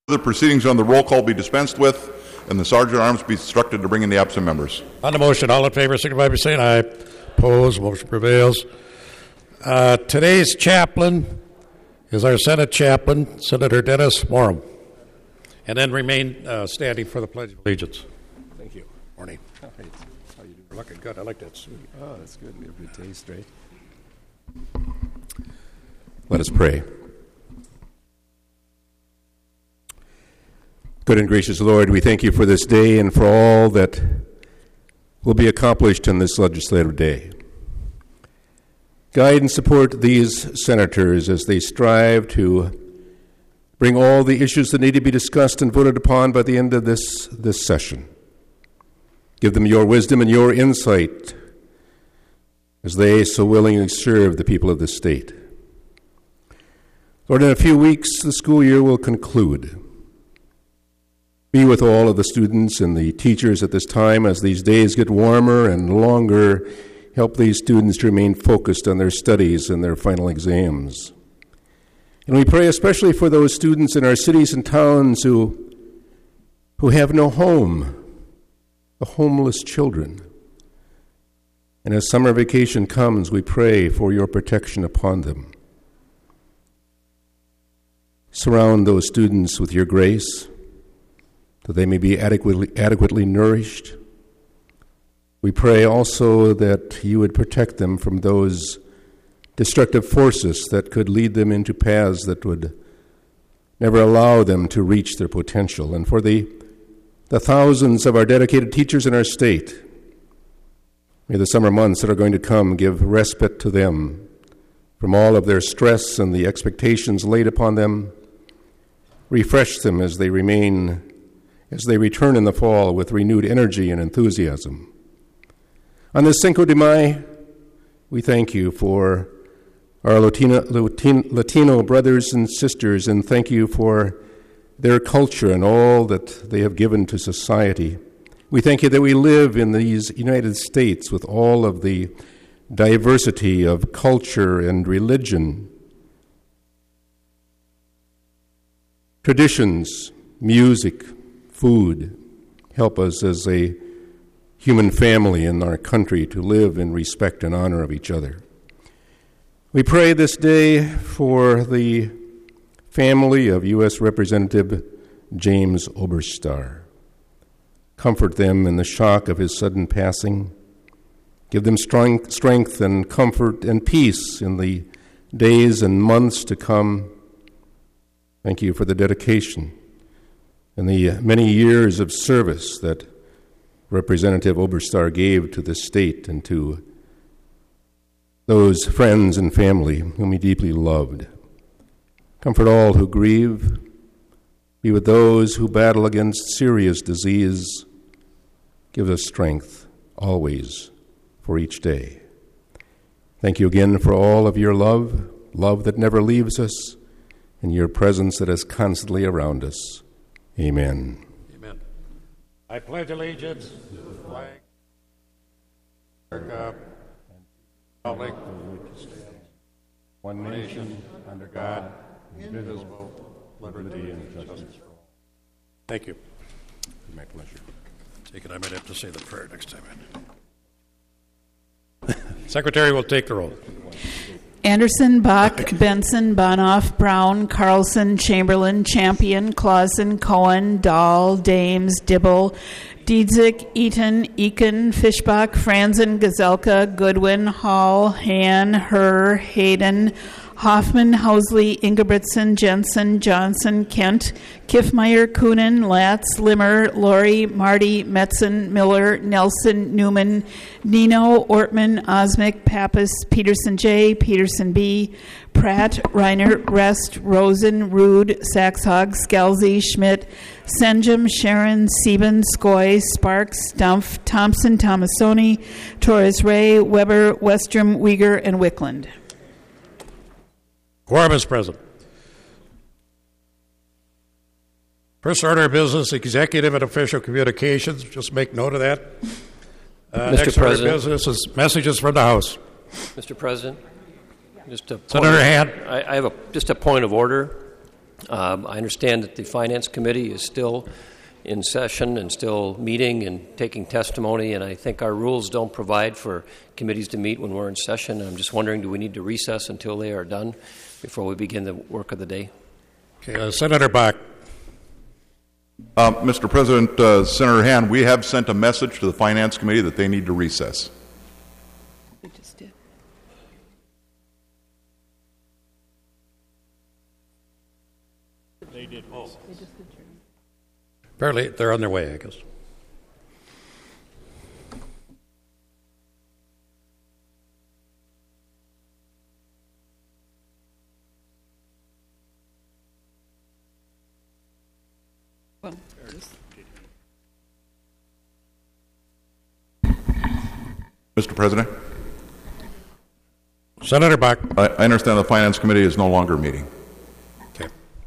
The proceedings on the roll call be dispensed with, and the Sergeant at Arms be instructed to bring in the absent members. On the motion, all in favor signify by saying aye. Opposed, motion prevails. Today's chaplain is our Senate chaplain, Senator Dennis Morum. And then remain standing for the Pledge of Allegiance. Thank you. Morning. How you doing? You're looking good. I like that suit. Oh, that's good. We have good taste, right? Let us pray. Good and gracious Lord, we thank you for this day and for all that will be accomplished in this legislative day. Guide and support these senators as they strive to bring all the issues that need to be discussed and voted upon by the end of this session. Give them your wisdom and your insight as they so willingly serve the people of this state. Lord, in a few weeks, the school year will conclude. Be with all of the students and the teachers at this time as these days get warmer and longer. Help these students to remain focused on their studies and their final exams. And we pray especially for those students in our cities and towns who have no home, the homeless children. And as summer vacation comes, we pray for your protection upon them. Surround those students with your grace, that they may be adequately nourished. We pray also that you would protect them from those destructive forces that could lead them into paths that would never allow them to reach their potential. And for the thousands of our dedicated teachers in our state, may the summer months that are going to come give respite to them from all of their stress and the expectations laid upon them. Refresh them as they return in the fall with renewed energy and enthusiasm. On this Cinco de Mayo, we thank you for our Latino brothers and sisters, and thank you for their culture and all that they have given to society. We thank you that we live in these United States with all of the diversity of culture and religion, traditions, music, food. Help us as a human family in our country to live in respect and honor of each other. We pray this day for the family of U.S. Representative James Oberstar. Comfort them in the shock of his sudden passing. Give them strength and comfort and peace in the days and months to come. Thank you for the dedication and the many years of service that Representative Oberstar gave to the state and to those friends and family whom he deeply loved. Comfort all who grieve. Be with those who battle against serious disease. Give us strength always for each day. Thank you again for all of your love that never leaves us, and your presence that is constantly around us. Amen. Amen. I pledge allegiance to the flag of America and republic one nation under God, indivisible, liberty and justice for all. Thank you. My pleasure. Take it, I might have to say the prayer next time. Secretary will take the roll. Anderson, Bach, Benson, Bonoff, Brown, Carlson, Chamberlain, Champion, Clausen, Cohen, Dahl, Dames, Dibble, Diedzik, Eaton, Eakin, Fischbach, Franzen, Gazelka, Goodwin, Hall, Han, Herr, Hayden, Hoffman, Housley, Ingebrigtsen, Jensen, Johnson, Kent, Kiffmeyer, Coonan, Latz, Limmer, Laurie, Marty, Metzen, Miller, Nelson, Newman, Nino, Ortman, Osmick, Pappas, Peterson J., Peterson B., Pratt, Reiner, Rest, Rosen, Rude, Saxhog, Scalzi, Schmidt, Senjum, Sharon, Sieben, Skoy, Sparks, Dumpf, Thompson, Tomasoni, Torres Ray, Weber, Westrom, Uyghur, and Wickland. Quorum is present. First order of business, executive and official communications. Just make note of that. Next order of business is messages from the House. Mr. President, Senator Hand. I have just a point of order. I understand that the Finance Committee is still in session and still meeting and taking testimony, and I think our rules don't provide for committees to meet when we're in session. I'm just wondering, do we need to recess until they are done before we begin the work of the day? Okay, Senator Bach. Mr. President, Senator Hand, we have sent a message to the Finance Committee that they need to recess. We just did. They did. Oh. Apparently, they're on their way, I guess. Well, Mr. President, Senator Bach. I understand the Finance Committee is no longer meeting. Okay.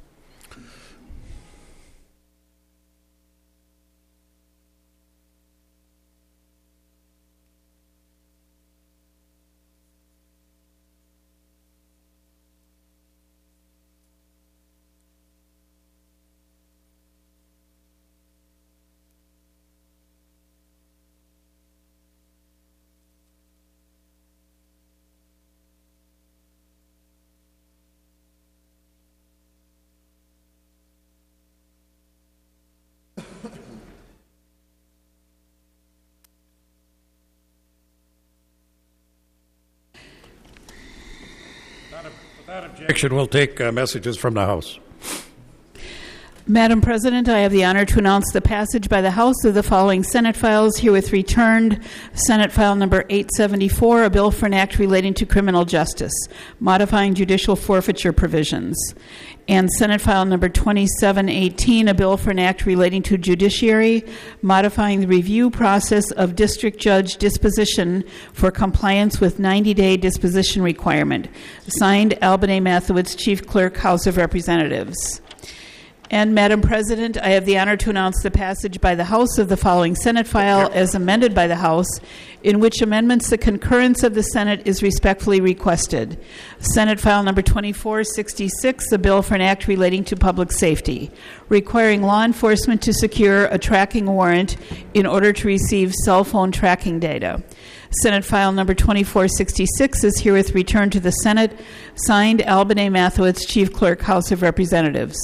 Without objection, we'll take messages from the House. Madam President, I have the honor to announce the passage by the House of the following Senate files herewith returned. Senate File Number 874, a bill for an act relating to criminal justice, modifying judicial forfeiture provisions. And Senate File Number 2718, a bill for an act relating to judiciary, modifying the review process of district judge disposition for compliance with 90-day disposition requirement. Signed, Albany Mathewitz, Chief Clerk, House of Representatives. And, Madam President, I have the honor to announce the passage by the House of the following Senate file as amended by the House, in which amendments the concurrence of the Senate is respectfully requested. Senate File Number 2466, a bill for an act relating to public safety, requiring law enforcement to secure a tracking warrant in order to receive cell phone tracking data. Senate File Number 2466 is herewith returned to the Senate. Signed, Albany Mathewitz, Chief Clerk, House of Representatives.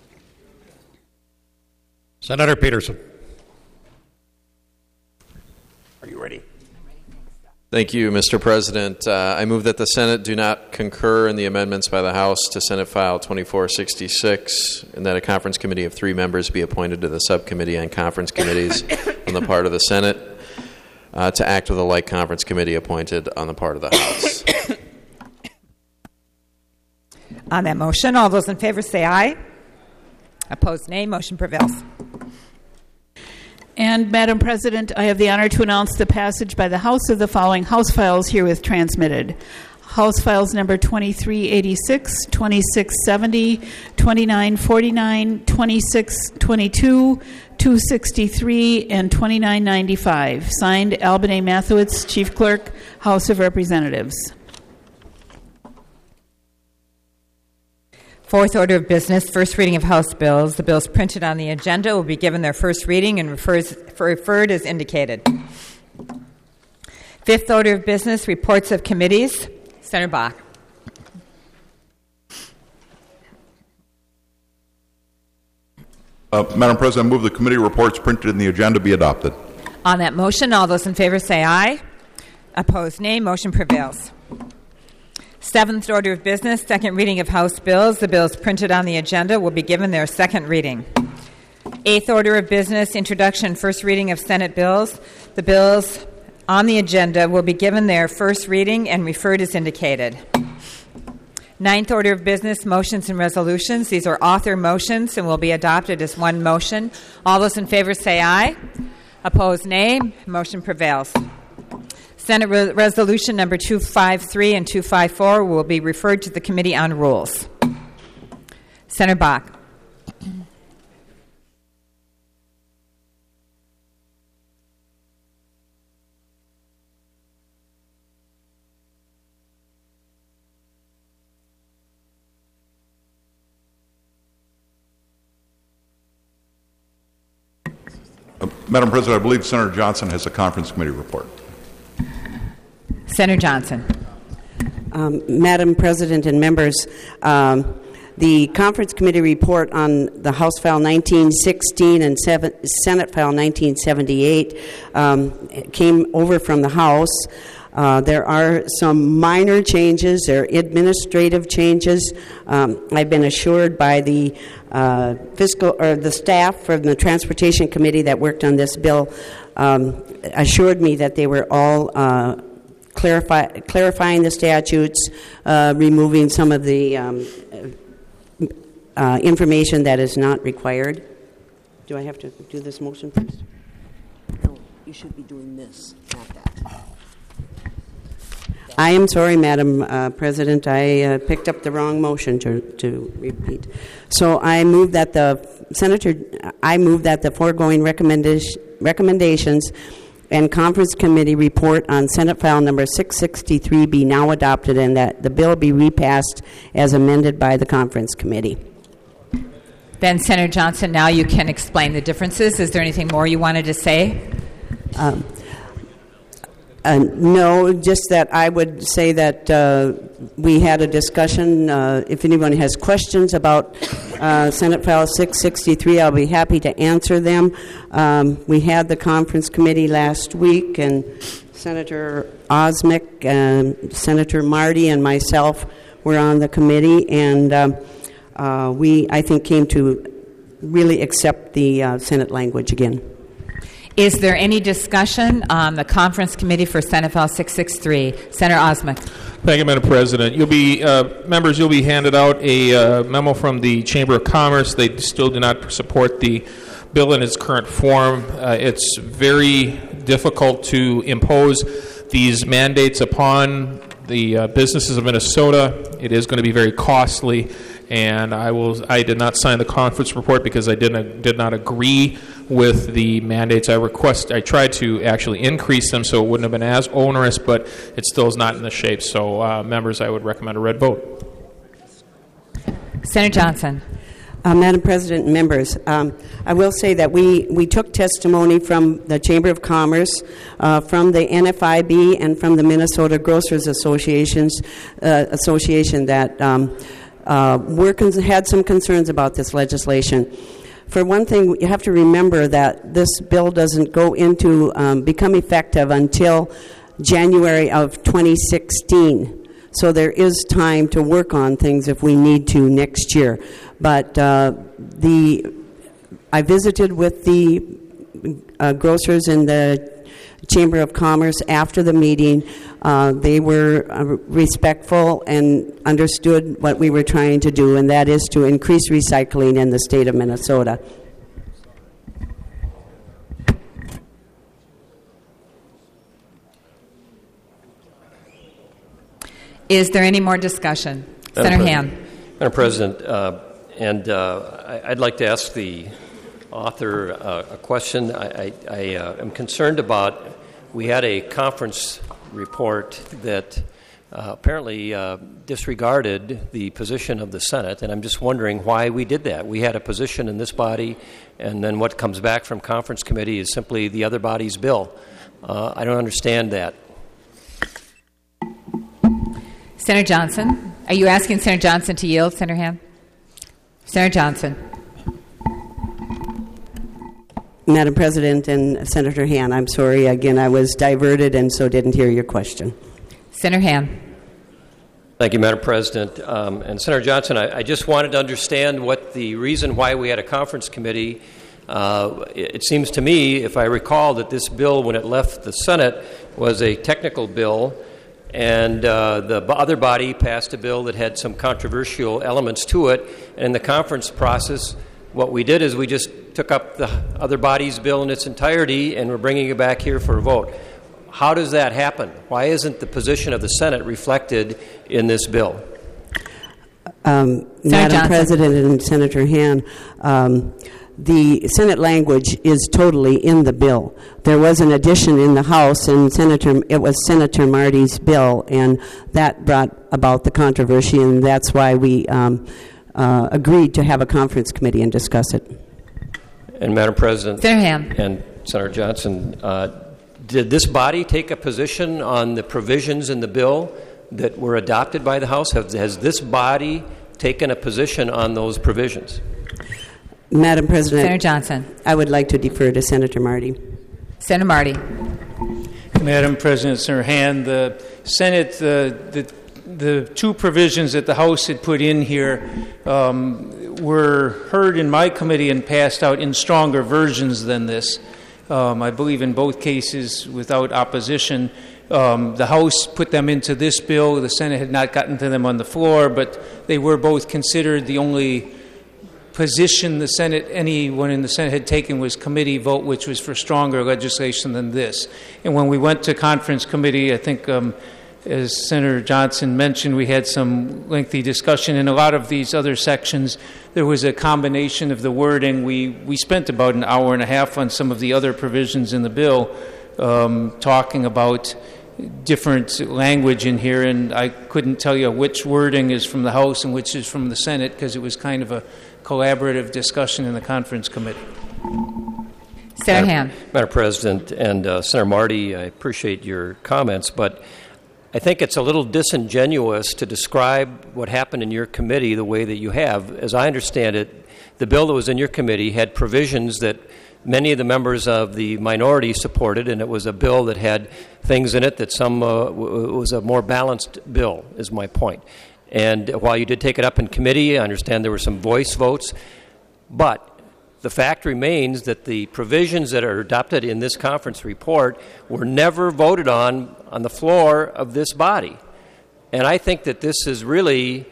Senator Peterson. Are you ready? Thank you, Mr. President. I move that the Senate do not concur in the amendments by the House to Senate File 2466, and that a conference committee of 3 members be appointed to the Subcommittee on Conference Committees on the part of the Senate to act with a like conference committee appointed on the part of the House. On that motion, all those in favor say aye. Opposed, nay. Motion prevails. And, Madam President, I have the honor to announce the passage by the House of the following House files herewith transmitted. House Files Number 2386, 2670, 2949, 2622, 263, and 2995. Signed, Albany Mathewitz, Chief Clerk, House of Representatives. Fourth order of business, first reading of House bills. The bills printed on the agenda will be given their first reading and referred as indicated. Fifth order of business, reports of committees. Senator Bach. Madam President, I move the committee reports printed in the agenda be adopted. On that motion, all those in favor say aye. Opposed, nay. Motion prevails. Seventh order of business, second reading of House bills. The bills printed on the agenda will be given their second reading. Eighth order of business, introduction, first reading of Senate bills. The bills on the agenda will be given their first reading and referred as indicated. Ninth order of business, motions and resolutions. These are author motions and will be adopted as one motion. All those in favor say aye. Opposed, nay. Motion prevails. Senate Resolution Number 253 and 254 will be referred to the Committee on Rules. Senator Bach. Madam President, I believe Senator Johnson has a conference committee report. Senator Johnson. Madam President and members, the Conference Committee report on the House File 1916 and Senate File 1978 came over from the House. There are some minor changes. There are administrative changes. I've been assured by the the staff from the Transportation Committee that worked on this bill assured me that they were all clarifying the statutes, removing some of the information that is not required. Do I have to do this motion first? No, you should be doing this, not that. I am sorry, Madam President. I picked up the wrong motion to repeat. So I move that the foregoing recommendations and Conference Committee report on Senate File number 663 be now adopted, and that the bill be repassed as amended by the Conference Committee. Then, Senator Johnson, now you can explain the differences. Is there anything more you wanted to say? No, just that I would say that we had a discussion. If anyone has questions about Senate File 663, I'll be happy to answer them. We had the conference committee last week, and Senator Osmick, Senator Marty, and myself were on the committee, and we, I think, came to really accept the Senate language again. Is there any discussion on the Conference Committee for Senate File 663? Senator Osmick. Thank you, Madam President. You'll be handed out a memo from the Chamber of Commerce. They still do not support the bill in its current form. It's very difficult to impose these mandates upon the businesses of Minnesota. It is going to be very costly, and I did not sign the conference report because I did not agree with the mandates. I tried to actually increase them so it wouldn't have been as onerous, but it still is not in the shape. So, members, I would recommend a red vote. Senator Johnson. Madam President and members, I will say that we took testimony from the Chamber of Commerce, from the NFIB, and from the Minnesota Grocers Association that had some concerns about this legislation. For one thing, you have to remember that this bill doesn't go into become effective until January of 2016. So there is time to work on things if we need to next year. But I visited with the grocers in the Chamber of Commerce after the meeting. They were respectful and understood what we were trying to do, and that is to increase recycling in the state of Minnesota. Is there any more discussion? Senator Hand. Madam President, I'd like to ask the author a question. I am concerned about, we had a conference report that apparently disregarded the position of the Senate, and I'm just wondering why we did that. We had a position in this body, and then what comes back from conference committee is simply the other body's bill. I don't understand that. Senator Johnson. Are you asking Senator Johnson to yield, Senator Ham? Senator Johnson. Madam President and Senator Han, I'm sorry. Again, I was diverted and so didn't hear your question. Senator Han. Thank you, Madam President. And Senator Johnson, I just wanted to understand what the reason why we had a conference committee. It seems to me, if I recall, that this bill, when it left the Senate, was a technical bill, and the other body passed a bill that had some controversial elements to it. And in the conference process, what we did is we just took up the other body's bill in its entirety, and we're bringing it back here for a vote. How does that happen? Why isn't the position of the Senate reflected in this bill? Madam President and Senator Han, the Senate language is totally in the bill. There was an addition in the House, and it was Senator Marty's bill, and that brought about the controversy, and that's why we agreed to have a conference committee and discuss it. And Madam President, Senator Han. And Senator Johnson. Did this body take a position on the provisions in the bill that were adopted by the House? Has this body taken a position on those provisions? Madam President. Senator Johnson. I would like to defer to Senator Marty. Senator Marty. Madam President, Senator Hand, the Senate, the two provisions that the House had put in here were heard in my committee and passed out in stronger versions than this. I believe in both cases without opposition. The House put them into this bill. The Senate had not gotten to them on the floor, but they were both considered. The only position anyone in the Senate had taken was committee vote, which was for stronger legislation than this. And when we went to conference committee, I think, as Senator Johnson mentioned, we had some lengthy discussion. In a lot of these other sections, there was a combination of the wording. We spent about an hour and a half on some of the other provisions in the bill, talking about different language in here, and I couldn't tell you which wording is from the House and which is from the Senate because it was kind of a collaborative discussion in the conference committee. Senator Hand. Madam President and Senator Marty, I appreciate your comments, but I think it's a little disingenuous to describe what happened in your committee the way that you have. As I understand it, the bill that was in your committee had provisions that many of the members of the minority supported, and it was a bill that had things in it that was a more balanced bill, is my point. And while you did take it up in committee, I understand there were some voice votes, but the fact remains that the provisions that are adopted in this conference report were never voted on the floor of this body. And I think that this is really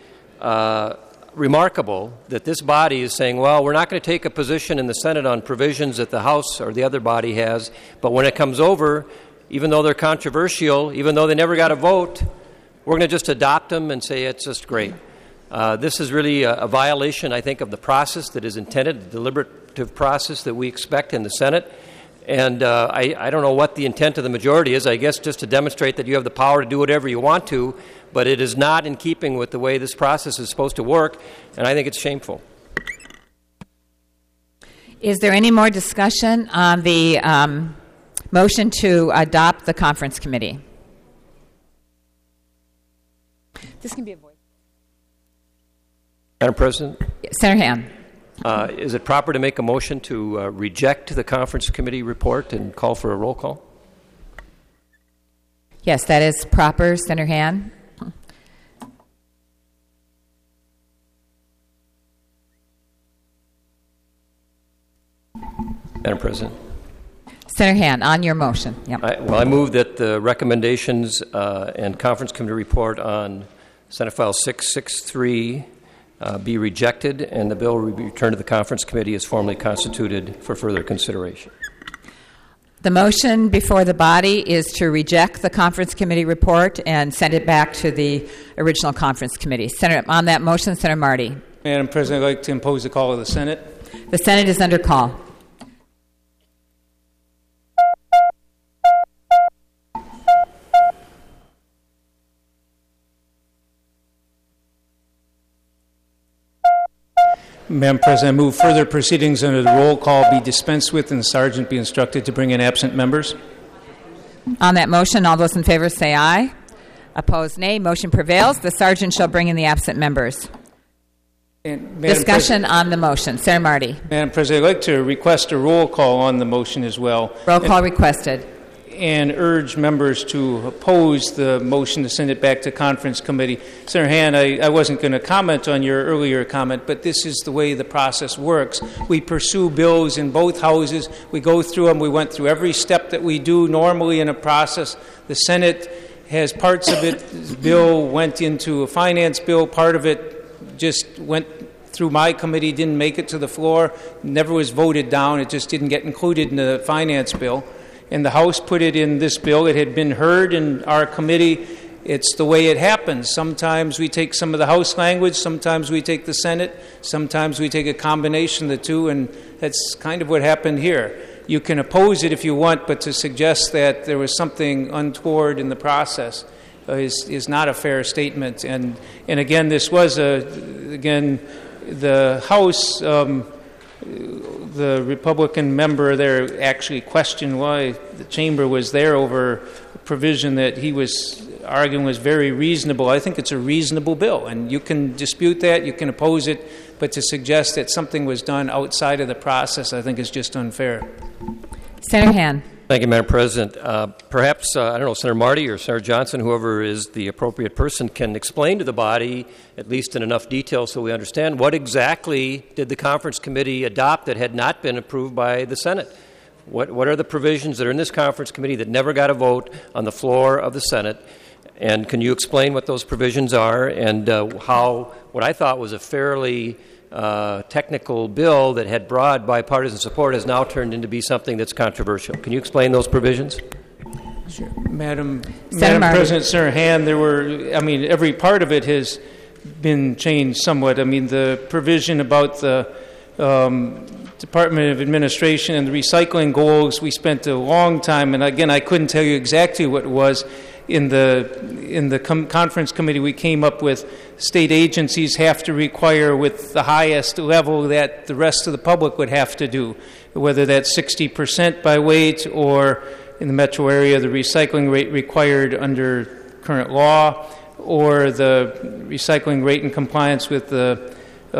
remarkable that this body is saying, well, we're not going to take a position in the Senate on provisions that the House or the other body has, but when it comes over, even though they're controversial, even though they never got a vote, we're going to just adopt them and say it's just great. This is really a violation, I think, of the process that is intended, the deliberative process that we expect in the Senate. And I don't know what the intent of the majority is. I guess just to demonstrate that you have the power to do whatever you want to, but it is not in keeping with the way this process is supposed to work, and I think it's shameful. Is there any more discussion on the motion to adopt the conference committee? This can be a voice. Madam President? Senator Hand. Is it proper to make a motion to reject the conference committee report and call for a roll call? Yes, that is proper. Senator Hand. Madam President? Senator Hand, on your motion. Yep. I move that the recommendations and conference committee report on Senate File 663 be rejected, and the bill will be returned to the conference committee as formally constituted for further consideration. The motion before the body is to reject the conference committee report and send it back to the original conference committee. Senator, on that motion, Senator Marty. Madam President, I'd like to impose the call of the Senate. The Senate is under call. Madam President, I move further proceedings under the roll call be dispensed with and the sergeant be instructed to bring in absent members. On that motion, all those in favor say aye. Opposed, nay. Motion prevails. The sergeant shall bring in the absent members. Discussion on the motion. Senator Marty. Madam President, I'd like to request a roll call on the motion as well. Roll call requested. And urge members to oppose the motion to send it back to conference committee. Senator Hand, I wasn't going to comment on your earlier comment, but this is the way the process works. We pursue bills in both houses. We go through them. We went through every step that we do normally in a process. The Senate has parts of it. This bill went into a finance bill. Part of it just went through my committee, didn't make it to the floor, never was voted down. It just didn't get included in the finance bill. And the House put it in this bill. It had been heard in our committee. It's the way it happens. Sometimes we take some of the House language, sometimes we take the Senate, sometimes we take a combination of the two, and that's kind of what happened here. You can oppose it if you want, but to suggest that there was something untoward in the process is not a fair statement. And again, this was the House the Republican member there actually questioned why the chamber was there over a provision that he was arguing was very reasonable. I think it's a reasonable bill, and you can dispute that, you can oppose it, but to suggest that something was done outside of the process, I think is just unfair. Senator Han. Thank you, Madam President. Perhaps, I don't know, Senator Marty or Senator Johnson, whoever is the appropriate person, can explain to the body, at least in enough detail so we understand, what exactly did the conference committee adopt that had not been approved by the Senate? What are the provisions that are in this conference committee that never got a vote on the floor of the Senate? And can you explain what those provisions are and how what I thought was a fairly technical bill that had broad bipartisan support has now turned into be something that's controversial? Can you explain those provisions? Sure. Madam President, Senator Han, every part of it has been changed somewhat. The provision about the Department of Administration and the recycling goals, we spent a long time, and again, I couldn't tell you exactly what it was. In the conference committee, we came up with state agencies have to require with the highest level that the rest of the public would have to do, whether that's 60% by weight or in the metro area the recycling rate required under current law or the recycling rate in compliance with the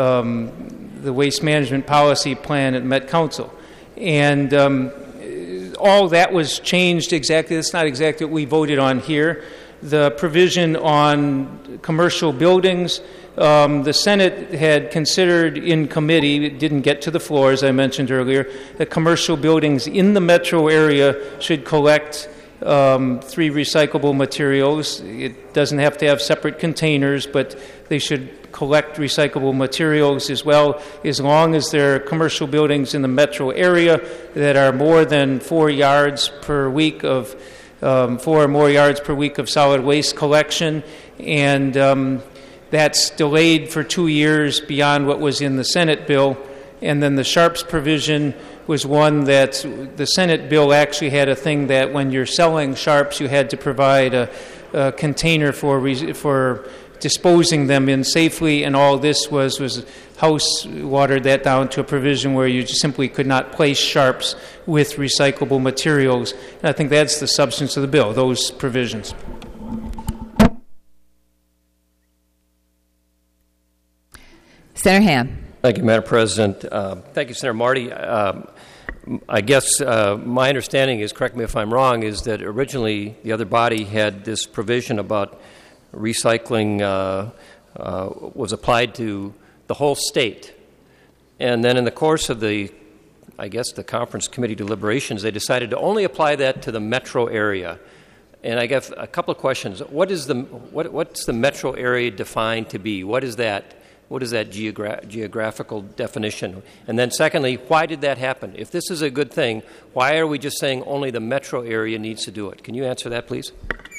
waste management policy plan at Met Council. And all that was changed exactly. That's not exactly what we voted on here. The provision on commercial buildings, the Senate had considered in committee, it didn't get to the floor, as I mentioned earlier, that commercial buildings in the metro area should collect 3 recyclable materials. It doesn't have to have separate containers, but they should collect recyclable materials as well, as long as there are commercial buildings in the metro area that are more than 4 yards per week of 4 or more yards per week of solid waste collection, and that's delayed for 2 years beyond what was in the Senate bill. And then the Sharps provision was one that the Senate bill actually had a thing that when you're selling Sharps, you had to provide a container for disposing them in safely, and all this was House watered that down to a provision where you just simply could not place Sharps with recyclable materials. And I think that's the substance of the bill, those provisions. Senator Han. Thank you, Madam President. Thank you, Senator Marty. I guess my understanding is, correct me if I'm wrong, is that originally the other body had this provision about recycling was applied to the whole state. And then in the course of the conference committee deliberations, they decided to only apply that to the metro area. And I guess a couple of questions. What's the metro area defined to be? What is that geographical definition? And then secondly, why did that happen? If this is a good thing, why are we just saying only the metro area needs to do it? Can you answer that, please?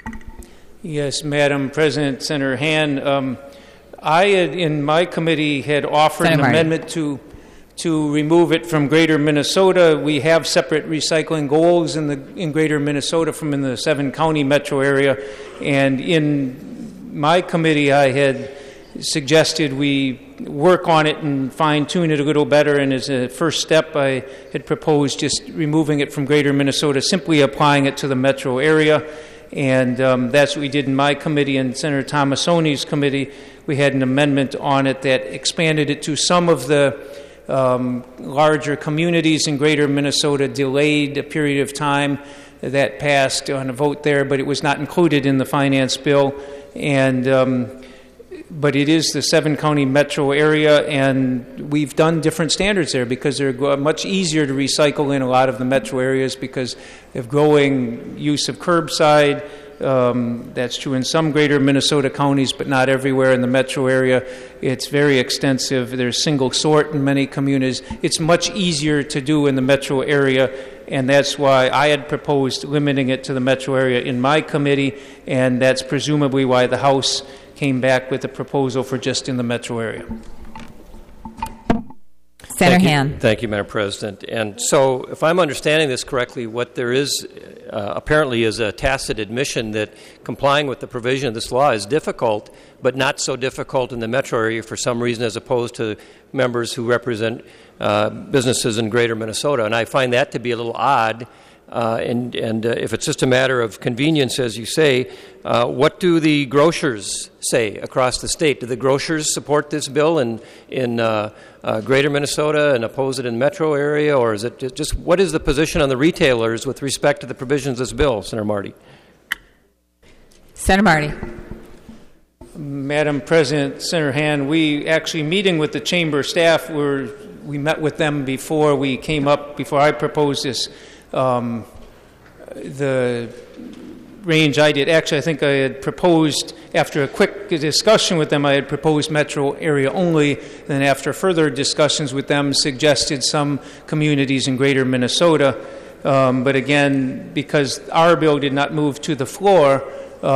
Yes, Madam President, Senator Han. I, in my committee, had offered an amendment to remove it from Greater Minnesota. We have separate recycling goals in Greater Minnesota from in the 7-county metro area. And in my committee, I had suggested we work on it and fine-tune it a little better. And as a first step, I had proposed just removing it from Greater Minnesota, simply applying it to the metro area. And that's what we did in my committee. And Senator Tomassoni's committee, we had an amendment on it that expanded it to some of the larger communities in Greater Minnesota, delayed a period of time. That passed on a vote there, but it was not included in the finance bill. And but it is the 7-county metro area, and we've done different standards there because they're much easier to recycle in a lot of the metro areas because of growing use of curbside. That's true in some Greater Minnesota counties, but not everywhere in the metro area. It's very extensive. There's single sort in many communities. It's much easier to do in the metro area, and that's why I had proposed limiting it to the metro area in my committee, and that's presumably why the House came back with a proposal for just in the metro area. Senator Hand. Thank you, Madam President. And so, if I'm understanding this correctly, what there is apparently is a tacit admission that complying with the provision of this law is difficult, but not so difficult in the metro area for some reason, as opposed to members who represent businesses in greater Minnesota. And I find that to be a little odd. And if it's just a matter of convenience, as you say, what do the grocers say across the state? Do the grocers support this bill in greater Minnesota and oppose it in the metro area? Or is it just what is the position on the retailers with respect to the provisions of this bill, Senator Marty? Senator Marty. Madam President, Senator Hand, we actually meeting with the chamber staff, we met with them before we came up, before I proposed this. The range I did, actually I think I had proposed, after a quick discussion with them, I had proposed metro area only, then after further discussions with them, suggested some communities in greater Minnesota. But again, because our bill did not move to the floor,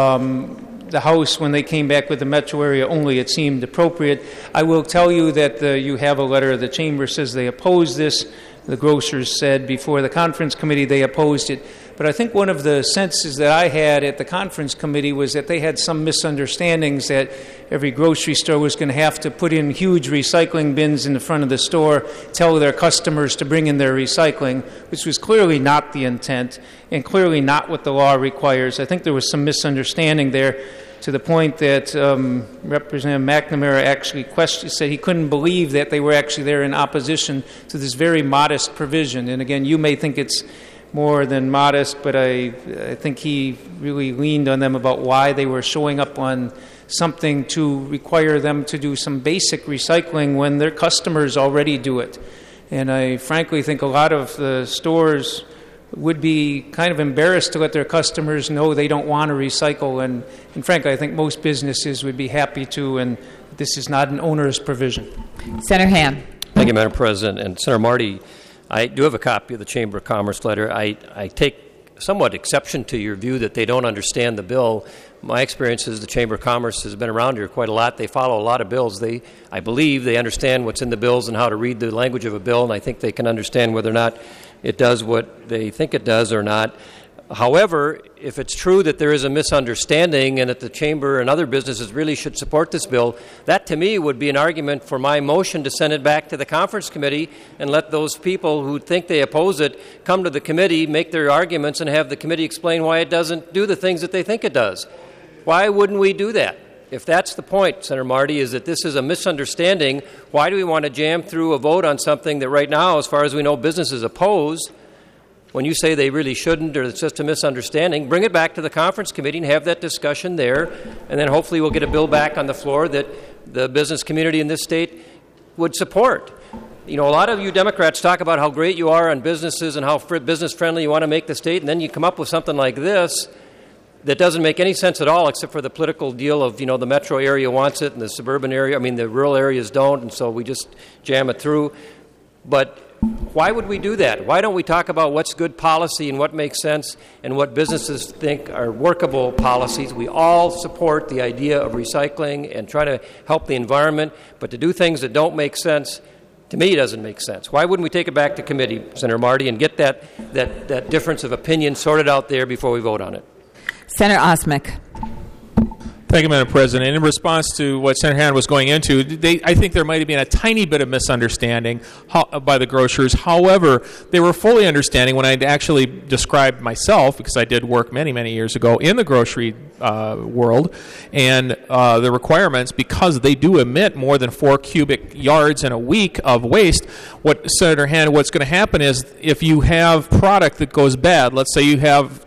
the House, when they came back with the metro area only, it seemed appropriate. I will tell you that you have a letter of the chamber says they oppose this. The grocers said before the conference committee they opposed it. But I think one of the senses that I had at the conference committee was that they had some misunderstandings that every grocery store was going to have to put in huge recycling bins in the front of the store, tell their customers to bring in their recycling, which was clearly not the intent and clearly not what the law requires. I think there was some misunderstanding there, to the point that Representative McNamara actually said he couldn't believe that they were actually there in opposition to this very modest provision. And again, you may think it's more than modest, but I think he really leaned on them about why they were showing up on something to require them to do some basic recycling when their customers already do it. And I frankly think a lot of the stores would be kind of embarrassed to let their customers know they don't want to recycle. And frankly, I think most businesses would be happy to, and this is not an onerous provision. Senator Hand. Thank you, Madam President. And Senator Marty, I do have a copy of the Chamber of Commerce letter. I take somewhat exception to your view that they don't understand the bill. My experience is the Chamber of Commerce has been around here quite a lot. They follow a lot of bills. I believe they understand what's in the bills and how to read the language of a bill, and I think they can understand whether or not it does what they think it does or not. However, if it's true that there is a misunderstanding and that the Chamber and other businesses really should support this bill, that to me would be an argument for my motion to send it back to the conference committee and let those people who think they oppose it come to the committee, make their arguments, and have the committee explain why it doesn't do the things that they think it does. Why wouldn't we do that? If that's the point, Senator Marty, is that this is a misunderstanding, why do we want to jam through a vote on something that right now, as far as we know, businesses oppose? When you say they really shouldn't or it's just a misunderstanding, bring it back to the conference committee and have that discussion there, and then hopefully we'll get a bill back on the floor that the business community in this state would support. You know, a lot of you Democrats talk about how great you are on businesses and how business-friendly you want to make the state, and then you come up with something like this that doesn't make any sense at all except for the political deal of, the metro area wants it and the suburban area, the rural areas don't, and so we just jam it through. But why would we do that? Why don't we talk about what's good policy and what makes sense and what businesses think are workable policies? We all support the idea of recycling and try to help the environment, but to do things that don't make sense, to me, doesn't make sense. Why wouldn't we take it back to committee, Senator Marty, and get that difference of opinion sorted out there before we vote on it? Senator Osmek. Thank you, Madam President. In response to what Senator Hand was going into, I think there might have been a tiny bit of misunderstanding by the grocers. However, they were fully understanding when I actually described myself, because I did work many, many years ago in the grocery world, and the requirements, because they do emit more than 4 cubic yards in a week of waste. What's going to happen is if you have product that goes bad, let's say you have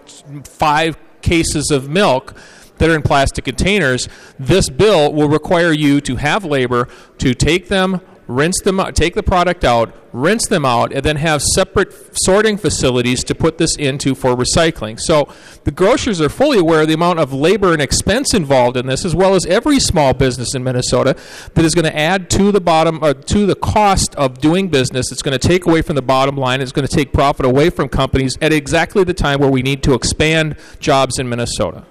5 cases of milk that are in plastic containers, this bill will require you to have labor to take them, rinse them out, take the product out, rinse them out, and then have separate sorting facilities to put this into for recycling. So the grocers are fully aware of the amount of labor and expense involved in this, as well as every small business in Minnesota, that is going to add to the to the cost of doing business. It's going to take away from the bottom line. It's going to take profit away from companies at exactly the time where we need to expand jobs in Minnesota.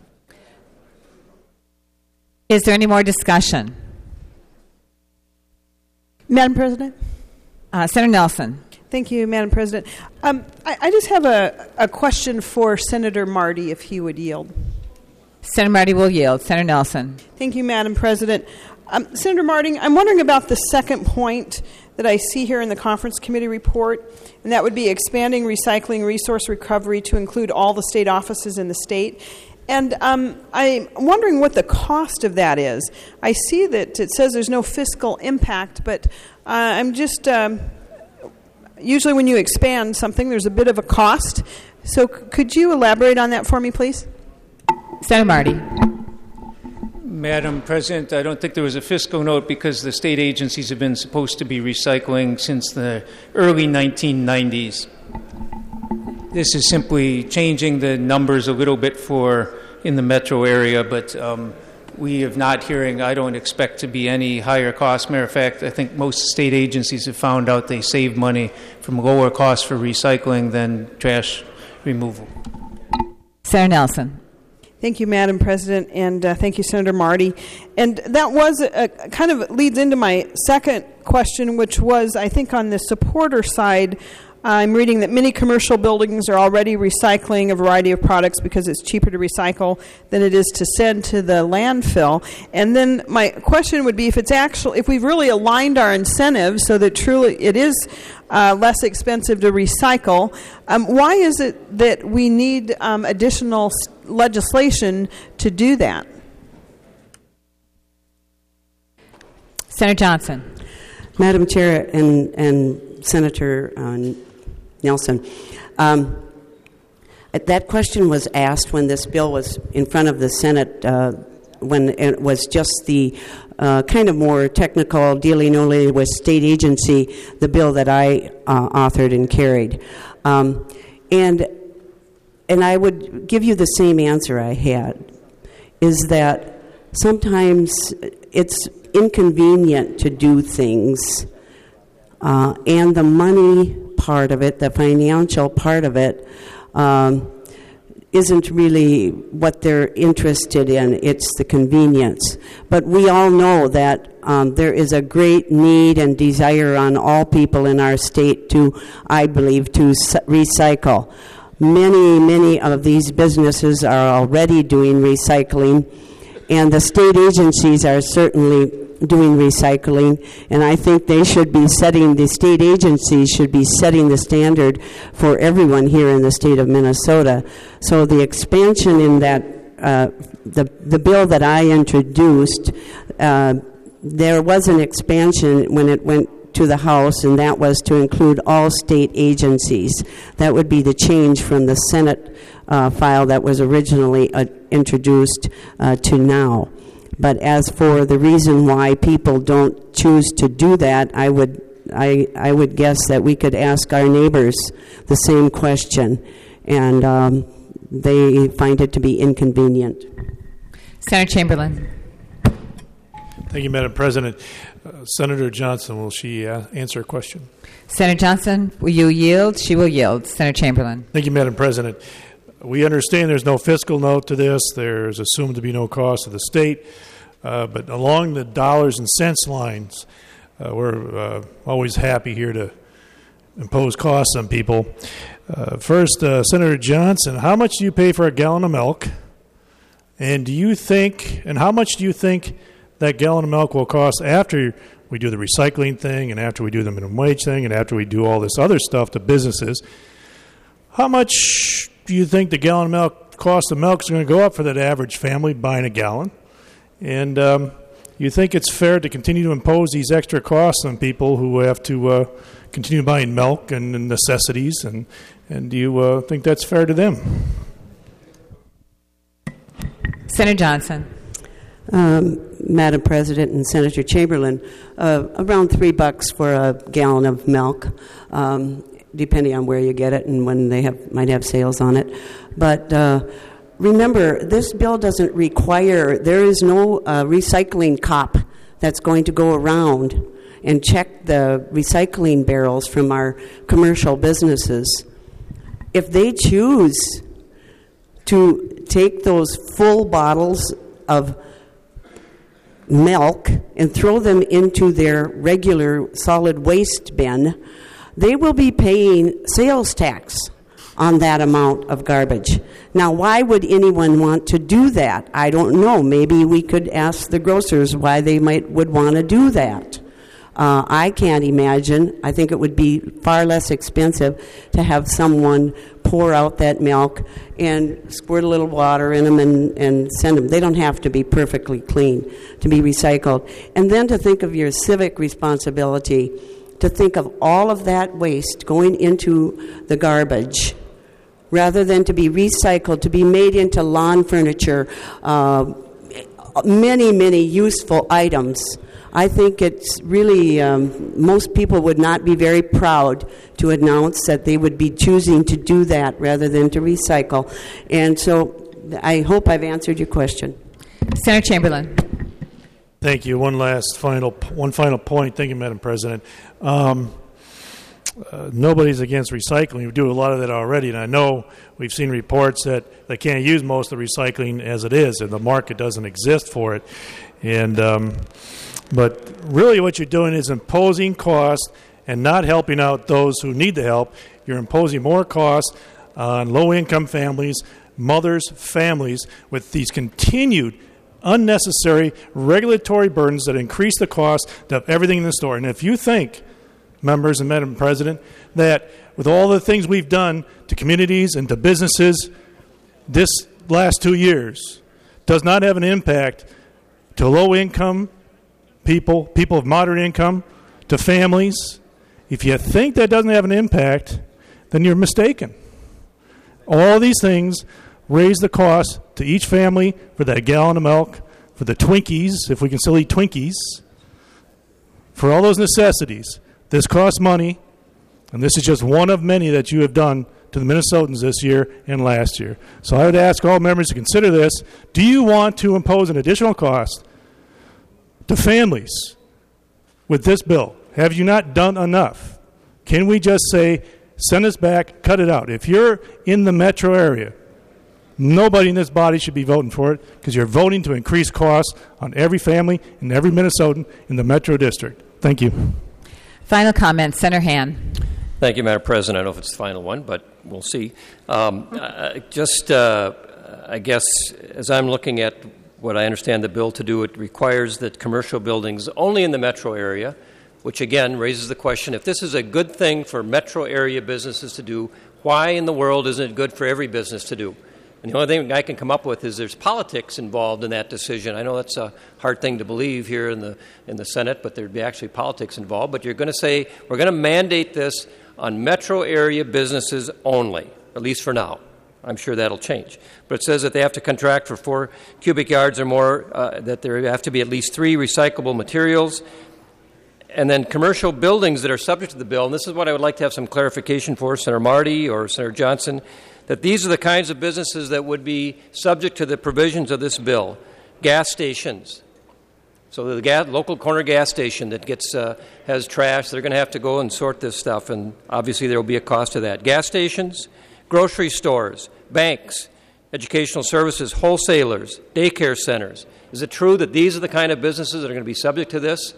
Is there any more discussion? Madam President? Senator Nelson. Thank you, Madam President. I just have a question for Senator Marty, if he would yield. Senator Marty will yield. Senator Nelson. Thank you, Madam President. Senator Marty, I'm wondering about the second point that I see here in the Conference Committee report, and that would be expanding recycling resource recovery to include all the state offices in the state. And I'm wondering what the cost of that is. I see that it says there's no fiscal impact, but I'm just... usually when you expand something, there's a bit of a cost. So could you elaborate on that for me, please? Senator Marty. Madam President, I don't think there was a fiscal note because the state agencies have been supposed to be recycling since the early 1990s. This is simply changing the numbers a little bit for in the metro area, but we are not hearing, I don't expect to be any higher cost. Matter of fact, I think most state agencies have found out they save money from lower costs for recycling than trash removal. Senator Nelson. Thank you, Madam President, and thank you, Senator Marty. And that was kind of leads into my second question, which was, I think, on the supporter side. I'm reading that many commercial buildings are already recycling a variety of products because it's cheaper to recycle than it is to send to the landfill. And then my question would be, if we've really aligned our incentives so that truly it is less expensive to recycle, why is it that we need additional legislation to do that? Senator Johnson. Madam Chair and Senator Nelson, that question was asked when this bill was in front of the Senate, when it was just the kind of more technical, dealing only with state agency, the bill that I authored and carried. And I would give you the same answer I had, is that sometimes it's inconvenient to do things, and the money part of it, the financial part of it, isn't really what they're interested in. It's the convenience. But we all know that there is a great need and desire on all people in our state to, I believe, to recycle. Many of these businesses are already doing recycling, and the state agencies are certainly doing recycling, and I think the state agencies should be setting the standard for everyone here in the state of Minnesota. So the expansion in that, the bill that I introduced, there was an expansion when it went to the House, and that was to include all state agencies. That would be the change from the Senate file that was originally introduced to now. But as for the reason why people don't choose to do that, I would guess that we could ask our neighbors the same question, and they find it to be inconvenient. Senator Chamberlain. Thank you, Madam President. Senator Johnson, will she answer a question? Senator Johnson, will you yield? She will yield. Senator Chamberlain. Thank you, Madam President. We understand there's no fiscal note to this. There's assumed to be no cost to the state. But along the dollars and cents lines, we're always happy here to impose costs on people. First, Senator Johnson, how much do you pay for a gallon of milk? And how much do you think that gallon of milk will cost after we do the recycling thing, and after we do the minimum wage thing, and after we do all this other stuff to businesses? How much do you think the gallon of milk, cost of milk, is going to go up for that average family buying a gallon? And you think it's fair to continue to impose these extra costs on people who have to continue buying milk and necessities? And do you think that's fair to them? Senator Johnson. Madam President and Senator Chamberlain, around $3 for a gallon of milk, depending on where you get it and when they might have sales on it. But remember, this bill doesn't require, there is no recycling cop that's going to go around and check the recycling barrels from our commercial businesses. If they choose to take those full bottles of milk and throw them into their regular solid waste bin, they will be paying sales tax on that amount of garbage. Now, why would anyone want to do that? I don't know. Maybe we could ask the grocers why they would want to do that. I can't imagine. I think it would be far less expensive to have someone pour out that milk and squirt a little water in them and send them. They don't have to be perfectly clean to be recycled. And then to think of your civic responsibility, to think of all of that waste going into the garbage rather than to be recycled, to be made into lawn furniture, many, many useful items. I think it's really, most people would not be very proud to announce that they would be choosing to do that rather than to recycle. And so I hope I've answered your question. Senator Chamberlain. Thank you. One final point. Thank you, Madam President. Nobody's against recycling. We do a lot of that already, and I know we've seen reports that they can't use most of the recycling as it is, and the market doesn't exist for it. And but really what you're doing is imposing costs and not helping out those who need the help. You're imposing more costs on low-income families, mothers, families, with these continued unnecessary regulatory burdens that increase the cost of everything in the store. And if you think, members and Madam President, that with all the things we've done to communities and to businesses this last 2 years does not have an impact to low-income people of moderate income, to families, if you think that doesn't have an impact, then you're mistaken. All these things raise the cost to each family for that gallon of milk, for the Twinkies, if we can still eat Twinkies, for all those necessities. This costs money, and this is just one of many that you have done to the Minnesotans this year and last year. So I would ask all members to consider this. Do you want to impose an additional cost to families with this bill? Have you not done enough? Can we just say, send us back, cut it out? If you're in the metro area, nobody in this body should be voting for it because you're voting to increase costs on every family and every Minnesotan in the metro district. Thank you. Final comment, Senator Han. Thank you, Madam President. I don't know if it's the final one, but we'll see. I guess, as I'm looking at what I understand the bill to do, it requires that commercial buildings only in the metro area, which again raises the question, if this is a good thing for metro area businesses to do, why in the world isn't it good for every business to do? And the only thing I can come up with is there's politics involved in that decision. I know that's a hard thing to believe here in the Senate, but there'd be actually politics involved. But you're going to say, we're going to mandate this on metro area businesses only, at least for now. I'm sure that'll change. But it says that they have to contract for 4 cubic yards or more, that there have to be at least 3 recyclable materials. And then commercial buildings that are subject to the bill, and this is what I would like to have some clarification for, Senator Marty or Senator Johnson, that these are the kinds of businesses that would be subject to the provisions of this bill. Gas stations. So the local corner gas station that has trash, they're going to have to go and sort this stuff, and obviously there will be a cost to that. Gas stations, grocery stores, banks, educational services, wholesalers, daycare centers. Is it true that these are the kind of businesses that are going to be subject to this?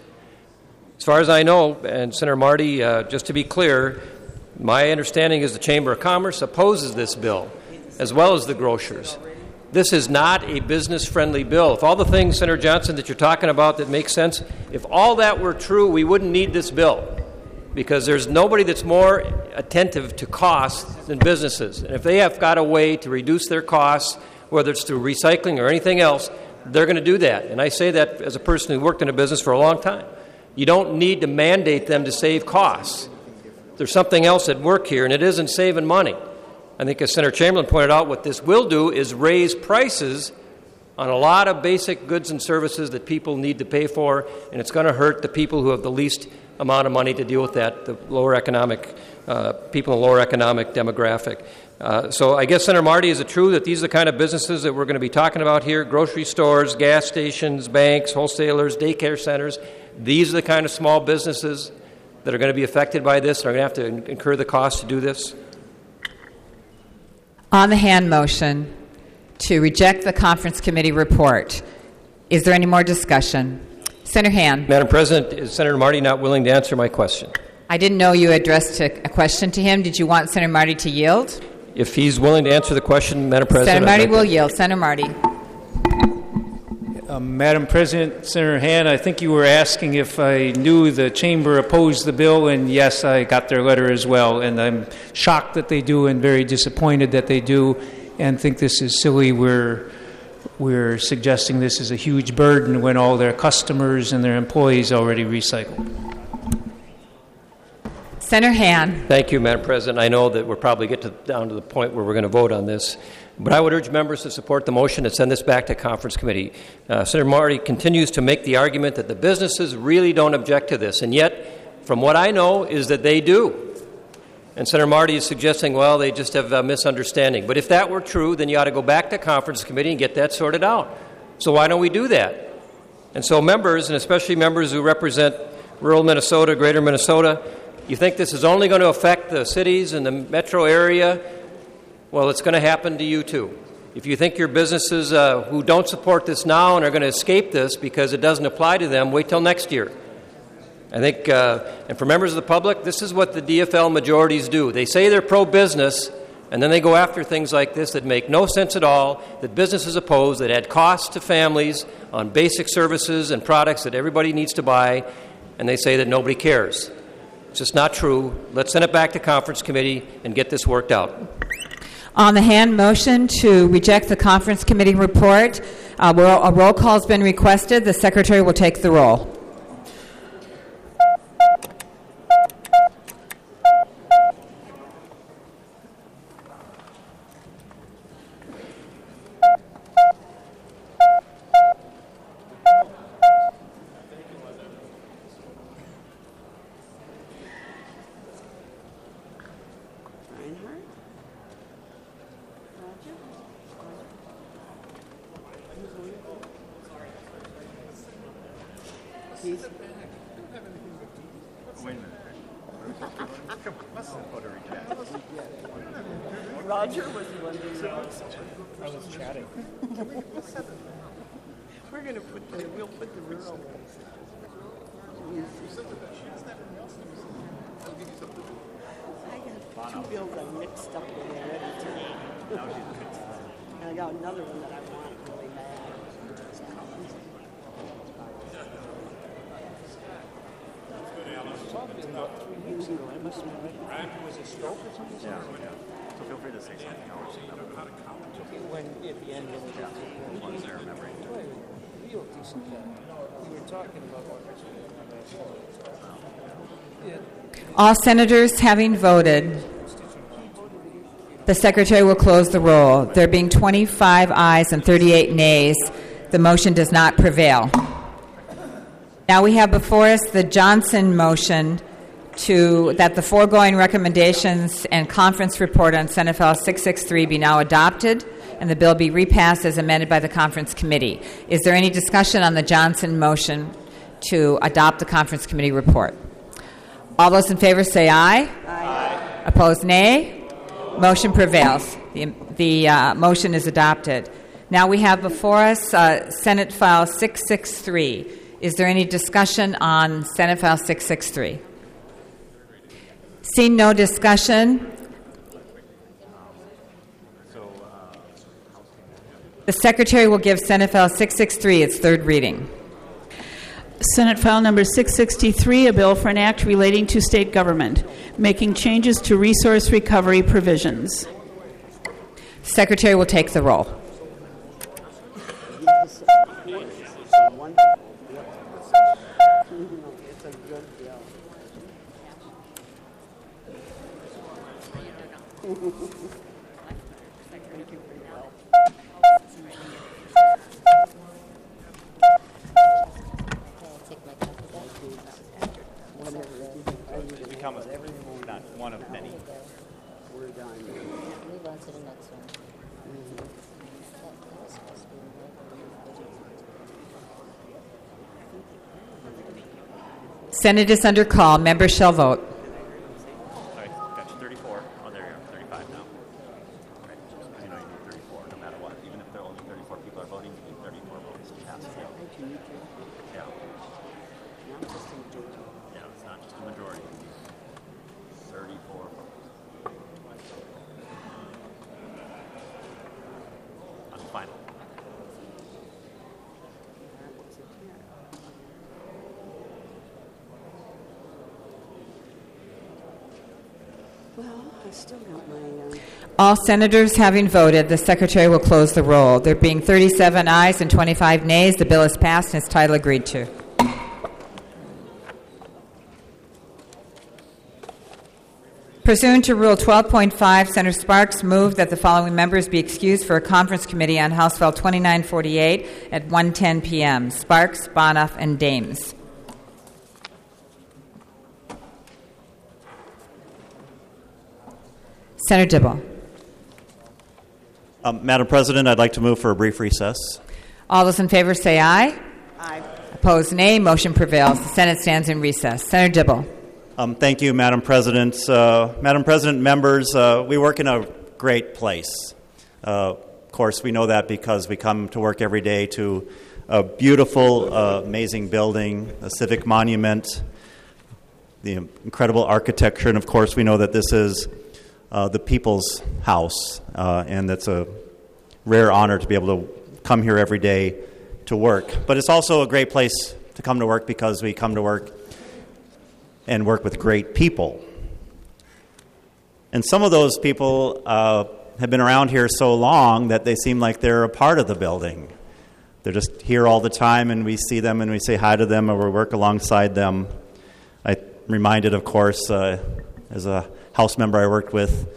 As far as I know, and Senator Marty, just to be clear, my understanding is the Chamber of Commerce opposes this bill, as well as the grocers. This is not a business-friendly bill. If all the things, Senator Johnson, that you're talking about that make sense, if all that were true, we wouldn't need this bill, because there's nobody that's more attentive to costs than businesses. And if they have got a way to reduce their costs, whether it's through recycling or anything else, they're going to do that. And I say that as a person who worked in a business for a long time. You don't need to mandate them to save costs. There's something else at work here, and it isn't saving money. I think, as Senator Chamberlain pointed out, what this will do is raise prices on a lot of basic goods and services that people need to pay for, and it's going to hurt the people who have the least amount of money to deal with that, the lower economic people in the lower economic demographic. So I guess, Senator Marty, is it true that these are the kind of businesses that we're going to be talking about here? Grocery stores, gas stations, banks, wholesalers, daycare centers. These are the kind of small businesses that are going to be affected by this and are going to have to incur the cost to do this? On the hand motion to reject the conference committee report, Is there any more discussion? Senator Hand. Madam President, is Senator Marty not willing to answer my question? I didn't know you addressed a question to him. Did you want Senator Marty to yield? If he's willing to answer the question, Madam President. Senator Marty will yield. Senator Marty. Madam President, Senator Han, I think you were asking if I knew the chamber opposed the bill, and yes, I got their letter as well, and I'm shocked that they do and very disappointed that they do, and think this is silly. We're suggesting this is a huge burden when all their customers and their employees already recycle. Senator Han. Thank you, Madam President. I know that we'll probably get down to the point where we're going to vote on this, but I would urge members to support the motion to send this back to conference committee. Senator Marty continues to make the argument that the businesses really don't object to this, and yet, from what I know, is that they do. And Senator Marty is suggesting, well, they just have a misunderstanding. But if that were true, then you ought to go back to conference committee and get that sorted out. So why don't we do that? And so members, and especially members who represent rural Minnesota, greater Minnesota, you think this is only going to affect the cities and the metro area? Well, it's going to happen to you too. If you think your businesses who don't support this now and are going to escape this because it doesn't apply to them, wait till next year. I think, and for members of the public, this is what the DFL majorities do. They say they're pro-business, and then they go after things like this that make no sense at all, that businesses oppose, that add costs to families on basic services and products that everybody needs to buy, and they say that nobody cares. It's just not true. Let's send it back to conference committee and get this worked out. On the hand motion to reject the conference committee report, a roll call has been requested. The secretary will take the roll. Roger was the one who I was chatting. We're going to we'll put the rural ones. I got 2 bills I mixed up when they're ready today. And I got another one that I want really bad. Was it stroke or something? Yeah. So feel free to say something else. When at the end of the ones there, remembering. Real decent guy. We were talking about all senators having voted, the secretary will close the roll. There being 25 ayes and 38 nays, the motion does not prevail. Now we have before us the Johnson motion that the foregoing recommendations and conference report on Senate File 663 be now adopted and the bill be repassed as amended by the conference committee. Is there any discussion on the Johnson motion to adopt the conference committee report? All those in favor say aye. Aye. Opposed, nay. Motion prevails. The motion is adopted. Now we have before us Senate File 663. Is there any discussion on Senate File 663? Seeing no discussion, the secretary will give Senate File 663 its third reading. Senate File Number 663, a bill for an act relating to state government, making changes to resource recovery provisions. Secretary will take the roll. Not one of many. We're done. Move on to the next one. Senate is under call. Members shall vote. Sorry, got you 34. Oh, there you are. 35 now. Right. You know you need 34 no matter what. Even if there are only 34 people are voting, you need 34 votes to pass it. Yeah. Yeah, it's not just a majority. 34. On the final. Well, I still got my... All senators having voted, the secretary will close the roll. There being 37 ayes and 25 nays, the bill is passed and its title agreed to. Pursuant to Rule 12.5, Senator Sparks moved that the following members be excused for a conference committee on House File 2948 at 1:10 p.m. Sparks, Bonoff, and Dames. Senator Dibble. Madam President, I'd like to move for a brief recess. All those in favor say aye. Aye. Opposed, nay. Motion prevails. The Senate stands in recess. Senator Dibble. Thank you, Madam President. Madam President, members, we work in a great place. Of course, we know that because we come to work every day to a beautiful, amazing building, a civic monument, the incredible architecture, and of course, we know that this is the people's house, and it's a rare honor to be able to come here every day to work. But it's also a great place to come to work because we come to work and work with great people. And some of those people have been around here so long that they seem like they're a part of the building. They're just here all the time, and we see them and we say hi to them or we work alongside them. I'm reminded, of course, as a House member I worked with,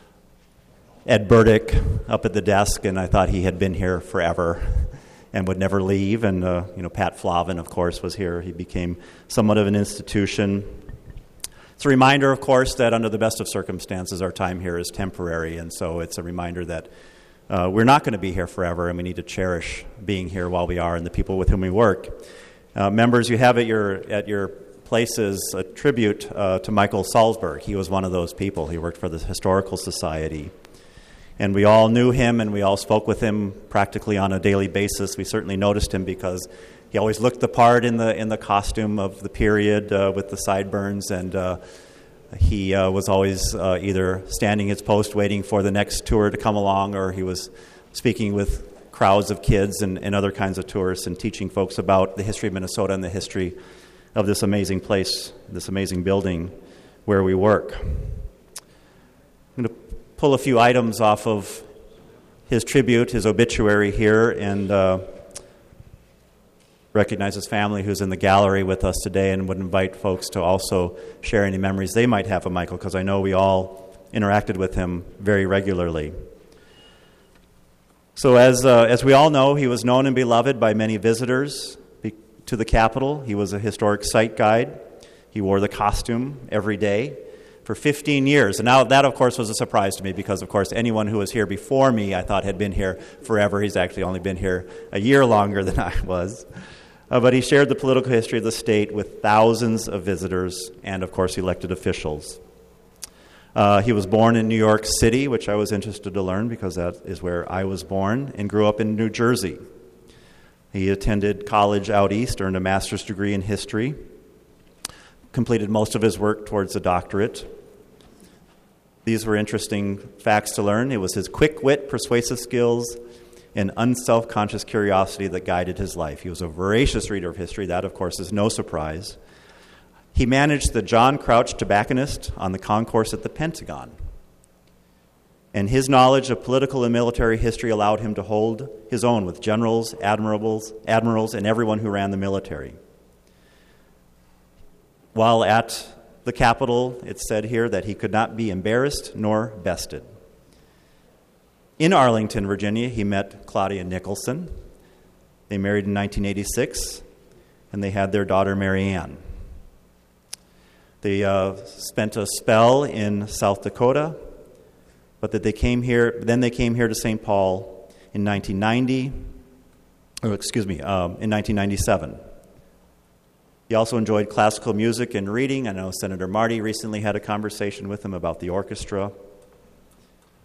Ed Burdick, up at the desk, and I thought he had been here forever and would never leave. And Pat Flavin, of course, was here. He became somewhat of an institution. It's a reminder, of course, that under the best of circumstances, our time here is temporary, and so it's a reminder that we're not going to be here forever, and we need to cherish being here while we are and the people with whom we work. Members, you have at your places a tribute to Michael Salzberg. He was one of those people. He worked for the Historical Society. And we all knew him, and we all spoke with him practically on a daily basis. We certainly noticed him because he always looked the part in the costume of the period with the sideburns, and he was always either standing his post waiting for the next tour to come along, or he was speaking with crowds of kids and other kinds of tourists and teaching folks about the history of Minnesota and the history of this amazing place, this amazing building where we work. I'm going to pull a few items off of his tribute, his obituary here, and recognize his family who's in the gallery with us today, and would invite folks to also share any memories they might have of Michael, because I know we all interacted with him very regularly. So as we all know, he was known and beloved by many visitors to the Capitol. He was a historic site guide. He wore the costume every day for 15 years. And now that, of course, was a surprise to me because, of course, anyone who was here before me I thought had been here forever. He's actually only been here a year longer than I was. But he shared the political history of the state with thousands of visitors and, of course, elected officials. He was born in New York City, which I was interested to learn because that is where I was born, and grew up in New Jersey. He attended college out east, earned a master's degree in history, completed most of his work towards a doctorate. These were interesting facts to learn. It was his quick wit, persuasive skills, and unself-conscious curiosity that guided his life. He was a voracious reader of history. That, of course, is no surprise. He managed the John Crouch tobacconist on the concourse at the Pentagon. And his knowledge of political and military history allowed him to hold his own with generals, admirals, and everyone who ran the military. While at the Capitol, it's said here that he could not be embarrassed nor bested. In Arlington, Virginia, he met Claudia Nicholson. They married in 1986, and they had their daughter, Mary Ann. They spent a spell in South Dakota, but that they came here to St. Paul in 1997. He also enjoyed classical music and reading. I know Senator Marty recently had a conversation with him about the orchestra.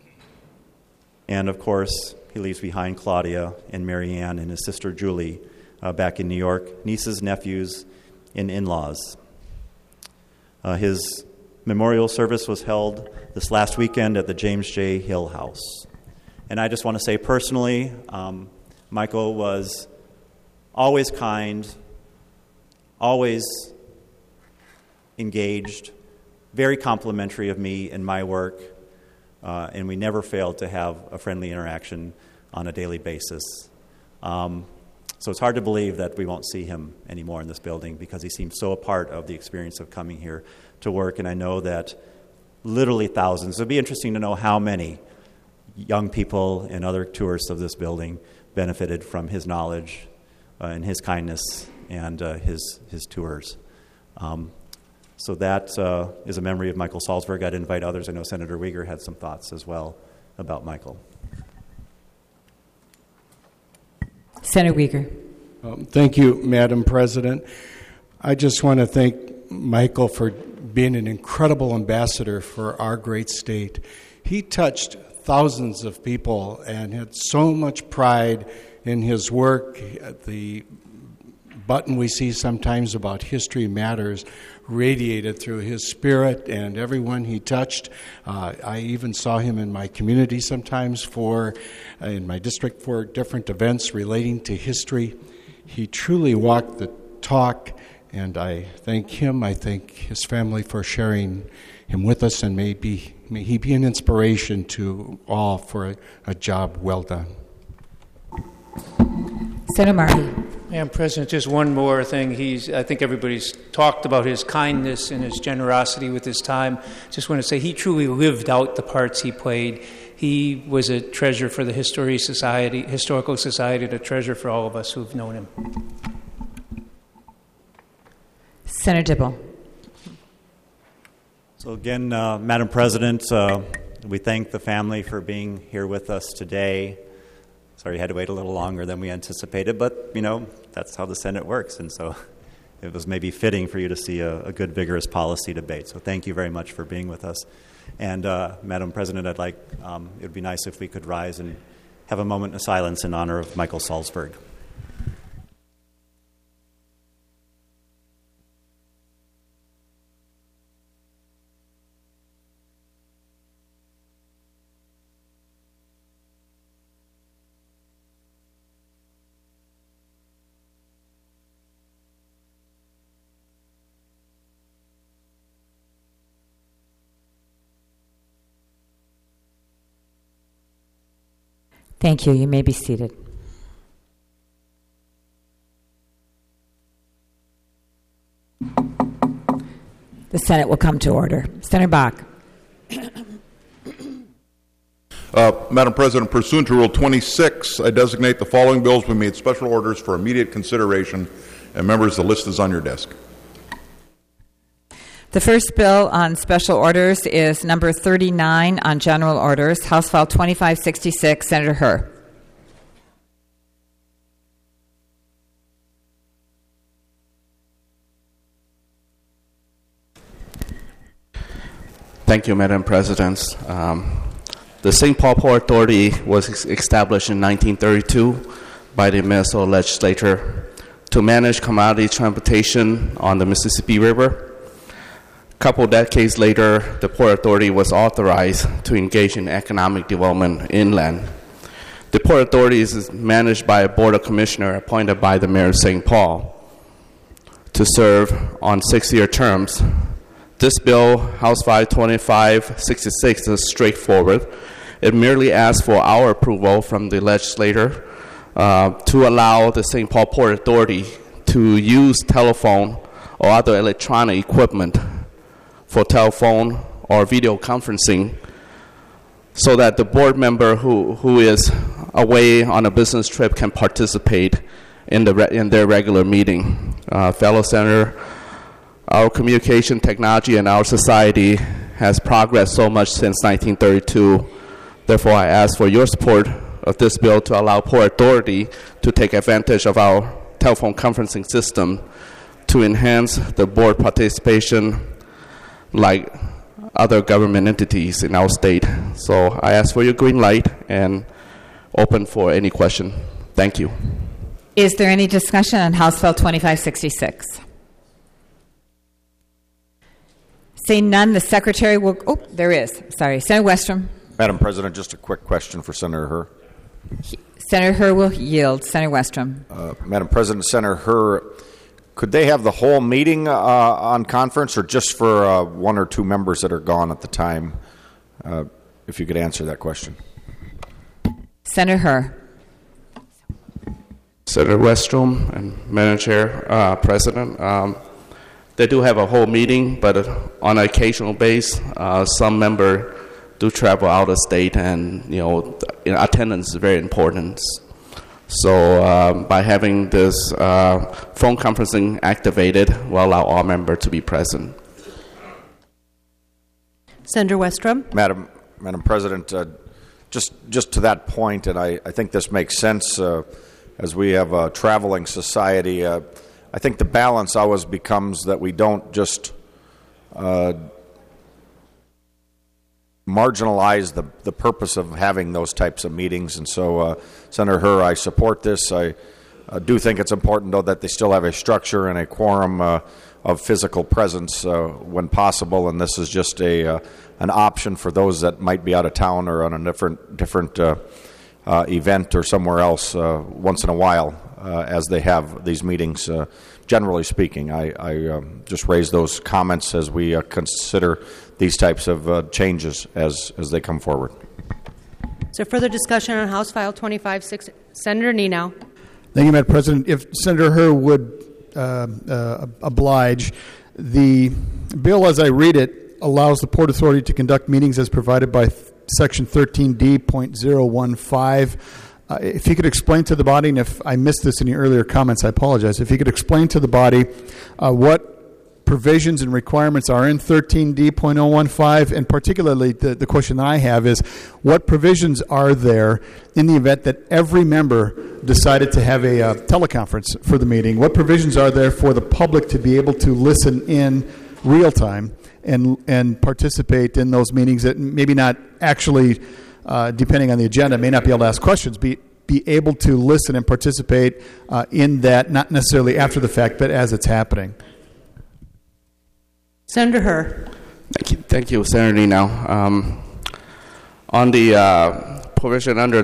And, of course, he leaves behind Claudia and Mary Ann and his sister Julie back in New York, nieces, nephews, and in-laws. His memorial service was held this last weekend at the James J. Hill House. And I just want to say personally, Michael was always kind, always engaged, very complimentary of me and my work, and we never failed to have a friendly interaction on a daily basis. So it's hard to believe that we won't see him anymore in this building because he seems so a part of the experience of coming here to work, and I know that literally thousands. It would be interesting to know how many young people and other tourists of this building benefited from his knowledge and his kindness and his tours. So that is a memory of Michael Salzberg. I'd invite others. I know Senator Uyghur had some thoughts as well about Michael. Senator Uyghur. Thank you, Madam President. I just want to thank Michael for being an incredible ambassador for our great state. He touched thousands of people and had so much pride in his work. The button we see sometimes about history matters radiated through his spirit and everyone he touched. I even saw him in my community sometimes in my district for different events relating to history. He truly walked the talk, and I thank him. I thank his family for sharing him with us, and may he be an inspiration to all for a job well done. Senator Markey. Madam President, just one more thing. I think everybody's talked about his kindness and his generosity with his time. Just want to say he truly lived out the parts he played. He was a treasure for the Historical Society, a treasure for all of us who've known him. Senator Dibble. So again, Madam President, we thank the family for being here with us today. Sorry you had to wait a little longer than we anticipated, but, that's how the Senate works, and so it was maybe fitting for you to see a good, vigorous policy debate. So thank you very much for being with us. And, Madam President, it would be nice if we could rise and have a moment of silence in honor of Michael Salzberg. Thank you. You may be seated. The Senate will come to order. Senator Bach. Madam President, pursuant to Rule 26, I designate the following bills be made special orders for immediate consideration. And members, the list is on your desk. The first bill on special orders is number 39 on general orders, House File 2566, Senator Herr. Thank you, Madam President. The St. Paul Port Authority was established in 1932 by the Minnesota legislature to manage commodity transportation on the Mississippi River. A couple decades later, the Port Authority was authorized to engage in economic development inland. The Port Authority is managed by a board of commissioners appointed by the mayor of St. Paul to serve on 6-year terms. This bill, House File 2566, is straightforward. It merely asks for our approval from the legislature to allow the St. Paul Port Authority to use telephone or other electronic equipment for telephone or video conferencing so that the board member who is away on a business trip can participate in their regular meeting. Fellow Senator, our communication technology and our society has progressed so much since 1932. Therefore, I ask for your support of this bill to allow Port Authority to take advantage of our telephone conferencing system to enhance the board participation like other government entities in our state. So I ask for your green light and open for any question. Thank you. Is there any discussion on House Bill 2566? Seeing none, the Secretary will... Oh, there is. Sorry. Senator Westrom. Madam President, just a quick question for Senator Herr. Senator Herr will yield. Senator Westrom. Madam President, Senator Herr, could they have the whole meeting on conference or just for one or two members that are gone at the time? If you could answer that question. Senator Herr. Senator Westrom and Madam Chair, President, they do have a whole meeting, but on an occasional basis, some member do travel out of state, and attendance is very important. So by having this phone conferencing activated, will allow all members to be present. Senator Westrom. Madam President, just to that point, and I think this makes sense as we have a traveling society. I think the balance always becomes that we don't just marginalize the purpose of having those types of meetings. And so, Senator Herr, I support this. I do think it's important, though, that they still have a structure and a quorum of physical presence when possible. And this is just an option for those that might be out of town or on a different event or somewhere else once in a while as they have these meetings. Generally speaking, I just raise those comments as we consider these types of changes as they come forward. Is there further discussion on House File 2560? Senator Nenow. Thank you, Madam President. If Senator Herr would oblige, the bill as I read it allows the Port Authority to conduct meetings as provided by Section 13D.015. If you could explain to the body, and if I missed this in your earlier comments, I apologize. If you could explain to the body what provisions and requirements are in 13D.015, and particularly the question that I have is, what provisions are there in the event that every member decided to have a teleconference for the meeting? What provisions are there for the public to be able to listen in real time and participate in those meetings that maybe not actually, depending on the agenda, may not be able to ask questions, be able to listen and participate in that, not necessarily after the fact, but as it's happening? Senator Herr. Thank you, Senator Nenow. On the provision under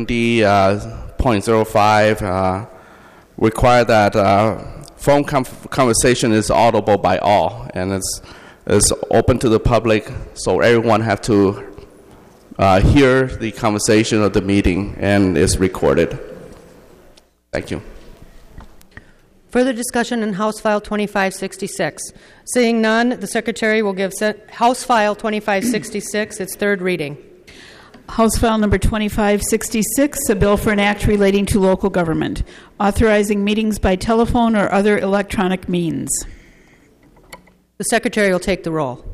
13D.05, require that phone conversation is audible by all, and it's open to the public, so everyone have to hear the conversation of the meeting, and it's recorded. Thank you. Further discussion on House File 2566. Seeing none, the Secretary will give House File 2566 its third reading. House File Number 2566, a bill for an act relating to local government, authorizing meetings by telephone or other electronic means. The Secretary will take the roll.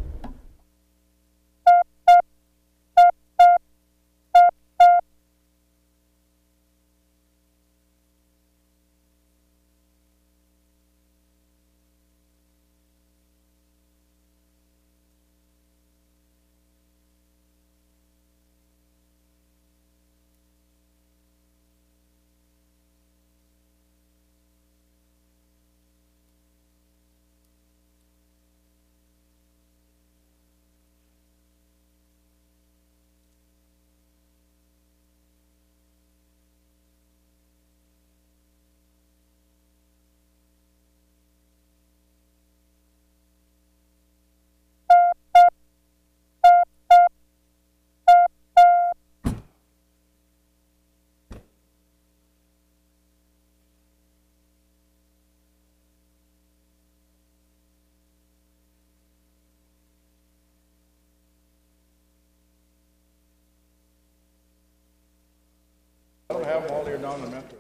I don't have them all here down the metro.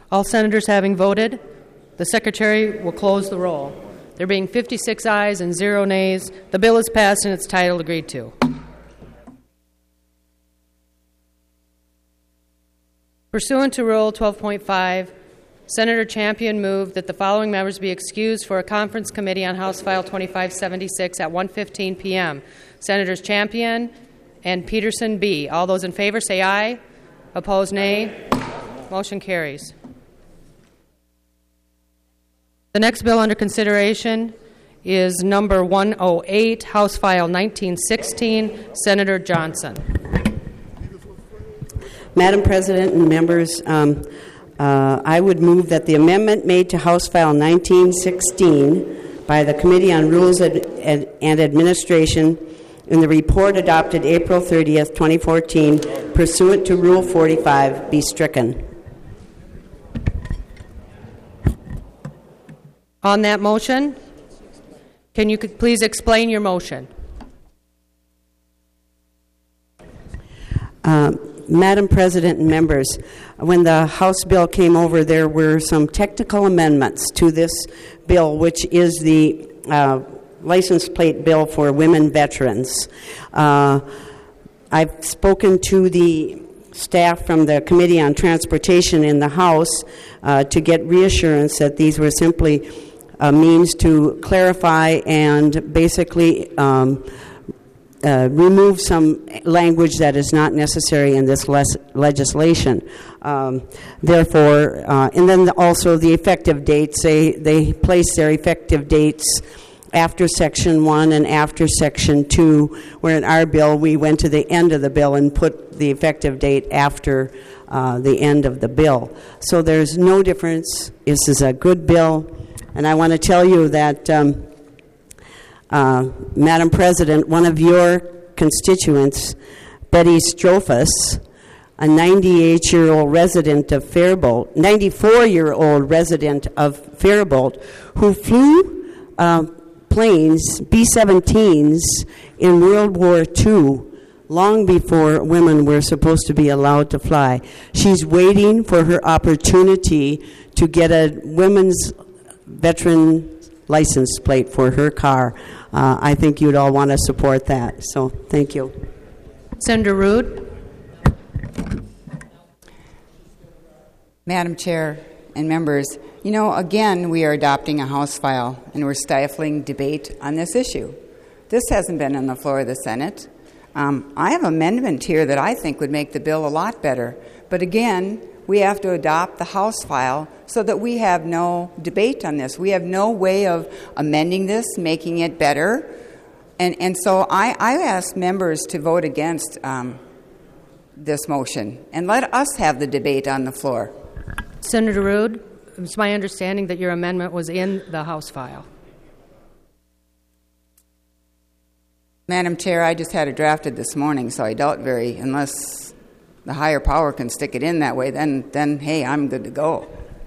All senators having voted, the Secretary will close the roll. There being 56 ayes and 0 nays, the bill is passed and its title agreed to. Pursuant to Rule 12.5, Senator Champion moved that the following members be excused for a conference committee on House File 2576 at 1:15 p.m. Senators Champion and Peterson B. All those in favor say aye. Opposed, nay. Motion carries. The next bill under consideration is number 108, House File 1916, Senator Johnson. Madam President and members, I would move that the amendment made to House File 1916 by the Committee on Rules and Administration in the report adopted April 30th, 2014, pursuant to Rule 45, be stricken. On that motion, can you please explain your motion? Madam President and members, when the House bill came over, there were some technical amendments to this bill, which is the license plate bill for women veterans. I've spoken to the staff from the Committee on Transportation in the House to get reassurance that these were simply a means to clarify and basically remove some language that is not necessary in this legislation. Therefore, and then also the effective dates, they place their effective dates after Section 1 and after Section 2, where in our bill we went to the end of the bill and put the effective date after the end of the bill. So there's no difference. This is a good bill, and I want to tell you that Madam President, one of your constituents, Betty Strophus, a 98-year-old resident of Faribault, 94-year-old resident of Faribault, who flew planes, B-17s, in World War II, long before women were supposed to be allowed to fly. She's waiting for her opportunity to get a women's veteran license plate for her car. I think you'd all want to support that. So thank you. Senator Rood. Madam Chair and members, you know, again, we are adopting a House file and we're stifling debate on this issue. This hasn't been on the floor of the Senate. I have an amendment here that I think would make the bill a lot better. But again, we have to adopt the House file so that we have no debate on this. We have no way of amending this, making it better. And so I ask members to vote against this motion and let us have the debate on the floor. Senator Rood, it's my understanding that your amendment was in the House file. Madam Chair, I just had it drafted this morning, so I doubt unless the higher power can stick it in that way, then hey, I'm good to go.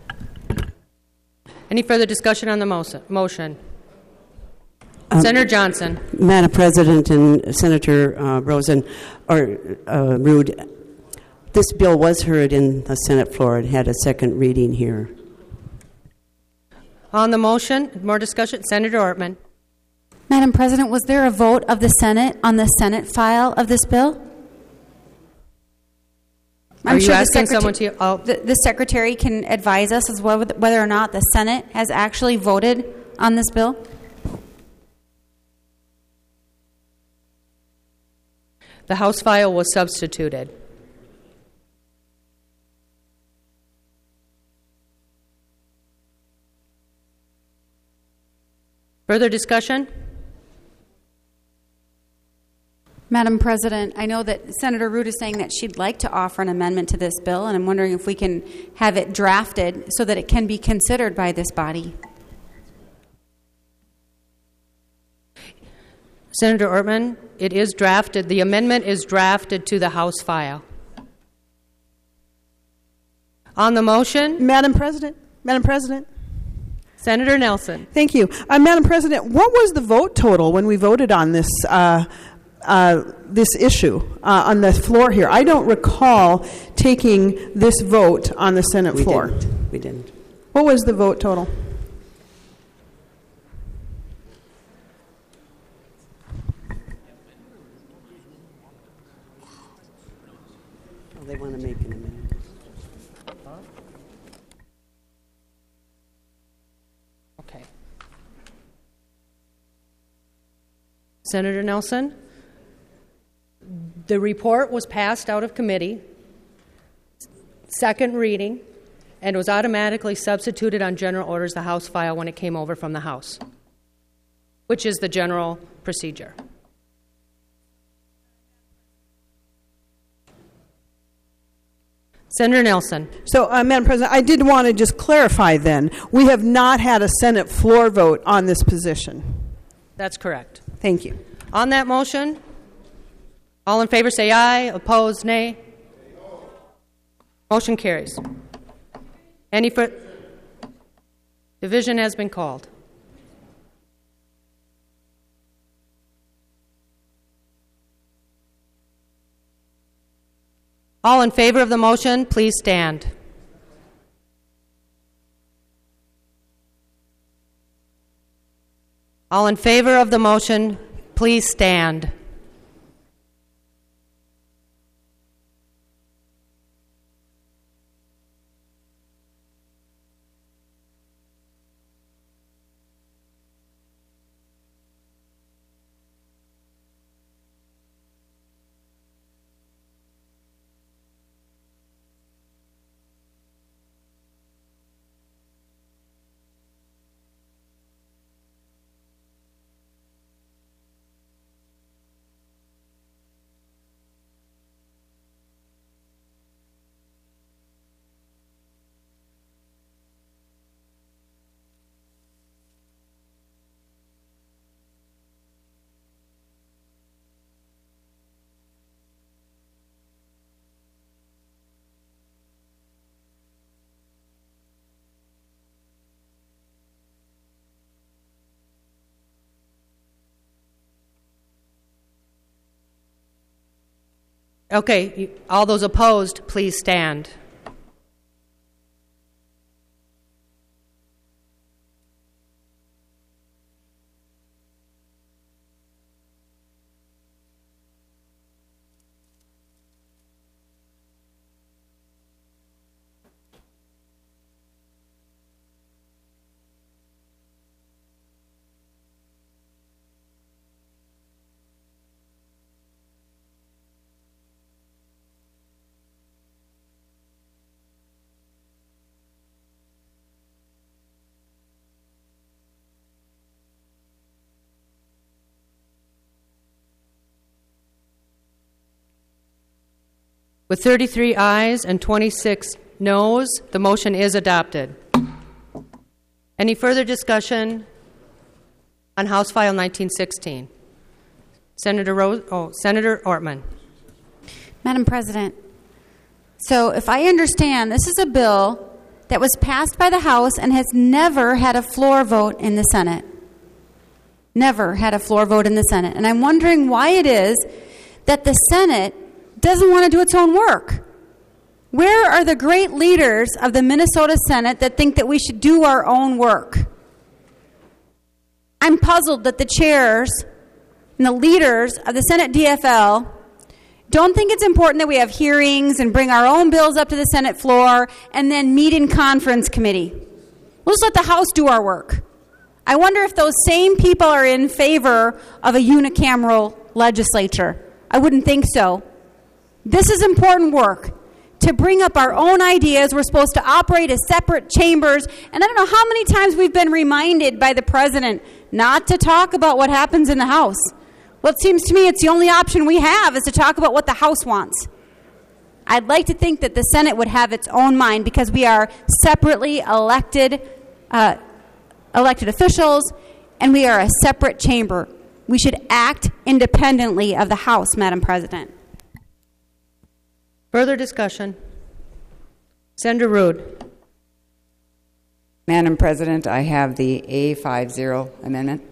Any further discussion on the motion? Senator Johnson. Madam President and Senator Rood, this bill was heard in the Senate floor. It had a second reading here. On the motion, more discussion. Senator Ortman. Madam President, was there a vote of the Senate on the Senate file of this bill? Are you asking someone to? The Secretary can advise us as well whether or not the Senate has actually voted on this bill? The House file was substituted. Further discussion? Madam President, I know that Senator Rood is saying that she'd like to offer an amendment to this bill, and I'm wondering if we can have it drafted so that it can be considered by this body. Senator Ortman, it is drafted. The amendment is drafted to the House file. On the motion? Madam President. Senator Nelson. Thank you. Madam President, what was the vote total when we voted on this this issue on the floor here? I don't recall taking this vote on the Senate floor. Didn't. we didn't. What was the vote total? Oh, they want to make an amendment. Okay. Senator Nelson, the report was passed out of committee, second reading, and was automatically substituted on general orders, the House file, when it came over from the House, which is the general procedure. Senator Nelson. So, Madam President, I did want to just clarify then. We have not had a Senate floor vote on this position. That's correct. Thank you. On that motion, all in favor say aye. Opposed, nay. Motion carries. Any further? Division has been called. All in favor of the motion, please stand. All in favor of the motion, please stand. Okay, all those opposed, please stand. With 33 ayes and 26 noes, the motion is adopted. Any further discussion on House File 1916? Senator Ortman. Madam President, so if I understand, this is a bill that was passed by the House and has never had a floor vote in the Senate. Never had a floor vote in the Senate. And I'm wondering why it is that the Senate doesn't want to do its own work. Where are the great leaders of the Minnesota Senate that think that we should do our own work? I'm puzzled that the chairs and the leaders of the Senate DFL don't think it's important that we have hearings and bring our own bills up to the Senate floor and then meet in conference committee. We'll just let the House do our work. I wonder if those same people are in favor of a unicameral legislature. I wouldn't think so. This is important work. To bring up our own ideas, we're supposed to operate as separate chambers. And I don't know how many times we've been reminded by the President not to talk about what happens in the House. Well, it seems to me it's the only option we have is to talk about what the House wants. I'd like to think that the Senate would have its own mind because we are separately elected officials and we are a separate chamber. We should act independently of the House, Madam President. Further discussion? Senator Rood. Madam President, I have the A50 amendment.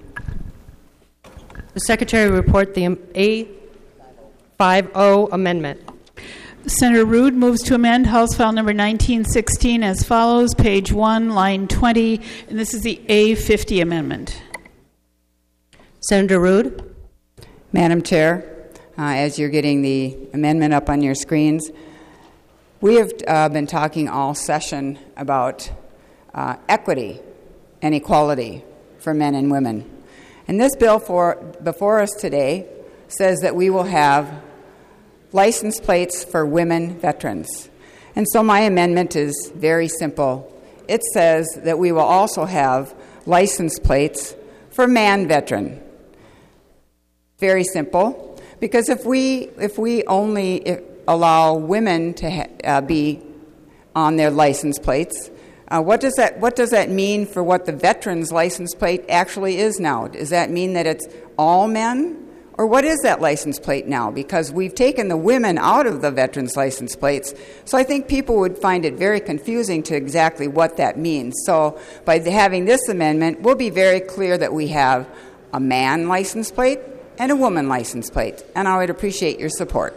The Secretary will report the A50 amendment. Senator Rude moves to amend House File number 1916 as follows, page 1, line 20, and this is the A50 amendment. Senator Rude. Madam Chair, as you're getting the amendment up on your screens, we have been talking all session about equity and equality for men and women. And this bill before us today says that we will have license plates for women veterans. And so my amendment is very simple. It says that we will also have license plates for man veteran. Very simple, because if we only allow women to be on their license plates, what does that mean for what the veteran's license plate actually is now? Does that mean that it's all men? Or what is that license plate now? Because we've taken the women out of the veterans' license plates. So I think people would find it very confusing to exactly what that means. So by having this amendment, we'll be very clear that we have a man license plate and a woman license plate. And I would appreciate your support.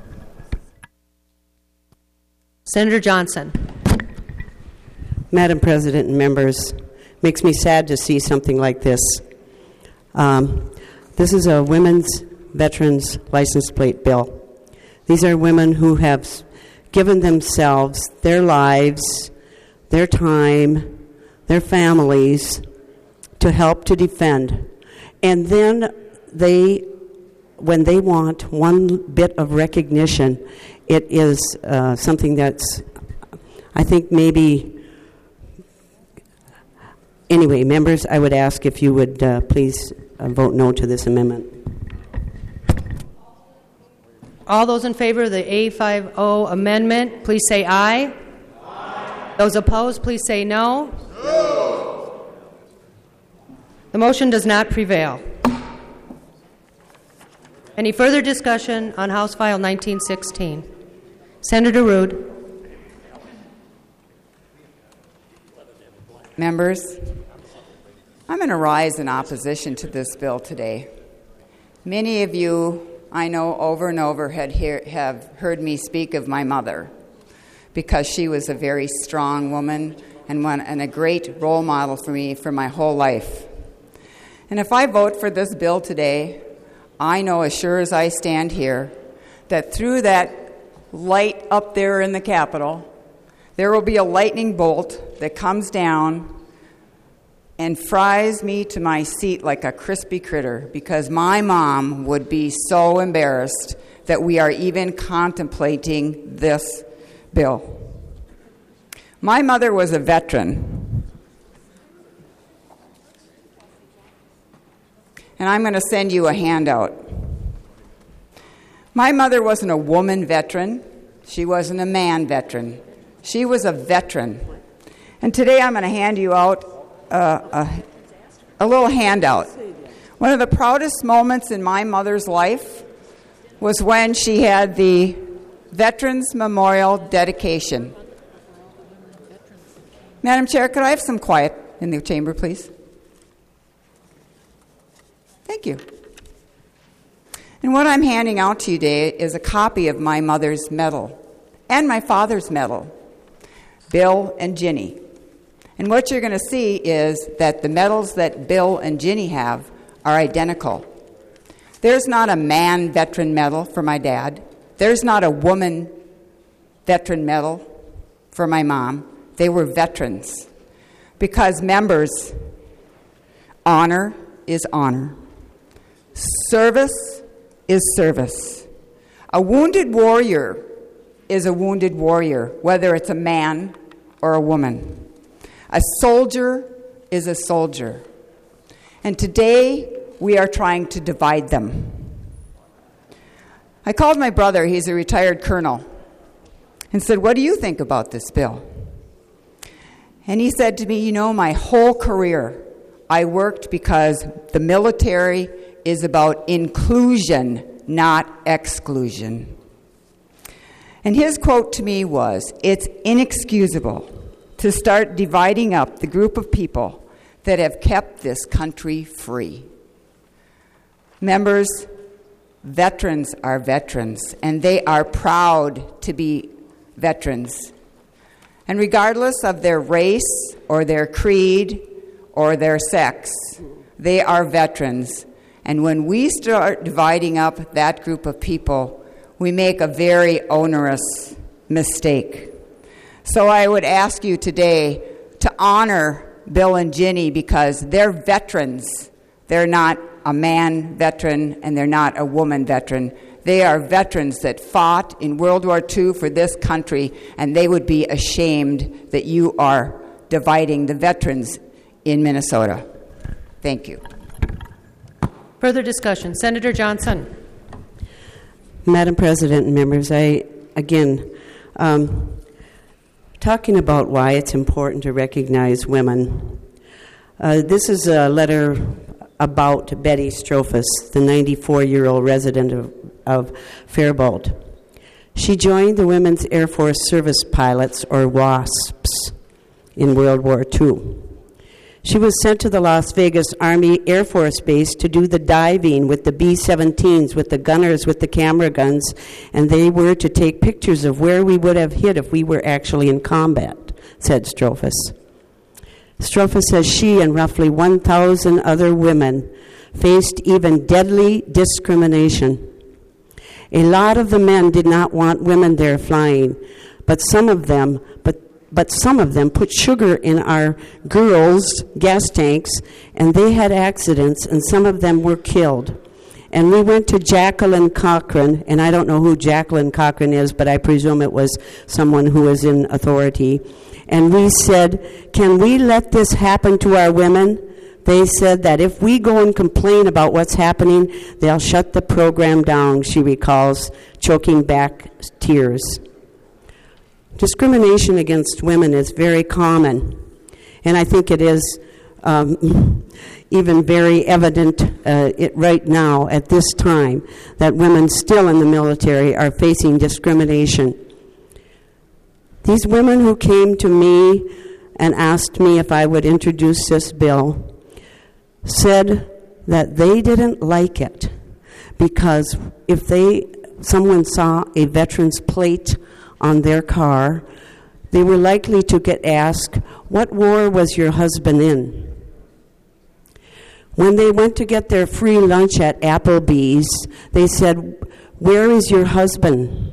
Senator Johnson. Madam President and members, makes me sad to see something like this. This is a women's veterans license plate bill. These are women who have given themselves, their lives, their time, their families to help to defend. And then when they want one bit of recognition, it is something that's, I think maybe. Anyway, members, I would ask if you would please vote no to this amendment. All those in favor of the A50 amendment, please say aye. Aye. Those opposed, please say no. No. The motion does not prevail. Any further discussion on House File 1916? Senator Rude. Members, I'm going to rise in opposition to this bill today. Many of you, I know, over and over have heard me speak of my mother because she was a very strong woman and a great role model for me for my whole life. And if I vote for this bill today, I know as sure as I stand here that through that light up there in the Capitol, there will be a lightning bolt that comes down and fries me to my seat like a crispy critter, because my mom would be so embarrassed that we are even contemplating this bill. My mother was a veteran, and I'm going to send you a handout. My mother wasn't a woman veteran. She wasn't a man veteran. She was a veteran. And today I'm going to hand you out a little handout. One of the proudest moments in my mother's life was when she had the Veterans Memorial dedication. Madam Chair, could I have some quiet in the chamber, please? Thank you. And what I'm handing out to you today is a copy of my mother's medal and my father's medal, Bill and Ginny. And what you're going to see is that the medals that Bill and Ginny have are identical. There's not a man veteran medal for my dad. There's not a woman veteran medal for my mom. They were veterans. Because, members, honor is honor. Service is service. A wounded warrior is a wounded warrior, whether it's a man or a woman. A soldier is a soldier. And today, we are trying to divide them. I called my brother, he's a retired colonel, and said, "What do you think about this bill?" And he said to me, "You know, my whole career, I worked because the military is about inclusion, not exclusion." And his quote to me was, "It's inexcusable to start dividing up the group of people that have kept this country free." Members, Veterans are veterans, and they are proud to be veterans. And regardless of their race or their creed or their sex, they are veterans. And when we start dividing up that group of people, we make a very onerous mistake. So I would ask you today to honor Bill and Ginny because they're veterans. They're not a man veteran and they're not a woman veteran. They are veterans that fought in World War II for this country, and they would be ashamed that you are dividing the veterans in Minnesota. Thank you. Further discussion. Senator Johnson. Madam President and members, talking about why it's important to recognize women. This is a letter about Betty Strophus, the 94-year-old resident of Faribault. She joined the Women's Air Force Service Pilots, or WASPs, in World War II. She was sent to the Las Vegas Army Air Force Base to do the diving with the B-17s, with the gunners with the camera guns, and they were to take pictures of where we would have hit if we were actually in combat, said Strophus. Strophus says she and roughly 1,000 other women faced even deadly discrimination. A lot of the men did not want women there flying, but some of them put sugar in our girls' gas tanks, and they had accidents, and some of them were killed. And we went to Jacqueline Cochran, and I don't know who Jacqueline Cochran is, but I presume it was someone who was in authority. And we said, can we let this happen to our women? They said that if we go and complain about what's happening, they'll shut the program down, she recalls, choking back tears. Discrimination against women is very common, and I think it is even very evident right now at this time that women still in the military are facing discrimination. These women who came to me and asked me if I would introduce this bill said that they didn't like it because if someone saw a veteran's plate on their car, they were likely to get asked, what war was your husband in? When they went to get their free lunch at Applebee's, they said, where is your husband?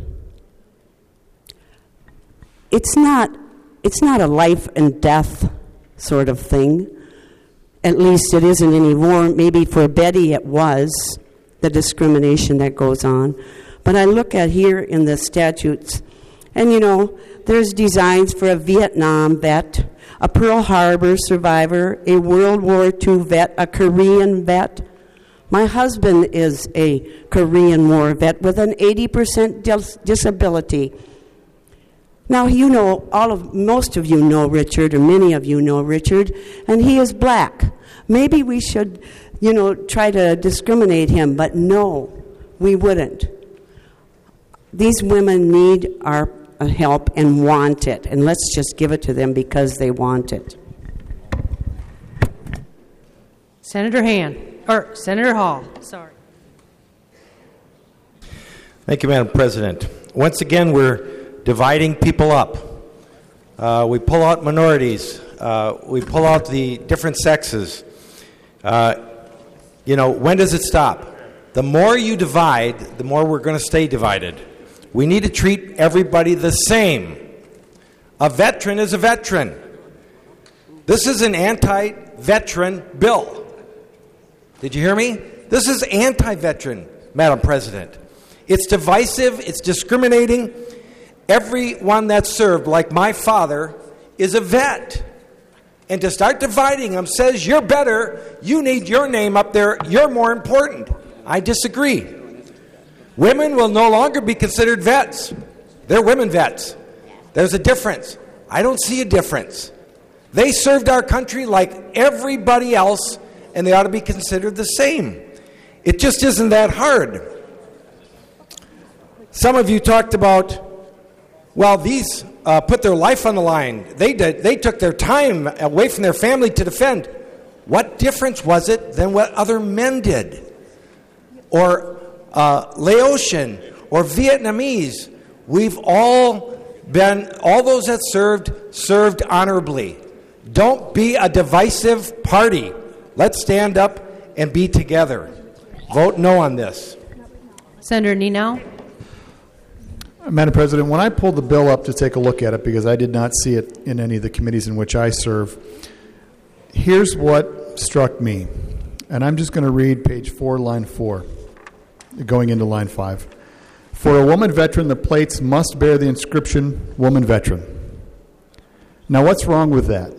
It's not a life and death sort of thing. At least it isn't anymore. Maybe for Betty it was, the discrimination that goes on. But I look at here in the statutes, and there's designs for a Vietnam vet, a Pearl Harbor survivor, a World War II vet, a Korean vet. My husband is a Korean War vet with an 80% disability. Now, most of you know Richard, or many of you know Richard, and he is black. Maybe we should, try to discriminate him, but no, we wouldn't. These women need our help and want it, and let's just give it to them because they want it. Senator Hall. Sorry. Thank you, Madam President. Once again, we're dividing people up. We pull out minorities. We pull out the different sexes. When does it stop? The more you divide, the more we're going to stay divided. We need to treat everybody the same. A veteran is a veteran. This is an anti-veteran bill. Did you hear me? This is anti-veteran, Madam President. It's divisive. It's discriminating. Everyone that served, like my father, is a vet. And to start dividing them says you're better, you need your name up there, you're more important. I disagree. Women will no longer be considered vets. They're women vets. There's a difference. I don't see a difference. They served our country like everybody else, and they ought to be considered the same. It just isn't that hard. Some of you talked about, these put their life on the line. They did. They took their time away from their family to defend. What difference was it than what other men did? Or Laotian or Vietnamese. We've all those that served honorably. Don't be a divisive party. Let's stand up and be together. Vote no on this. Senator Nenow. Madam President, when I pulled the bill up to take a look at it, because I did not see it in any of the committees in which I serve, here's what struck me. And I'm just going to read page 4, line 4, going into line 5. For a woman veteran, the plates must bear the inscription, Woman Veteran. Now, what's wrong with that?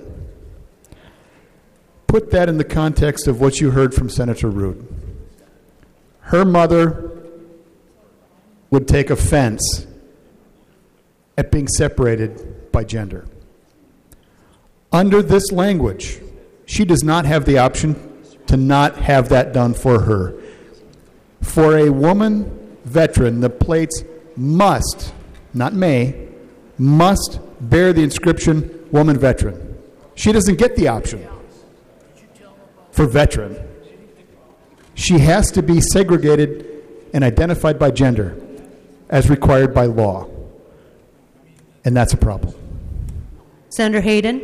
Put that in the context of what you heard from Senator Root. Her mother would take offense at being separated by gender. Under this language, she does not have the option to not have that done for her. For a woman veteran, the plates must, not may, must bear the inscription Woman Veteran. She doesn't get the option for veteran. She has to be segregated and identified by gender as required by law. And that's a problem. Senator Hayden.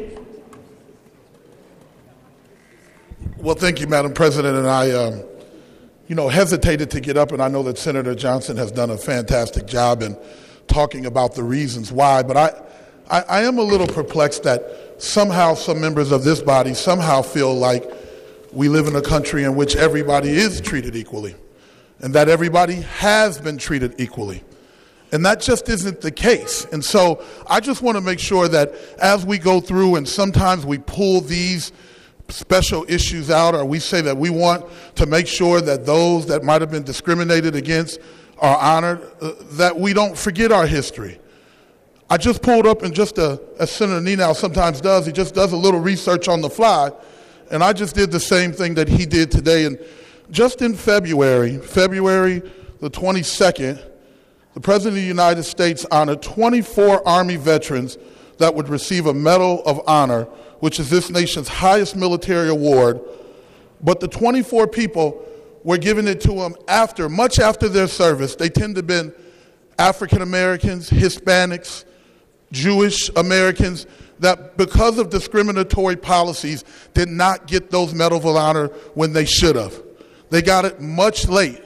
Well, thank you, Madam President. And I, hesitated to get up, and I know that Senator Johnson has done a fantastic job in talking about the reasons why. But I am a little perplexed that somehow some members of this body somehow feel like we live in a country in which everybody is treated equally, and that everybody has been treated equally. And that just isn't the case. And so I just want to make sure that as we go through, and sometimes we pull these special issues out, or we say that we want to make sure that those that might have been discriminated against are honored, that we don't forget our history. I just pulled up, and just as Senator Nenow sometimes does, he just does a little research on the fly, and I just did the same thing that he did today. And just in February the 22nd, the President of the United States honored 24 Army veterans that would receive a Medal of Honor, which is this nation's highest military award. But the 24 people were giving it to them much after their service. They tend to have been African Americans, Hispanics, Jewish Americans, that because of discriminatory policies did not get those Medals of Honor when they should have. They got it much later.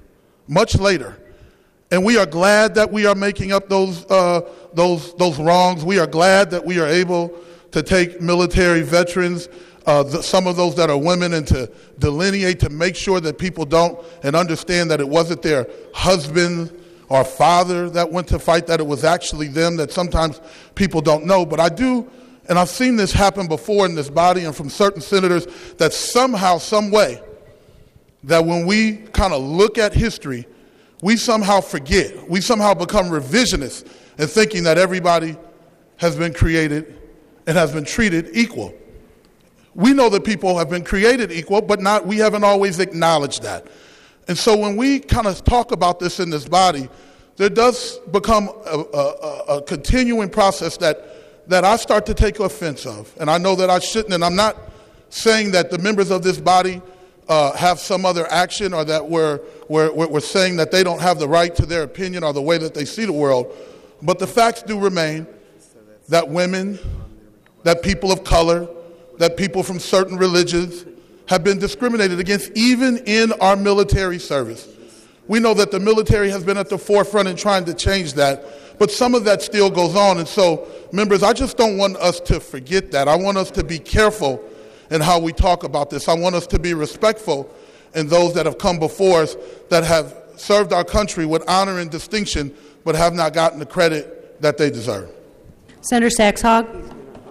And we are glad that we are making up those wrongs. We are glad that we are able to take military veterans, some of those that are women, and to delineate, to make sure that people don't and understand that it wasn't their husband or father that went to fight, that it was actually them, that sometimes people don't know. But I do, and I've seen this happen before in this body and from certain senators, that somehow, some way, that when we kind of look at history, we somehow forget. We somehow become revisionists in thinking that everybody has been created and has been treated equal. We know that people have been created equal, but we haven't always acknowledged that. And so when we kind of talk about this in this body, there does become a continuing process that I start to take offense of. And I know that I shouldn't, and I'm not saying that the members of this body have some other action, or that we're saying that they don't have the right to their opinion or the way that they see the world. But the facts do remain that women, that people of color, that people from certain religions have been discriminated against, even in our military service. We know that the military has been at the forefront in trying to change that, but some of that still goes on. And so, members, I just don't want us to forget that. I want us to be careful in how we talk about this. I want us to be respectful in those that have come before us, that have served our country with honor and distinction, but have not gotten the credit that they deserve. Senator Sachs-Hogg.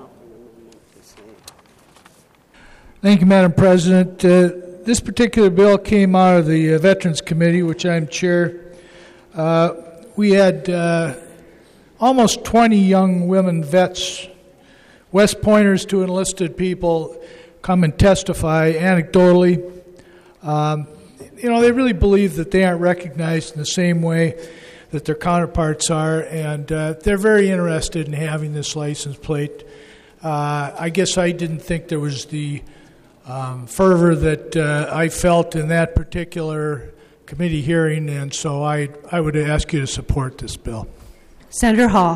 Thank you, Madam President. This particular bill came out of the Veterans Committee, which I'm chair. We had almost 20 young women vets, West Pointers to enlisted people, come and testify anecdotally. They really believe that they aren't recognized in the same way that their counterparts are, and they're very interested in having this license plate. I guess I didn't think there was the fervor that I felt in that particular committee hearing, and so I would ask you to support this bill. Senator Hall.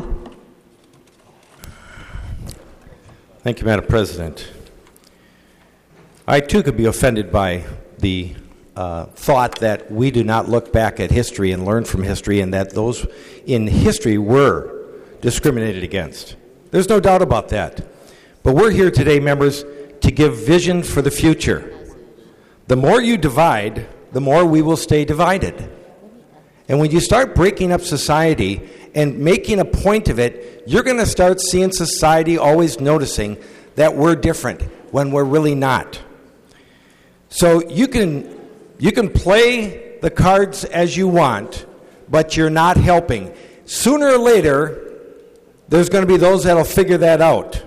Thank you, Madam President. I, too, could be offended by the thought that we do not look back at history and learn from history, and that those in history were discriminated against. There's no doubt about that. But we're here today, members, to give vision for the future. The more you divide, the more we will stay divided. And when you start breaking up society and making a point of it, you're going to start seeing society always noticing that we're different when we're really not. So you can play the cards as you want, but you're not helping. Sooner or later, there's going to be those that'll figure that out.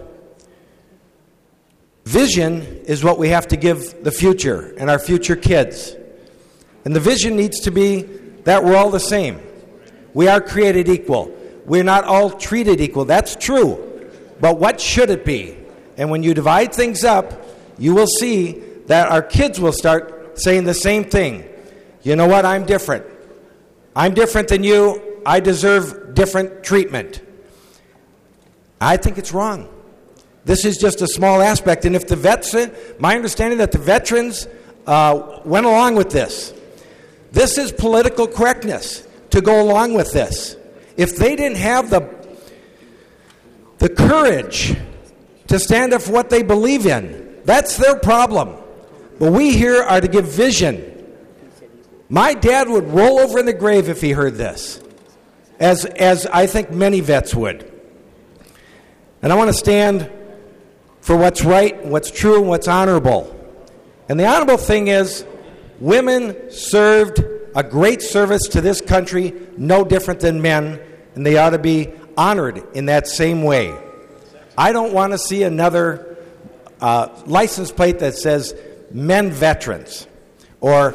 Vision is what we have to give the future and our future kids. And the vision needs to be that we're all the same. We are created equal. We're not all treated equal. That's true. But what should it be? And when you divide things up, you will see that our kids will start saying the same thing. You know what? I'm different. I'm different than you. I deserve different treatment. I think it's wrong. This is just a small aspect. And if the vets, my understanding that the veterans went along with this. This is political correctness to go along with this. If they didn't have the courage to stand up for what they believe in, that's their problem. But we here are to give vision. My dad would roll over in the grave if he heard this, as I think many vets would. And I want to stand for what's right, what's true, and what's honorable. And the honorable thing is, women served a great service to this country, no different than men, and they ought to be honored in that same way. I don't want to see another license plate that says men veterans or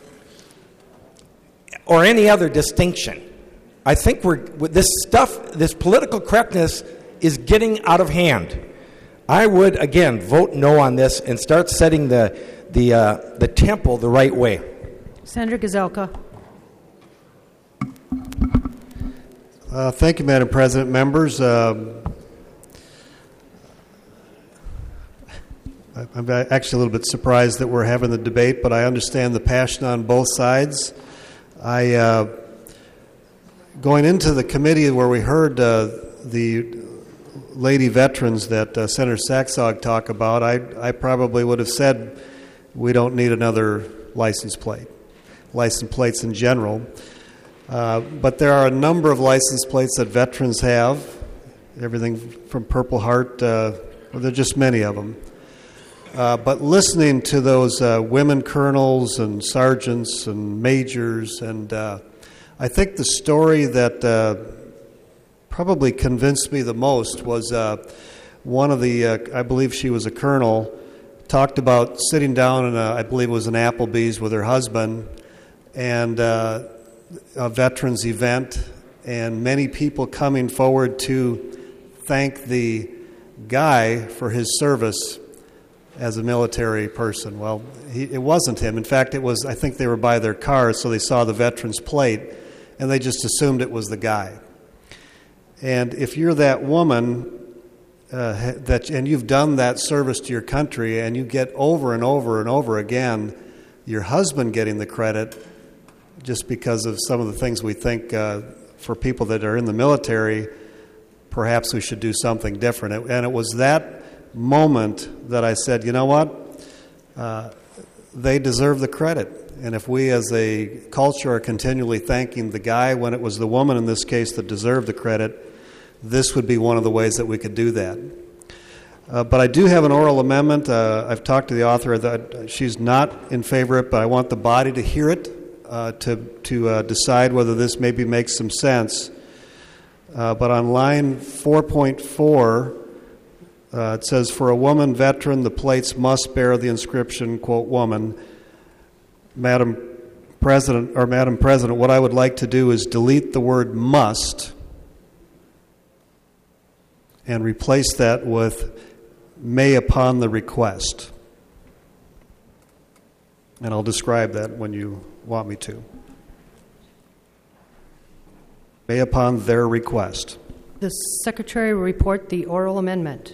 any other distinction. I think this political correctness is getting out of hand. I would, again, vote no on this and start setting the tempo the right way. Senator Gazelka. Thank you, Madam President. Members, I'm actually a little bit surprised that we're having the debate, but I understand the passion on both sides. Going into the committee where we heard the lady veterans that Senator Saxog talked about, I probably would have said we don't need another license plates in general. But there are a number of license plates that veterans have, everything from Purple Heart, there are just many of them. But listening to those women colonels and sergeants and majors, and I think the story that probably convinced me the most was one of the, I believe she was a colonel, talked about sitting down in I believe it was an Applebee's with her husband, and a veterans event, and many people coming forward to thank the guy for his service as a military person. Well, it wasn't him. In fact, it was, I think they were by their cars, so they saw the veterans plate, and they just assumed it was the guy. And if you're that woman and you've done that service to your country, and you get over and over and over again your husband getting the credit just because of some of the things we think for people that are in the military, perhaps we should do something different. And it was that moment that I said, you know what? They deserve the credit. And if we as a culture are continually thanking the guy when it was the woman in this case that deserved the credit, this would be one of the ways that we could do that. But I do have an oral amendment. I've talked to the author. That she's not in favor of it, but I want the body to hear it to decide whether this maybe makes some sense. But on line 4.4, it says, for a woman veteran, the plates must bear the inscription, quote, woman. Madam President, what I would like to do is delete the word must and replace that with may upon the request. And I'll describe that when you want me to. May upon their request. The Secretary will report the oral amendment.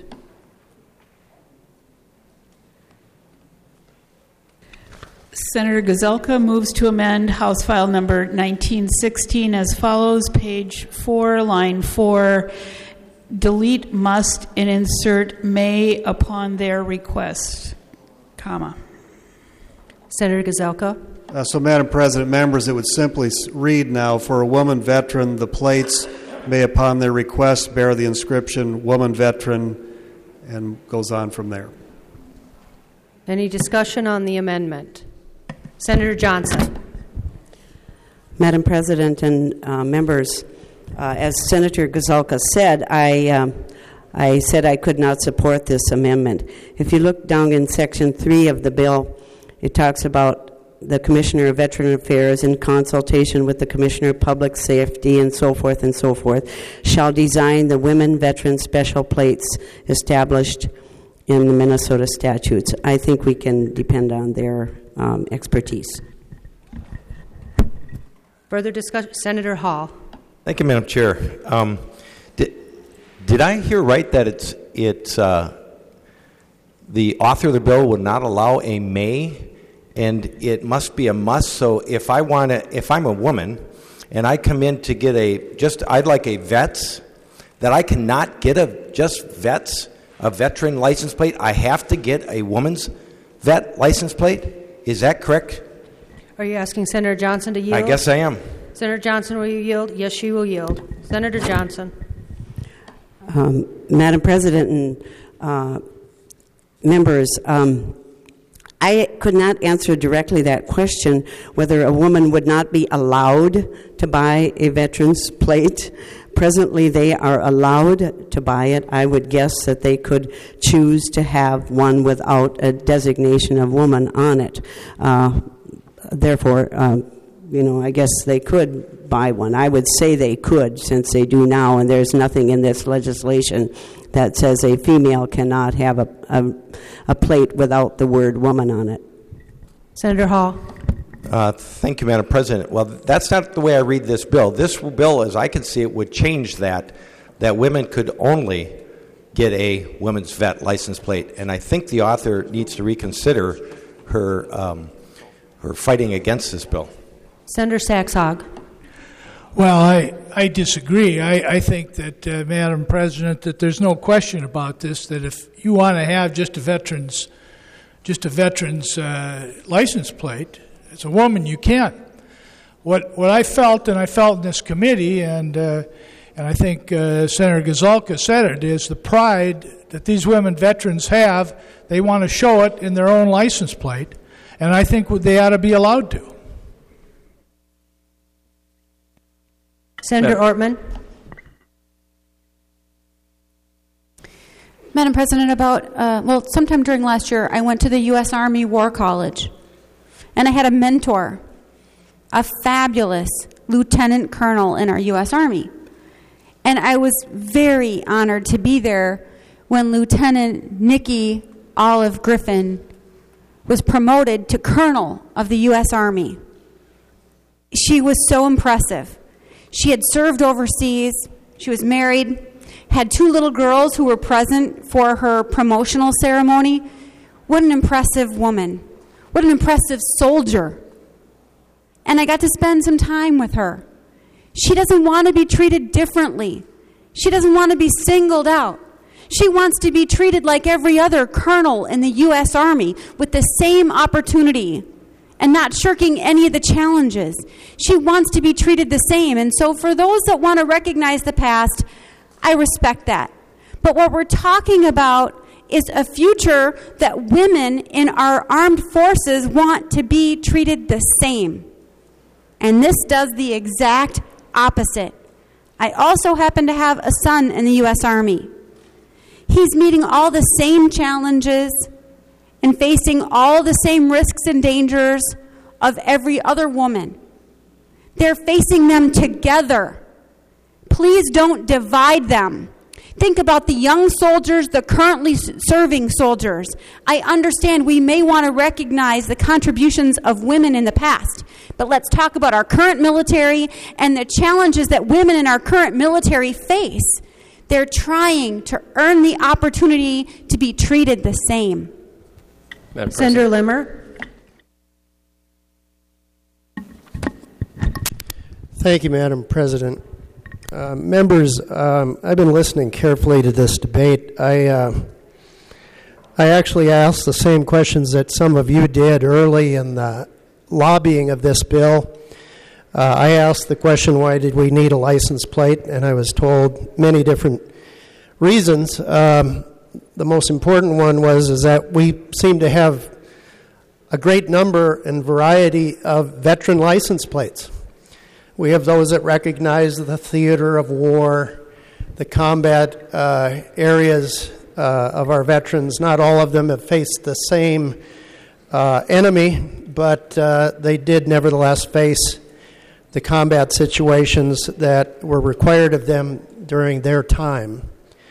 Senator Gazelka moves to amend House File Number 1916 as follows, page 4, line 4, delete must and insert may upon their request, comma. Senator Gazelka. So, Madam President, members, it would simply read now, for a woman veteran, the plates may upon their request bear the inscription, woman veteran, and goes on from there. Any discussion on the amendment? Senator Johnson. Madam President and members, as Senator Gazelka said, I said I could not support this amendment. If you look down in Section 3 of the bill, it talks about the Commissioner of Veteran Affairs, in consultation with the Commissioner of Public Safety and so forth, shall design the women veteran special plates established in the Minnesota statutes. I think we can depend on their expertise. Further discussion? Senator Hall. Thank you, Madam Chair. Did I hear right that it's the author of the bill would not allow a may, and it must be a must? So if I'm a woman and I come in to get I'd like a vets, that I cannot get a veteran license plate. I have to get a woman's vet license plate. Is that correct? Are you asking Senator Johnson to yield? I guess I am. Senator Johnson, will you yield? Yes, she will yield. Senator Johnson. Madam President and members, I could not answer directly that question, whether a woman would not be allowed to buy a veteran's plate. Presently, they are allowed to buy it. I would guess that they could choose to have one without a designation of woman on it. Therefore, I guess they could buy one. I would say they could, since they do now, and there's nothing in this legislation that says a female cannot have a plate without the word woman on it. Senator Hall. Thank you, Madam President. Well, that's not the way I read this bill. This bill, as I can see it, would change that women could only get a women's vet license plate. And I think the author needs to reconsider her fighting against this bill. Senator Saxhog. Well, I disagree. I think that, Madam President, that there's no question about this, that if you want to have just a veteran's license plate, as a woman, you can. What I felt, and I felt in this committee, and I think Senator Gazelka said it, is the pride that these women veterans have. They want to show it in their own license plate, and I think they ought to be allowed to. Senator Ortman. Madam President, sometime during last year, I went to the U.S. Army War College, and I had a mentor, a fabulous lieutenant colonel in our U.S. Army. And I was very honored to be there when Lieutenant Nikki Olive Griffin was promoted to colonel of the U.S. Army. She was so impressive. She had served overseas. She was married, had 2 little girls who were present for her promotional ceremony. What an impressive woman. What an impressive soldier. And I got to spend some time with her. She doesn't want to be treated differently. She doesn't want to be singled out. She wants to be treated like every other colonel in the U.S. Army with the same opportunity and not shirking any of the challenges. She wants to be treated the same. And so for those that want to recognize the past, I respect that. But what we're talking about is a future that women in our armed forces want to be treated the same. And this does the exact opposite. I also happen to have a son in the U.S. Army. He's meeting all the same challenges and facing all the same risks and dangers of every other woman. They're facing them together. Please don't divide them. Think about the young soldiers, the currently serving soldiers. I understand we may want to recognize the contributions of women in the past, but let's talk about our current military and the challenges that women in our current military face. They're trying to earn the opportunity to be treated the same. Senator Limmer. Thank you, Madam President. Members, I've been listening carefully to this debate. I actually asked the same questions that some of you did early in the lobbying of this bill. I asked the question, why did we need a license plate? And I was told many different reasons. The most important one is that we seem to have a great number and variety of veteran license plates. We have those that recognize the theater of war, the combat areas of our veterans. Not all of them have faced the same enemy, but they did nevertheless face the combat situations that were required of them during their time.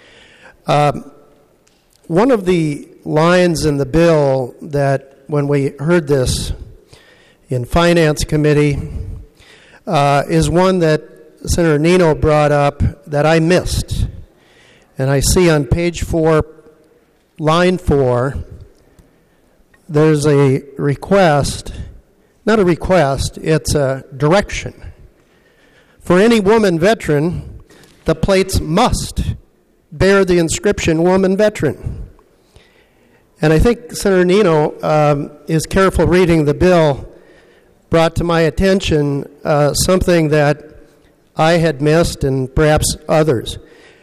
One of the lines in the bill that when we heard this in Finance Committee is one that Senator Nino brought up that I missed. And I see on page 4, line 4, there's a request, not a request, it's a direction. For any woman veteran, the plates must bear the inscription Woman Veteran. And I think Senator Nino is careful reading the bill brought to my attention something that I had missed and perhaps others.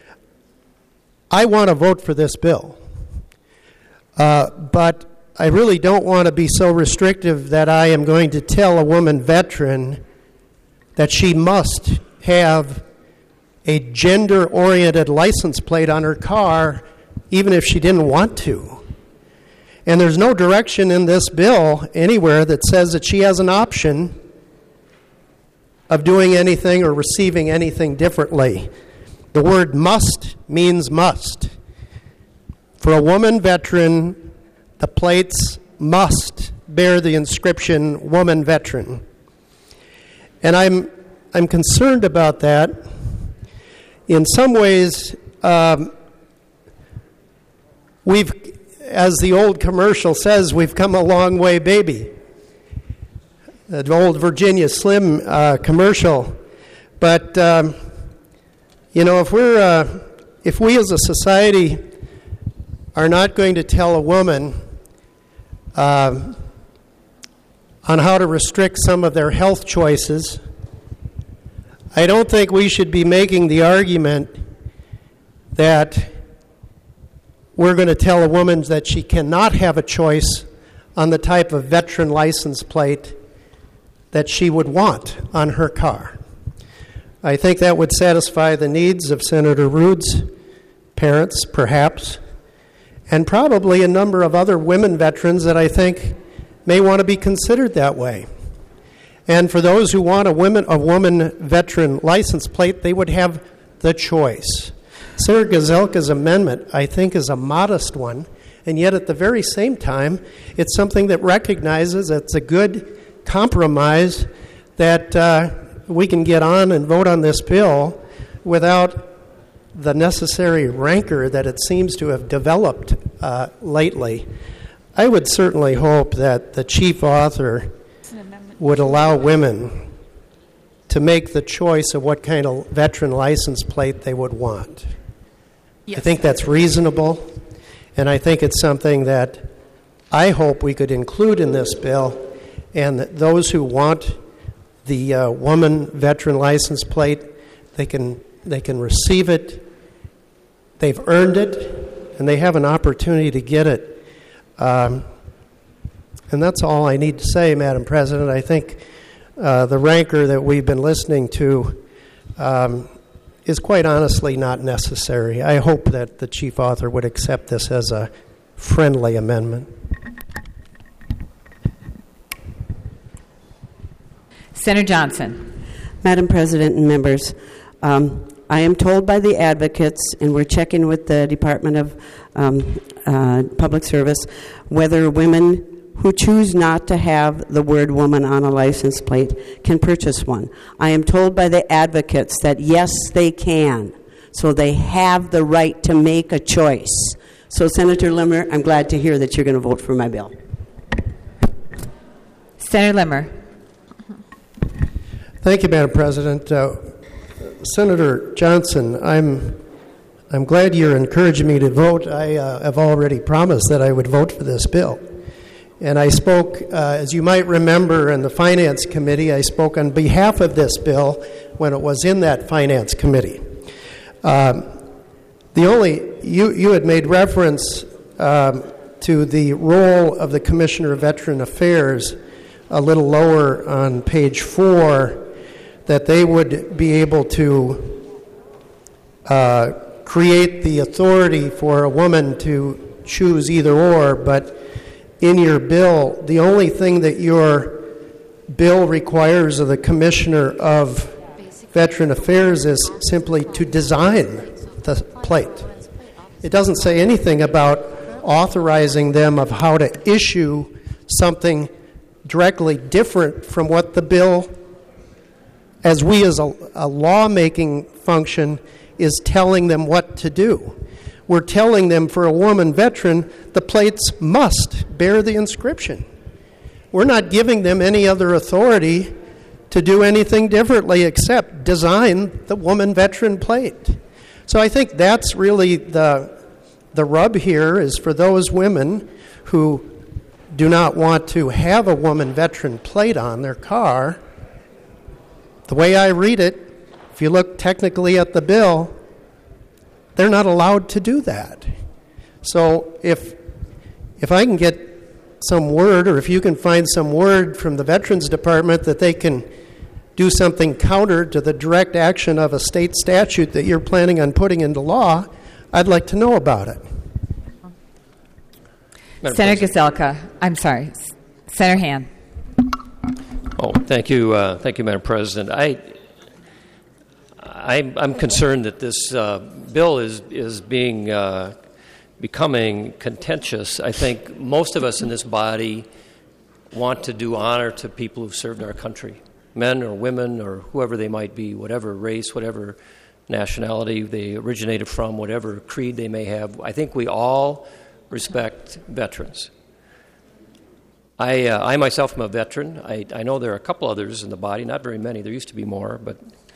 I want to vote for this bill, but I really don't want to be so restrictive that I am going to tell a woman veteran that she must have a gender-oriented license plate on her car even if she didn't want to. And there's no direction in this bill anywhere that says that she has an option of doing anything or receiving anything differently. The word must means must. For a woman veteran, the plates must bear the inscription Woman Veteran. And I'm concerned about that. In some ways, as the old commercial says, we've come a long way, baby. The old Virginia Slim commercial. But, if we as a society are not going to tell a woman on how to restrict some of their health choices, I don't think we should be making the argument that we're going to tell a woman that she cannot have a choice on the type of veteran license plate that she would want on her car. I think that would satisfy the needs of Senator Rood's parents, perhaps, and probably a number of other women veterans that I think may want to be considered that way. And for those who want a woman veteran license plate, they would have the choice. Senator Gazelka's amendment, I think, is a modest one, and yet at the very same time, it's something that recognizes it's a good compromise that we can get on and vote on this bill without the necessary rancor that it seems to have developed lately. I would certainly hope that the chief author would allow women to make the choice of what kind of veteran license plate they would want. Yes. I think that's reasonable, and I think it's something that I hope we could include in this bill, and that those who want the woman veteran license plate, they can receive it. They've earned it, and they have an opportunity to get it. And that's all I need to say, Madam President. I think the rancor that we've been listening to is quite honestly not necessary. I hope that the chief author would accept this as a friendly amendment. Senator Johnson. Madam President and members, I am told by the advocates, and we're checking with the Department of Public Service, whether women who choose not to have the word woman on a license plate can purchase one. I am told by the advocates that yes, they can. So they have the right to make a choice. So, Senator Limmer, I'm glad to hear that you're going to vote for my bill. Senator Limmer. Thank you, Madam President. Senator Johnson, I'm glad you're encouraging me to vote. I have already promised that I would vote for this bill. And I spoke, as you might remember, in the Finance Committee, I spoke on behalf of this bill when it was in that Finance Committee. You had made reference to the role of the Commissioner of Veteran Affairs a little lower on page 4, that they would be able to create the authority for a woman to choose either or, but in your bill, the only thing that your bill requires of the Commissioner of Veteran Affairs is simply to design the plate. It doesn't say anything about authorizing them of how to issue something directly different from what the bill, as we as a lawmaking function, is telling them what to do. We're telling them for a woman veteran, the plates must bear the inscription. We're not giving them any other authority to do anything differently except design the woman veteran plate. So I think that's really the rub here, is for those women who do not want to have a woman veteran plate on their car. The way I read it, if you look technically at the bill, they're not allowed to do that. So if I can get some word, or if you can find some word from the Veterans Department that they can do something counter to the direct action of a state statute that you're planning on putting into law, I'd like to know about it. Senator Gazelka. I'm sorry. Senator Han. Oh, thank you, Madam President. I'm concerned that this bill is becoming contentious. I think most of us in this body want to do honor to people who've served our country, men or women or whoever they might be, whatever race, whatever nationality they originated from, whatever creed they may have. I think we all respect veterans. I myself am a veteran. I know there are a couple others in the body, not very many. There used to be more, but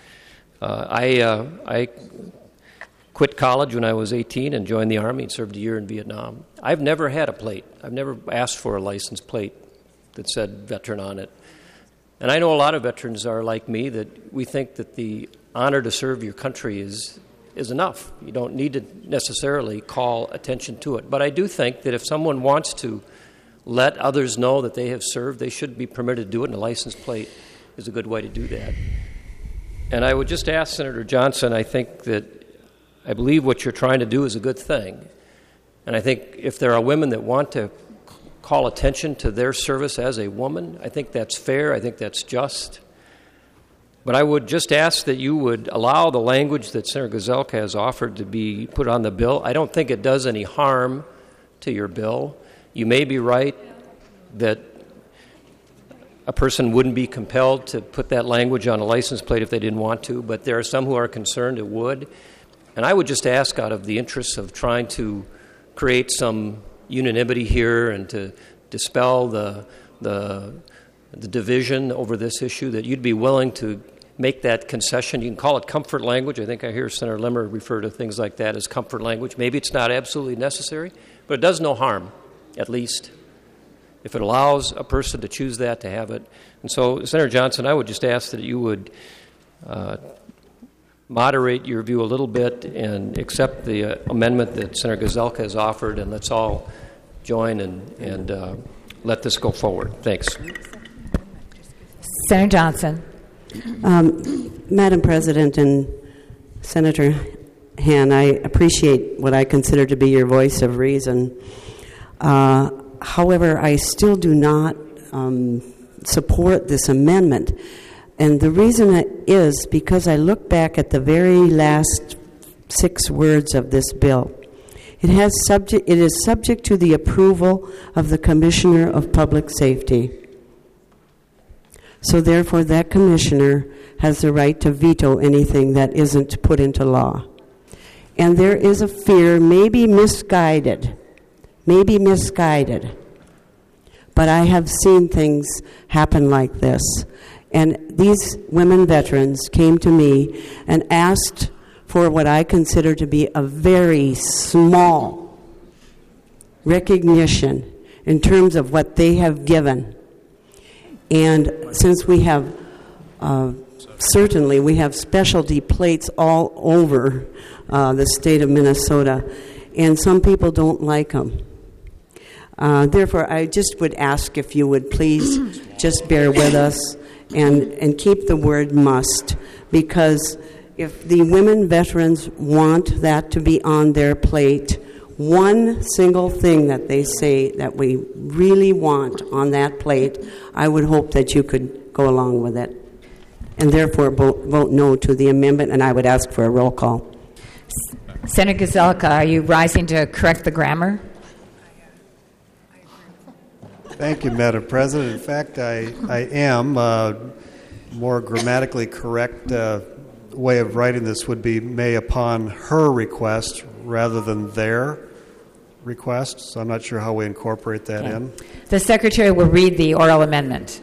I quit college when I was 18 and joined the Army and served a year in Vietnam. I've never had a plate. I've never asked for a license plate that said veteran on it. And I know a lot of veterans are like me, that we think that the honor to serve your country is enough. You don't need to necessarily call attention to it. But I do think that if someone wants to let others know that they have served, they should be permitted to do it, and a license plate is a good way to do that. And I would just ask Senator Johnson, I believe what you're trying to do is a good thing. And I think if there are women that want to call attention to their service as a woman, I think that's fair, I think that's just. But I would just ask that you would allow the language that Senator Gazelka has offered to be put on the bill. I don't think it does any harm to your bill. You may be right that a person wouldn't be compelled to put that language on a license plate if they didn't want to, but there are some who are concerned it would. And I would just ask, out of the interests of trying to create some unanimity here and to dispel the division over this issue, that you'd be willing to make that concession. You can call it comfort language. I think I hear Senator Limmer refer to things like that as comfort language. Maybe it's not absolutely necessary, but it does no harm, at least, if it allows a person to choose that, to have it. And so, Senator Johnson, I would just ask that you would moderate your view a little bit and accept the amendment that Senator Gazelka has offered, and let's all join and let this go forward. Thanks. Senator Johnson. Madam President and Senator Han, I appreciate what I consider to be your voice of reason. However, I still do not support this amendment. And the reason it is because I look back at the very last 6 words of this bill. It is subject to the approval of the Commissioner of Public Safety. So therefore, that commissioner has the right to veto anything that isn't put into law. And there is a fear, maybe misguided, but I have seen things happen like this. And these women veterans came to me and asked for what I consider to be a very small recognition in terms of what they have given. And since we have, certainly we have specialty plates all over the state of Minnesota, and some people don't like them. Therefore, I just would ask if you would please just bear with us and keep the word must, because if the women veterans want that to be on their plate, one single thing that they say that we really want on that plate, I would hope that you could go along with it. And therefore, vote no to the amendment, and I would ask for a roll call. Senator Gazelka, are you rising to correct the grammar? Thank you, Madam President. In fact, I am. More grammatically correct way of writing this would be may upon her request rather than their request. So I'm not sure how we incorporate that in. The Secretary will read the oral amendment.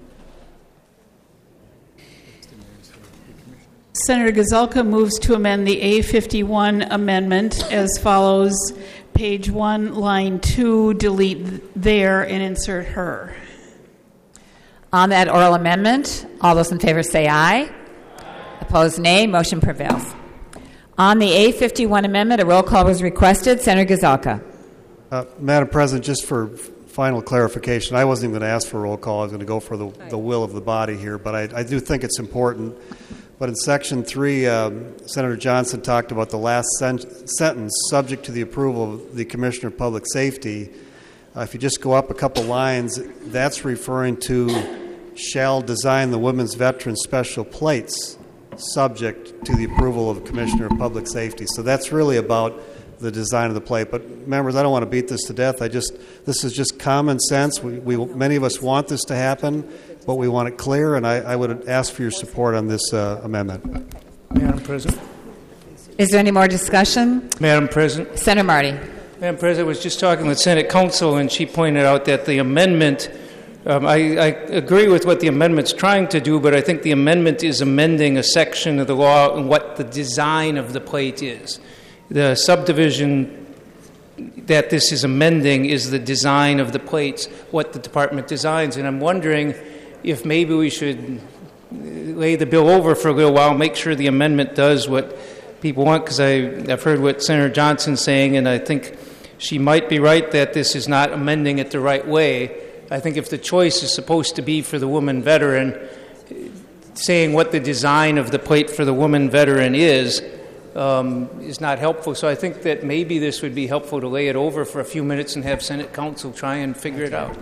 Senator Gazelka moves to amend the A51 amendment as follows. Page 1, line 2, delete there and insert her. On that oral amendment, all those in favor say aye. Opposed, nay. Motion prevails. On the A51 amendment, a roll call was requested. Senator Gazelka. Madam President, just for final clarification, I wasn't even going to ask for a roll call. I was going to go for the will of the body here, but I do think it's important. But in Section 3, Senator Johnson talked about the last sentence, subject to the approval of the Commissioner of Public Safety. If you just go up a couple lines, that's referring to shall design the women's veteran special plates subject to the approval of the Commissioner of Public Safety. So that's really about the design of the plate. But members, I don't want to beat this to death. This is just common sense. Many of us want this to happen, but we want it clear, and I would ask for your support on this amendment. Madam President. Is there any more discussion? Madam President. Senator Marty. Madam President, I was just talking with Senate Counsel, and she pointed out that the amendment, I agree with what the amendment's trying to do, but I think the amendment is amending a section of the law and what the design of the plate is. The subdivision that this is amending is the design of the plates, what the department designs. And I'm wondering if maybe we should lay the bill over for a little while, make sure the amendment does what people want, because I've heard what Senator Johnson's saying, and I think she might be right that this is not amending it the right way. I think if the choice is supposed to be for the woman veteran, saying what the design of the plate for the woman veteran is not helpful. So I think that maybe this would be helpful to lay it over for a few minutes and have Senate Counsel try and figure it out.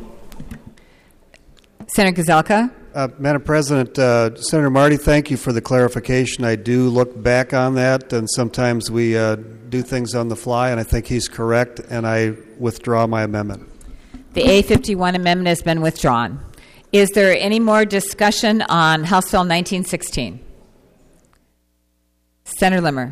Senator Gazelka. Madam President, Senator Marty, thank you for the clarification. I do look back on that, and sometimes we do things on the fly, and I think he's correct, and I withdraw my amendment. The A51 amendment has been withdrawn. Is there any more discussion on House Bill 1916? Senator Limmer.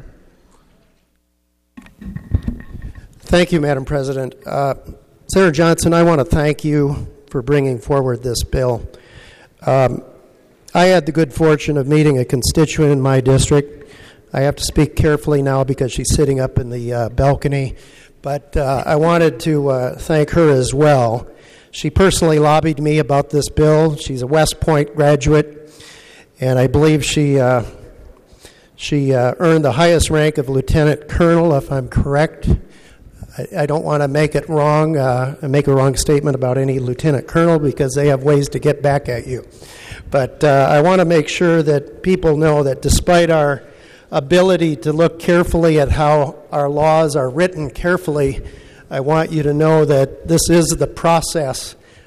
Thank you, Madam President. Senator Johnson, I want to thank you for bringing forward this bill. I had the good fortune of meeting a constituent in my district. I have to speak carefully now because she's sitting up in the balcony, but I wanted to thank her as well. She personally lobbied me about this bill. She's a West Point graduate, and I believe she earned the highest rank of lieutenant colonel, if I'm correct. I don't want to make it wrong, make a wrong statement about any lieutenant colonel, because they have ways to get back at you. But I want to make sure that people know that despite our ability to look carefully at how our laws are written carefully, I want you to know that this is the process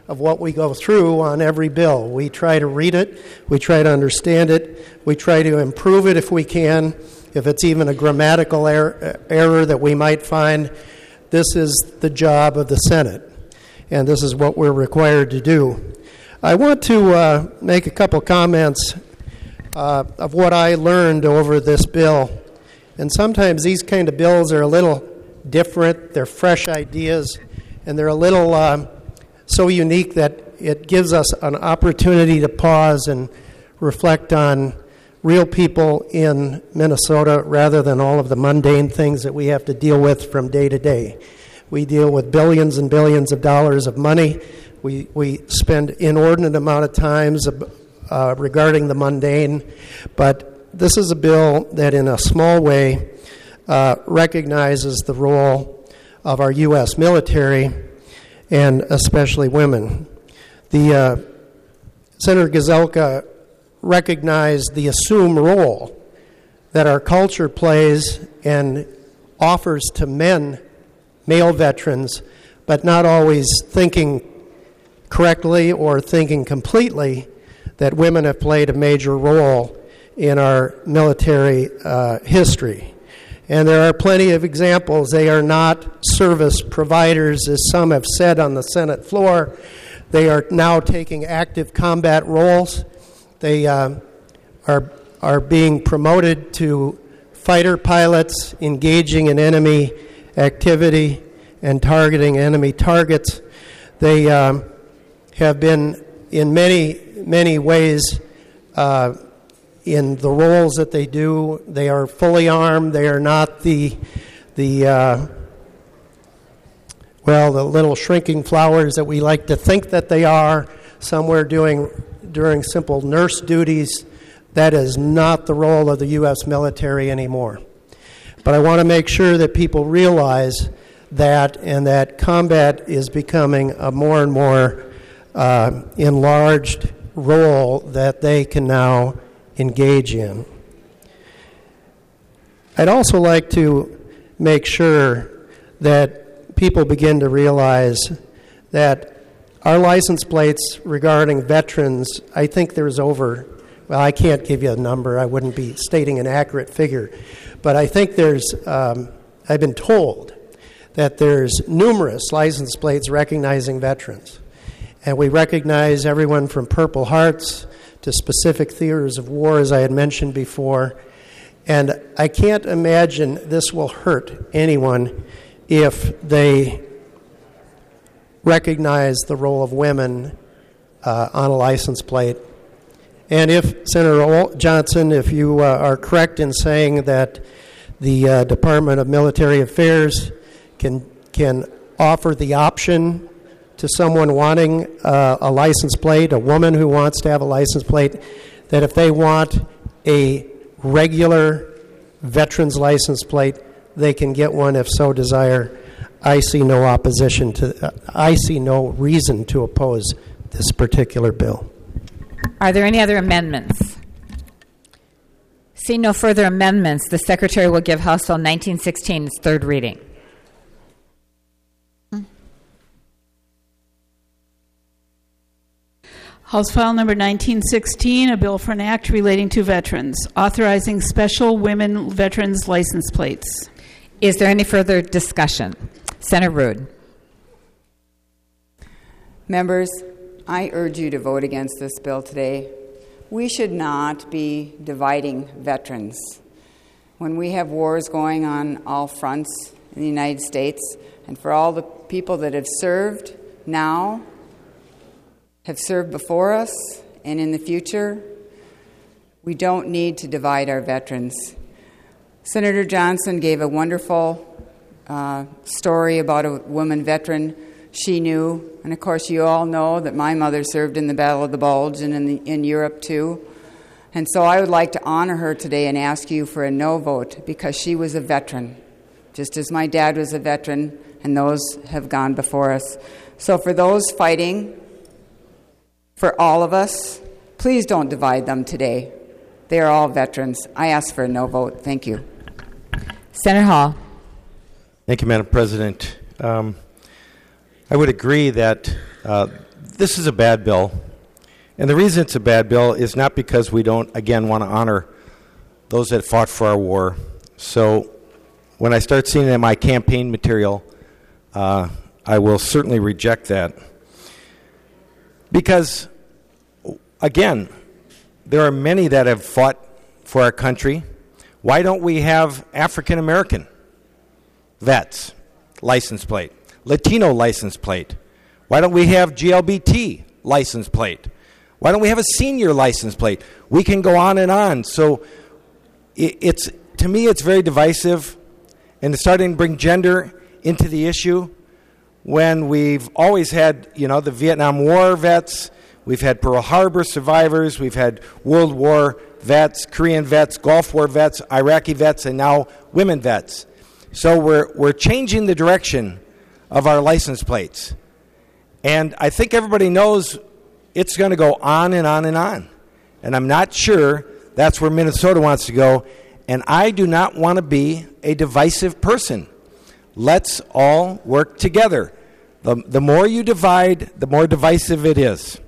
of what we go through on every bill. We try to read it, we try to understand it, we try to improve it if we can, if it's even a grammatical error that we might find. This is the job of the Senate, and this is what we're required to do. I want to make a couple comments of what I learned over this bill. And sometimes these kind of bills are a little different, they're fresh ideas, and they're a little so unique that it gives us an opportunity to pause and reflect on real people in Minnesota rather than all of the mundane things that we have to deal with from day to day. We deal with billions and billions of dollars of money. We spend inordinate amount of times regarding the mundane, but this is a bill that in a small way recognizes the role of our U.S. military and especially women. The Senator Gazelka recognized the assumed role that our culture plays and offers to male veterans, but not always thinking correctly or thinking completely that women have played a major role in our military history. And there are plenty of examples. They are not service providers, as some have said on the Senate floor. They are now taking active combat roles. They are being promoted to fighter pilots, engaging in enemy activity and targeting enemy targets. They have been in many ways in the roles that they do. They are fully armed. They are not the little shrinking flowers that we like to think that they are, somewhere during simple nurse duties. That is not the role of the U.S. military anymore. But I want to make sure that people realize that, and that combat is becoming a more and more enlarged role that they can now engage in. I'd also like to make sure that people begin to realize that our license plates regarding veterans, I think there's I can't give you a number, I wouldn't be stating an accurate figure, but I think I've been told that there's numerous license plates recognizing veterans. And we recognize everyone from Purple Hearts to specific theaters of war, as I had mentioned before. And I can't imagine this will hurt anyone if they recognize the role of women on a license plate. And if, Senator Johnson, if you are correct in saying that the Department of Military Affairs can offer the option to someone wanting a license plate, a woman who wants to have a license plate, that if they want a regular veteran's license plate, they can get one if so desire. I see no reason to oppose this particular bill. Are there any other amendments? Seeing no further amendments, the Secretary will give House Bill 1916 its third reading. House File Number 1916, a bill for an act relating to veterans, authorizing special women veterans license plates. Is there any further discussion? Senator Rood. Members, I urge you to vote against this bill today. We should not be dividing veterans. When we have wars going on all fronts in the United States, and for all the people that have served now, have served before us, and in the future, we don't need to divide our veterans. Senator Johnson gave a wonderful story about a woman veteran she knew, and of course you all know that my mother served in the Battle of the Bulge and in Europe too. And so I would like to honor her today and ask you for a no vote, because she was a veteran, just as my dad was a veteran, and those have gone before us. So for those fighting, for all of us, please don't divide them today. They are all veterans. I ask for a no vote. Thank you. Senator Hall. Thank you, Madam President. I would agree that this is a bad bill. And the reason it's a bad bill is not because we don't, again, want to honor those that fought for our war. So when I start seeing it in my campaign material, I will certainly reject that. Because, again, there are many that have fought for our country. Why don't we have African American vets license plate, Latino license plate? Why don't we have GLBT license plate? Why don't we have a senior license plate? We can go on and on. So it's, to me, it's very divisive, and it's starting to bring gender into the issue when we've always had, the Vietnam War vets, we've had Pearl Harbor survivors, we've had World War vets, Korean vets, Gulf War vets, Iraqi vets, and now women vets. So we're changing the direction of our license plates. And I think everybody knows it's going to go on and on and on. And I'm not sure that's where Minnesota wants to go. And I do not want to be a divisive person. Let's all work together. The more you divide, the more divisive it is.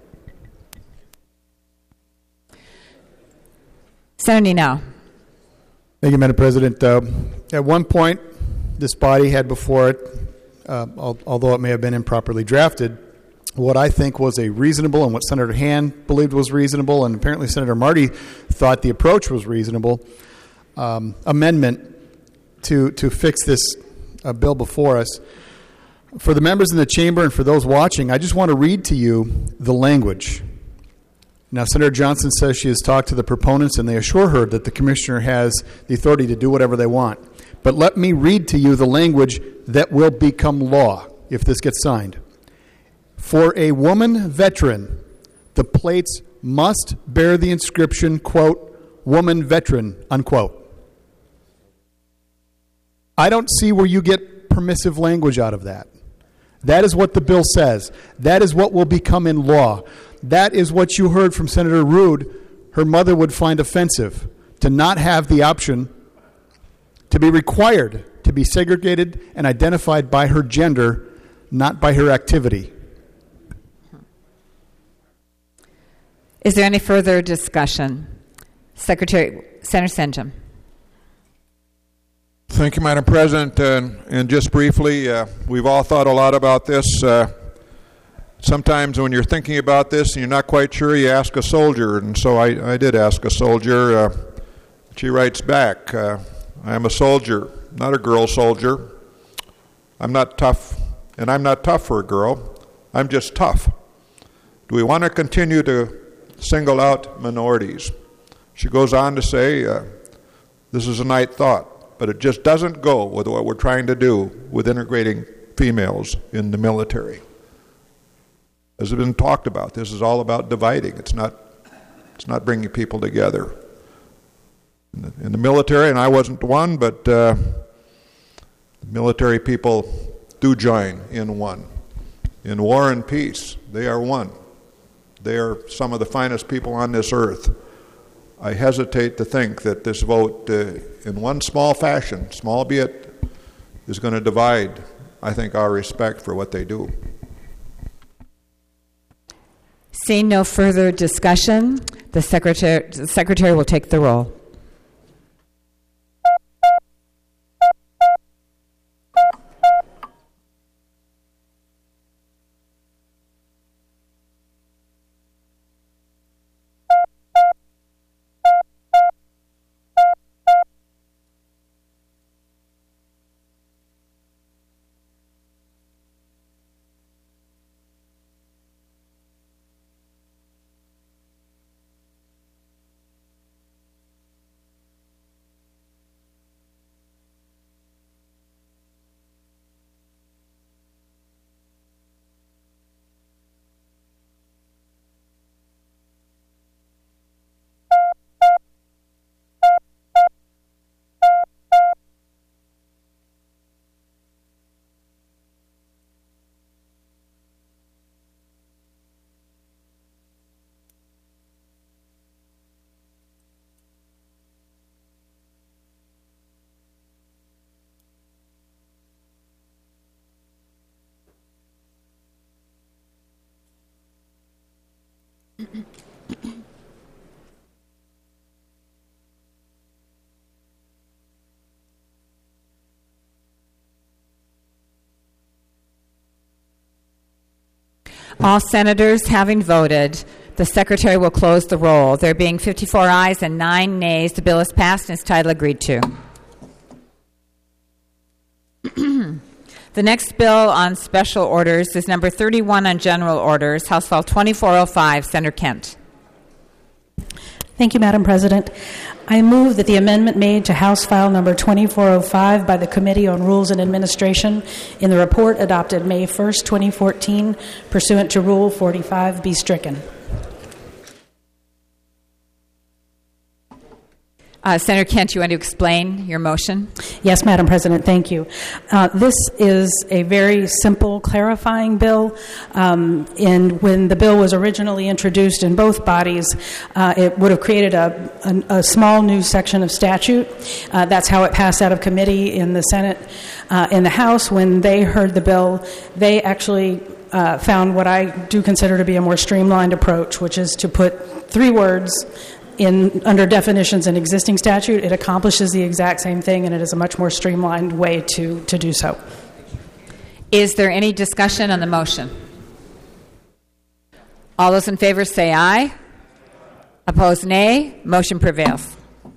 Senator Now. Thank you, Madam President. At one point, this body had before it, although it may have been improperly drafted, what I think was a reasonable, and what Senator Hand believed was reasonable, and apparently Senator Marty thought the approach was reasonable, amendment to fix this bill before us. For the members in the chamber and for those watching, I just want to read to you the language. Now, Senator Johnson says she has talked to the proponents, and they assure her that the commissioner has the authority to do whatever they want. But let me read to you the language that will become law if this gets signed. For a woman veteran, the plates must bear the inscription, quote, woman veteran, unquote. I don't see where you get permissive language out of that. That is what the bill says. That is what will become in law. That is what you heard from Senator Rude her mother would find offensive, to not have the option to be required to be segregated and identified by her gender, not by her activity. Is there any further discussion? Senator Senjum. Thank you, Madam President. And just briefly, we've all thought a lot about this. Sometimes when you're thinking about this and you're not quite sure, you ask a soldier. And so I did ask a soldier. She writes back, I am a soldier, not a girl soldier. I'm not tough, and I'm not tough for a girl. I'm just tough. Do we want to continue to single out minorities? She goes on to say, this is a night thought, but it just doesn't go with what we're trying to do with integrating females in the military. As has been talked about, this is all about dividing. It's not bringing people together. In the military, and I wasn't one, but military people do join in one. In war and peace, they are one. They are some of the finest people on this earth. I hesitate to think that this vote, in one small fashion, small be it, is going to divide, I think, our respect for what they do. Seeing no further discussion, the Secretary will take the roll. All senators having voted, the secretary will close the roll. There being 54 ayes and 9 nays, the bill is passed and its title agreed to. The next bill on special orders is number 31 on general orders, House File 2405. Senator Kent. Thank you, Madam President. I move that the amendment made to House File number 2405 by the Committee on Rules and Administration in the report adopted May 1st, 2014, pursuant to Rule 45, be stricken. Senator Kent, you want to explain your motion? Yes, Madam President, thank you. This is a very simple, clarifying bill. And when the bill was originally introduced in both bodies, it would have created a small new section of statute. That's how it passed out of committee in the Senate. In the House, when they heard the bill, they actually found what I do consider to be a more streamlined approach, which is to put 3 words under definitions in existing statute. It accomplishes the exact same thing, and it is a much more streamlined way to do so. Is there any discussion on the motion? All those in favor say aye. Opposed, nay. Motion prevails.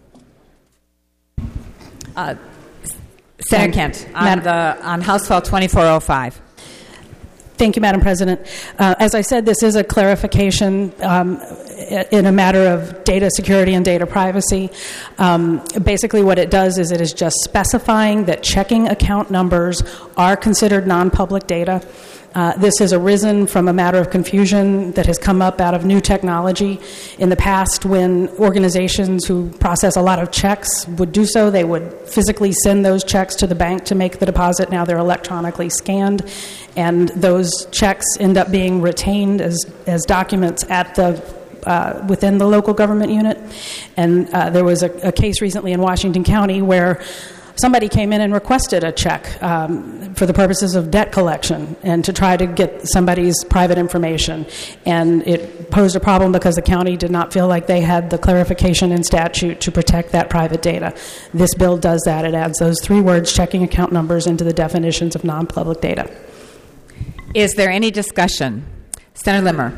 Senator Kent, on House File 2405. Thank you, Madam President. As I said, this is a clarification in a matter of data security and data privacy. Basically, what it does is it is just specifying that checking account numbers are considered non-public data. This has arisen from a matter of confusion that has come up out of new technology. In the past, when organizations who process a lot of checks would do so, they would physically send those checks to the bank to make the deposit. Now they're electronically scanned, and those checks end up being retained as documents at within the local government unit. And there was a case recently in Washington County where somebody came in and requested a check for the purposes of debt collection and to try to get somebody's private information. And it posed a problem because the county did not feel like they had the clarification in statute to protect that private data. This bill does that. It adds those 3 words, checking account numbers, into the definitions of non-public data. Is there any discussion? Senator Limmer.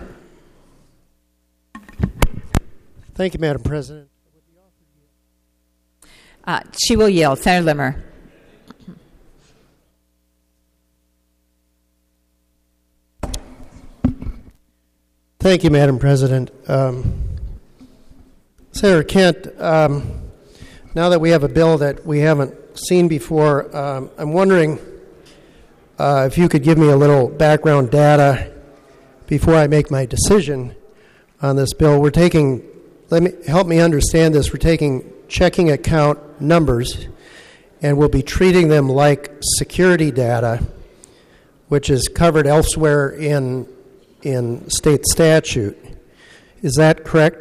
Thank you, Madam President. She will yield. Senator Limmer. Thank you, Madam President. Senator Kent, now that we have a bill that we haven't seen before, I'm wondering if you could give me a little background data before I make my decision on this bill. Help me understand this. We're taking checking account numbers, and we'll be treating them like security data, which is covered elsewhere in state statute. Is that correct?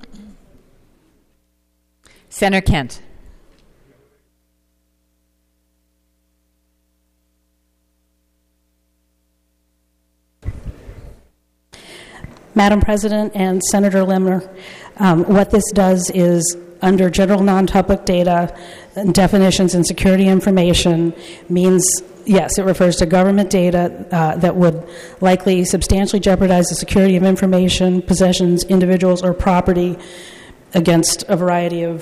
Senator Kent. Madam President and Senator Limmer, what this does is, under general non-public data and definitions and security information, means, yes, it refers to government data that would likely substantially jeopardize the security of information, possessions, individuals, or property against a variety of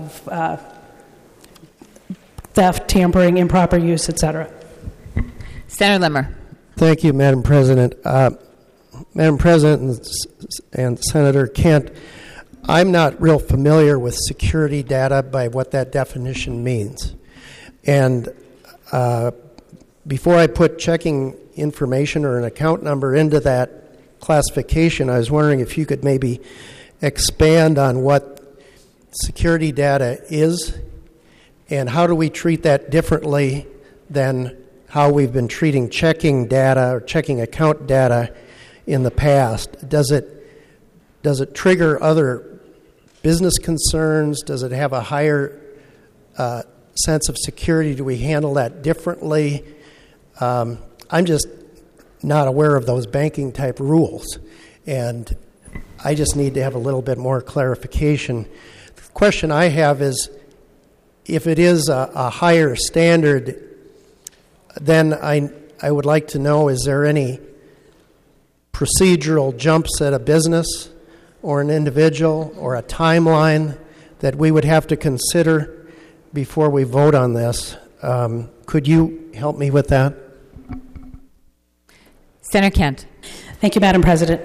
theft, tampering, improper use, etc. Senator Limmer. Thank you, Madam President. Madam President and Senator Kent, I'm not real familiar with security data by what that definition means. And before I put checking information or an account number into that classification, I was wondering if you could maybe expand on what security data is and how do we treat that differently than how we've been treating checking data or checking account data in the past. Does it trigger other business concerns? Does it have a higher sense of security? Do we handle that differently? I'm just not aware of those banking type rules, and I just need to have a little bit more clarification. The question I have is, if it is a higher standard, then I would like to know, is there any procedural jumps at a business or an individual or a timeline that we would have to consider before we vote on this. Could you help me with that? Senator Kent. Thank you, Madam President.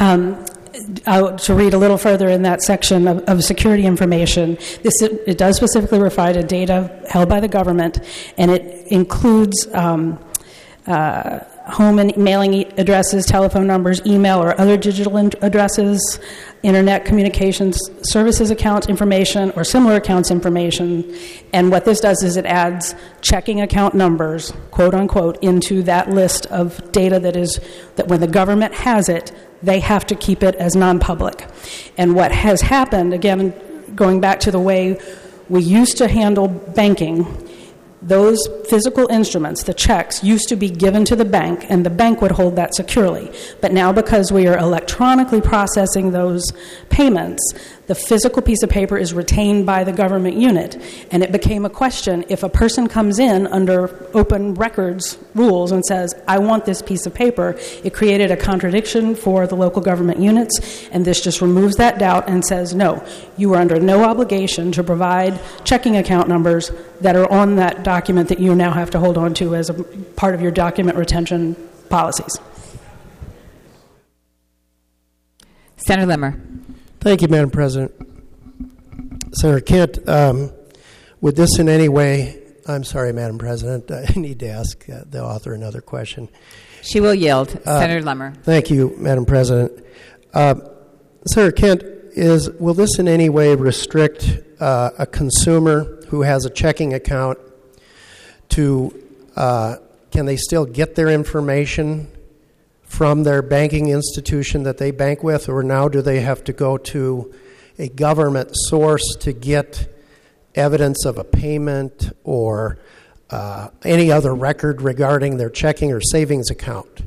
To read a little further in that section of security information, it does specifically refer to data held by the government, and it includes home and mailing addresses, telephone numbers, email or other digital addresses, internet communications services account information or similar accounts information. And what this does is it adds checking account numbers, quote unquote, into that list of data that when the government has it, they have to keep it as non-public. And what has happened, again, going back to the way we used to handle banking, those physical instruments, the checks, used to be given to the bank, and the bank would hold that securely. But now, because we are electronically processing those payments, the physical piece of paper is retained by the government unit. And it became a question, if a person comes in under open records rules and says, I want this piece of paper, it created a contradiction for the local government units, and this just removes that doubt and says, no, you are under no obligation to provide checking account numbers that are on that document that you now have to hold on to as a part of your document retention policies. Senator Limmer. Thank you, Madam President. Senator Kent, would this in any way, I'm sorry, Madam President, I need to ask the author another question. She will yield. Senator Limmer. Thank you, Madam President. Senator Kent, will this in any way restrict a consumer who has a checking account to, can they still get their information from their banking institution that they bank with, or now do they have to go to a government source to get evidence of a payment or any other record regarding their checking or savings account?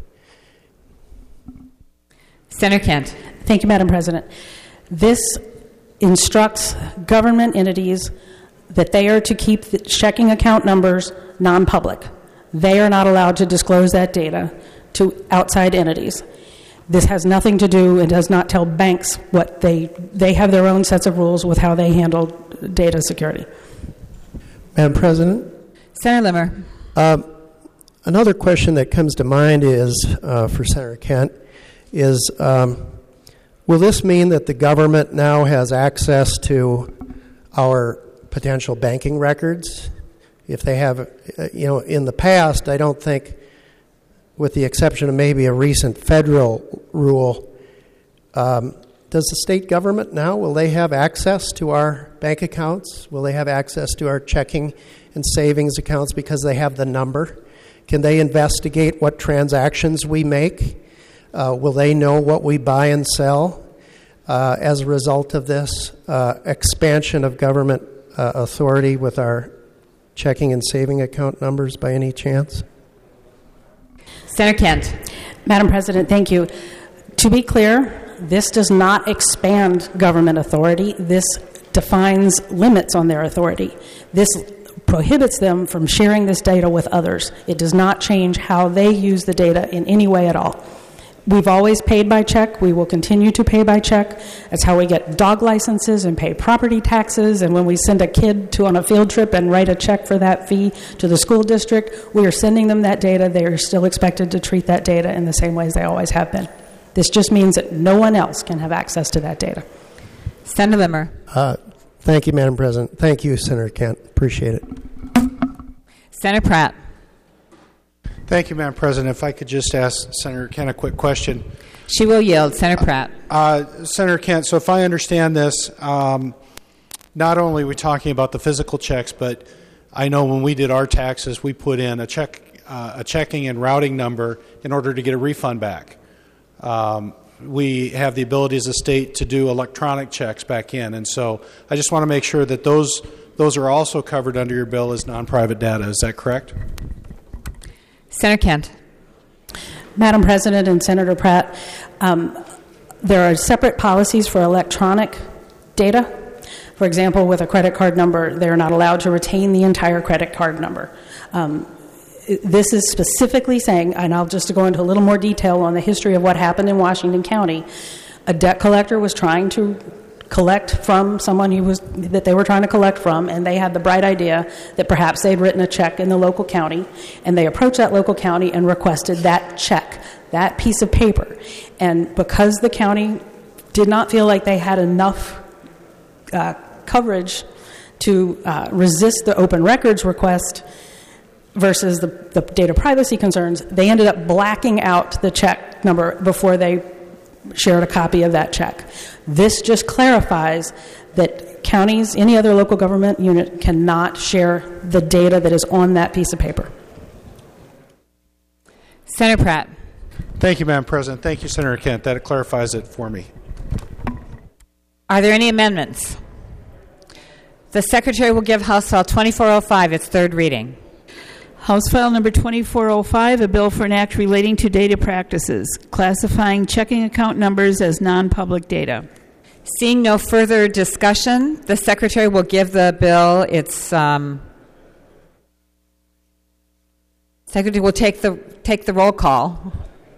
Senator Kent. Thank you, Madam President. This instructs government entities that they are to keep the checking account numbers non-public. They are not allowed to disclose that data to outside entities. This has nothing to do, it does not tell banks what they have their own sets of rules with how they handle data security. Madam President? Senator Limmer. Another question that comes to mind is, for Senator Kent, is will this mean that the government now has access to our potential banking records? If they have, in the past, I don't think, with the exception of maybe a recent federal rule, does the state government now, will they have access to our bank accounts? Will they have access to our checking and savings accounts because they have the number? Can they investigate what transactions we make? Will they know what we buy and sell as a result of this expansion of government authority with our checking and saving account numbers by any chance? Senator Kent. Madam President, thank you. To be clear, this does not expand government authority. This defines limits on their authority. This prohibits them from sharing this data with others. It does not change how they use the data in any way at all. We've always paid by check. We will continue to pay by check. That's how we get dog licenses and pay property taxes. And when we send a kid on a field trip and write a check for that fee to the school district, we are sending them that data. They are still expected to treat that data in the same ways they always have been. This just means that no one else can have access to that data. Senator Limmer. Thank you, Madam President. Thank you, Senator Kent. Appreciate it. Senator Pratt. Thank you, Madam President. If I could just ask Senator Kent a quick question. She will yield. Senator Pratt. Senator Kent, so if I understand this, not only are we talking about the physical checks, but I know when we did our taxes, we put in a checking and routing number in order to get a refund back. We have the ability as a state to do electronic checks back in, and so I just want to make sure that those are also covered under your bill as non-private data. Is that correct? Senator Kent. Madam President and Senator Pratt, there are separate policies for electronic data. For example, with a credit card number, they're not allowed to retain the entire credit card number. this is specifically saying, and I'll just go into a little more detail on the history of what happened in Washington County. A debt collector was trying to collect from someone that they were trying to collect from, and they had the bright idea that perhaps they'd written a check in the local county, and they approached that local county and requested that check, that piece of paper. And because the county did not feel like they had enough coverage to resist the open records request versus the data privacy concerns, they ended up blacking out the check number before they shared a copy of that check. This just clarifies that counties, any other local government unit, cannot share the data that is on that piece of paper. Senator Pratt. Thank you, Madam President. Thank you, Senator Kent. That clarifies it for me. Are there any amendments? The Secretary will give House File 2405 its third reading. House File number 2405, a bill for an act relating to data practices, classifying checking account numbers as non-public data. Seeing no further discussion, the Secretary will give the bill its... Secretary will take the roll call.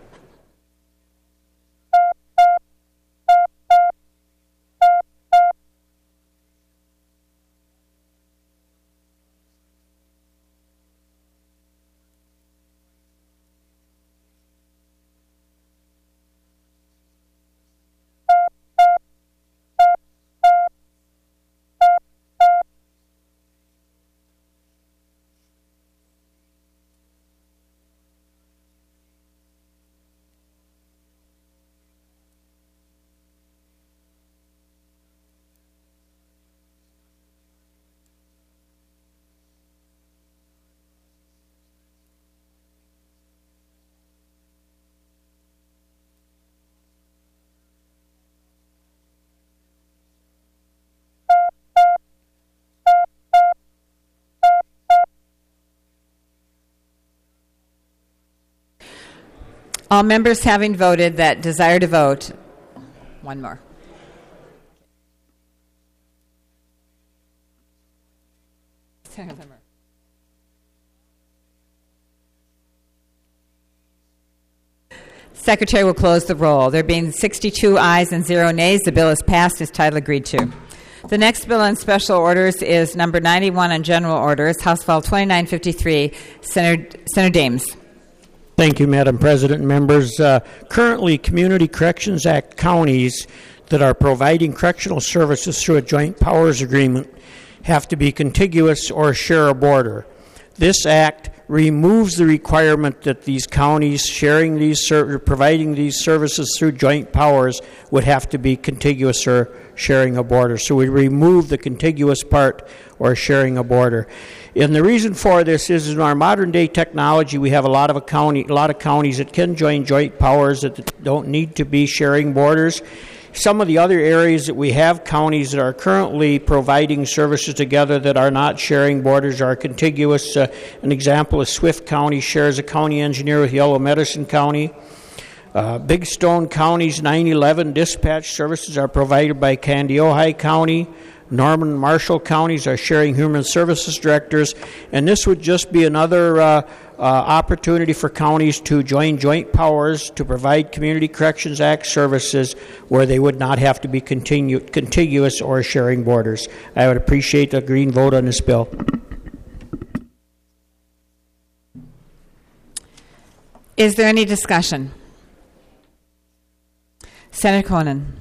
All members having voted that desire to vote, one more. Senator Limmer. Secretary will close the roll. There being 62 ayes and 0 nays, the bill is passed as title agreed to. The next bill on special orders is number 91 on general orders, House File 2953, Senator Dames. Thank you, Madam President and members. Currently, Community Corrections Act counties that are providing correctional services through a joint powers agreement have to be contiguous or share a border. This act removes the requirement that these counties providing these services through joint powers would have to be contiguous or sharing a border. So we remove the contiguous part or sharing a border. And the reason for this is in our modern day technology, we have a lot of counties that can join joint powers that don't need to be sharing borders. Some of the other areas that we have counties that are currently providing services together that are not sharing borders are contiguous. An example is Swift County shares a county engineer with Yellow Medicine County. Big Stone County's 911 dispatch services are provided by Kandiyohi County. Norman and Marshall counties are sharing human services directors, and this would just be another opportunity for counties to join joint powers to provide Community Corrections Act services where they would not have to be contiguous or sharing borders. I would appreciate a green vote on this bill. Is there any discussion? Senator Conan.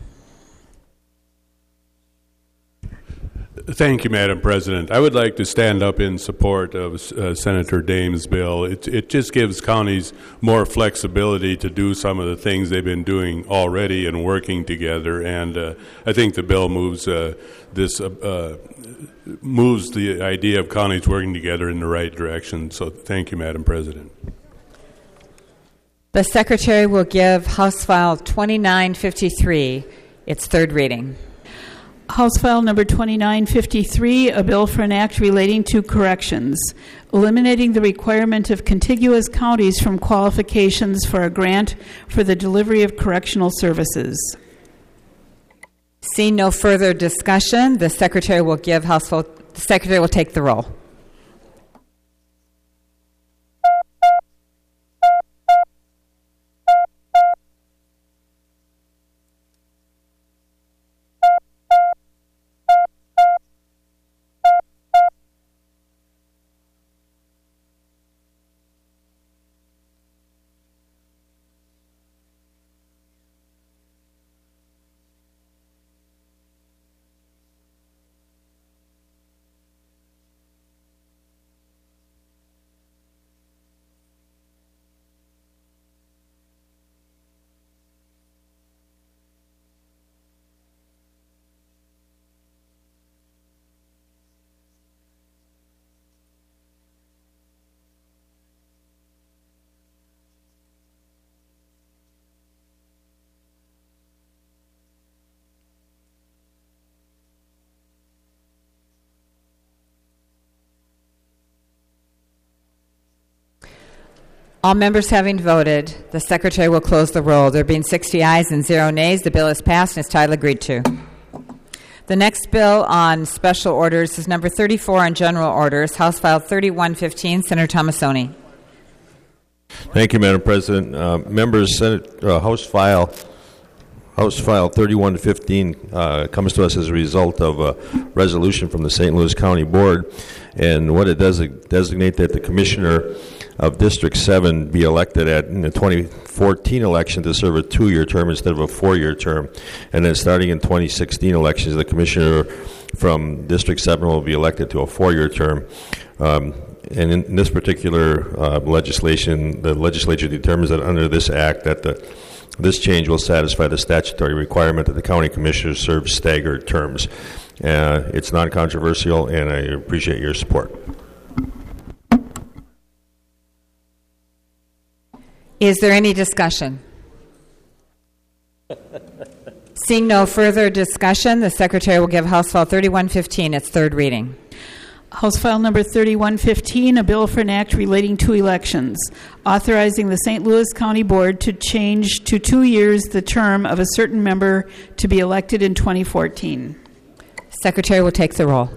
Thank you, Madam President. I would like to stand up in support of Senator Dames' bill. It just gives counties more flexibility to do some of the things they've been doing already and working together. And I think the bill moves moves the idea of counties working together in the right direction. So thank you, Madam President. The Secretary will give House File 2953 its third reading. House File number 2953, a bill for an act relating to corrections, eliminating the requirement of contiguous counties from qualifications for a grant for the delivery of correctional services. Seeing no further discussion, the Secretary will give House File. The Secretary will take the roll. All members having voted, the Secretary will close the roll. There being 60 ayes and 0 nays, the bill is passed and its title agreed to. The next bill on special orders is number 34 on general orders, House File 3115, Senator Tomassoni. Thank you, Madam President. Members, House File 3115 comes to us as a result of a resolution from the St. Louis County Board, and what it does is designate that the Commissioner of District 7 be elected in the 2014 election to serve a 2-year term instead of a 4-year term. And then starting in 2016 elections, the Commissioner from District 7 will be elected to a 4-year term. And in this particular legislation, the legislature determines that under this act that this change will satisfy the statutory requirement that the county commissioners serve staggered terms. It's non-controversial, and I appreciate your support. Is there any discussion? Seeing no further discussion, the Secretary will give House File 3115 its third reading. House File Number 3115, a bill for an act relating to elections, authorizing the St. Louis County Board to change to 2 years the term of a certain member to be elected in 2014. Secretary will take the roll.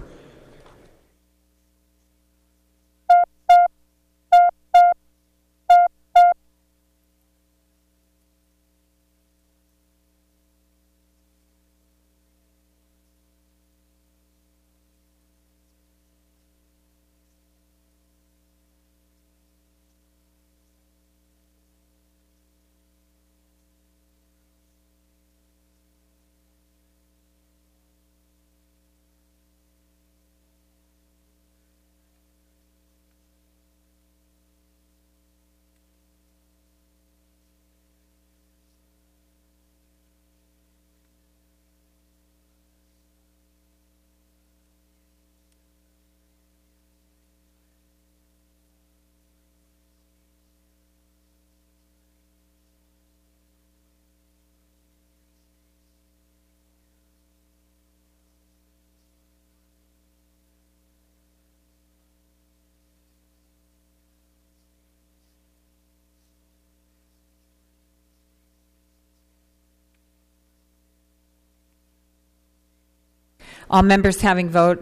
All members having voted.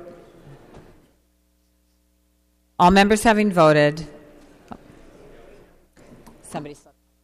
Somebody.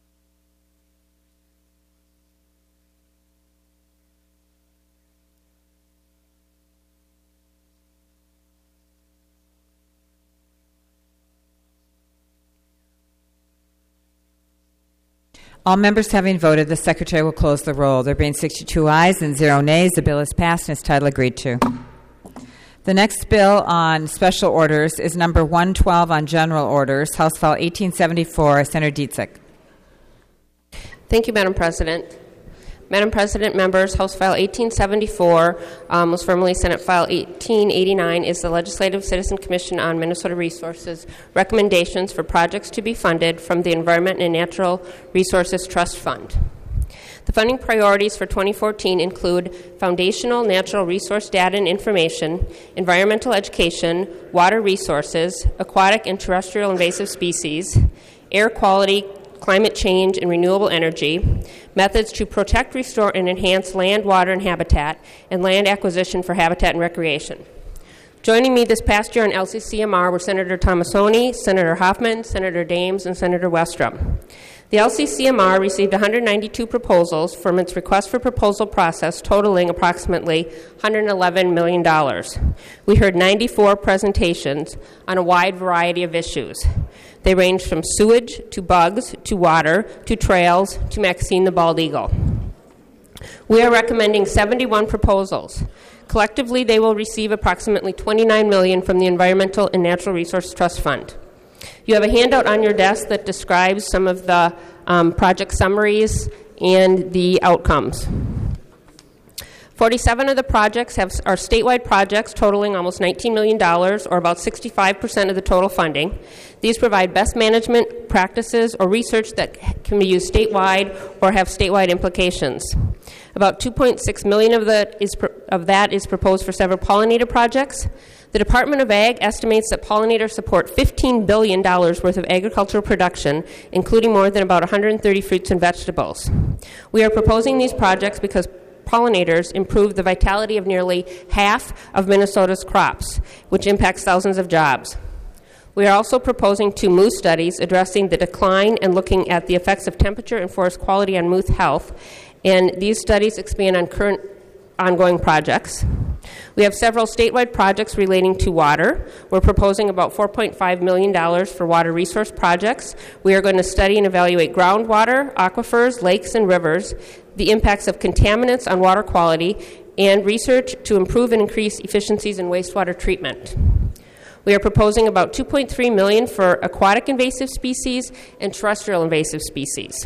All members having voted, the Secretary will close the roll. There being 62 ayes and 0 nays, the bill is passed and its title agreed to. The next bill on special orders is number 112 on general orders, House File 1874, Senator Dietzig. Thank you, Madam President. Madam President, members, House File 1874, was formerly Senate File 1889, is the Legislative Citizen Commission on Minnesota Resources recommendations for projects to be funded from the Environment and Natural Resources Trust Fund. The funding priorities for 2014 include foundational natural resource data and information, environmental education, water resources, aquatic and terrestrial invasive species, air quality, climate change, and renewable energy, methods to protect, restore, and enhance land, water, and habitat, and land acquisition for habitat and recreation. Joining me this past year on LCCMR were Senator Tomassoni, Senator Hoffman, Senator Dames, and Senator Westrom. The LCCMR received 192 proposals from its request for proposal process, totaling approximately $111 million. We heard 94 presentations on a wide variety of issues. They ranged from sewage to bugs to water to trails to Maxine the bald eagle. We are recommending 71 proposals. Collectively, they will receive approximately $29 million from the Environmental and Natural Resource Trust Fund. You have a handout on your desk that describes some of the project summaries and the outcomes. 47 of the projects are statewide projects totaling almost $19 million, or about 65% of the total funding. These provide best management practices or research that can be used statewide or have statewide implications. About $2.6 million of that is proposed for several pollinator projects. The Department of Ag estimates that pollinators support $15 billion worth of agricultural production, including more than about 130 fruits and vegetables. We are proposing these projects because pollinators improve the vitality of nearly half of Minnesota's crops, which impacts thousands of jobs. We are also proposing 2 moose studies addressing the decline and looking at the effects of temperature and forest quality on moose health, and these studies expand on current ongoing projects. We have several statewide projects relating to water. We're proposing about $4.5 million for water resource projects. We are going to study and evaluate groundwater, aquifers, lakes, and rivers, the impacts of contaminants on water quality, and research to improve and increase efficiencies in wastewater treatment. We are proposing about $2.3 million for aquatic invasive species and terrestrial invasive species.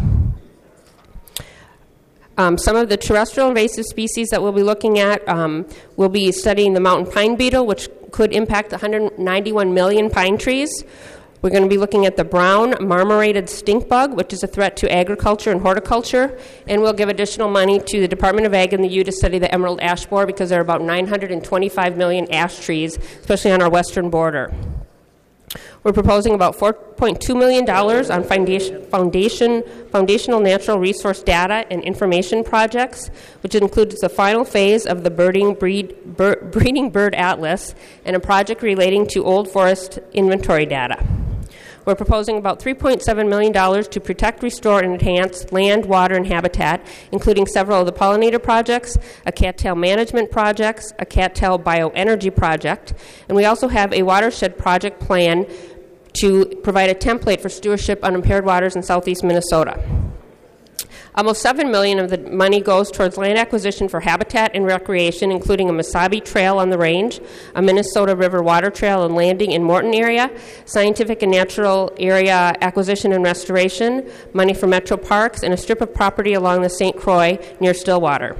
Some of the terrestrial invasive species that we'll be looking at, we'll be studying the mountain pine beetle, which could impact 191 million pine trees. We're going to be looking at the brown marmorated stink bug, which is a threat to agriculture and horticulture, and we'll give additional money to the Department of Ag and the U to study the emerald ash borer, because there are about 925 million ash trees, especially on our western border. We're proposing about $4.2 million on foundational natural resource data and information projects, which includes the final phase of the breeding bird atlas and a project relating to old forest inventory data. We're proposing about $3.7 million to protect, restore, and enhance land, water, and habitat, including several of the pollinator projects, a cattail management project, a cattail bioenergy project, and we also have a watershed project plan to provide a template for stewardship on impaired waters in southeast Minnesota. Almost $7 million of the money goes towards land acquisition for habitat and recreation, including a Mesabi Trail on the range, a Minnesota River Water Trail and landing in Morton area, scientific and natural area acquisition and restoration, money for metro parks, and a strip of property along the St. Croix near Stillwater.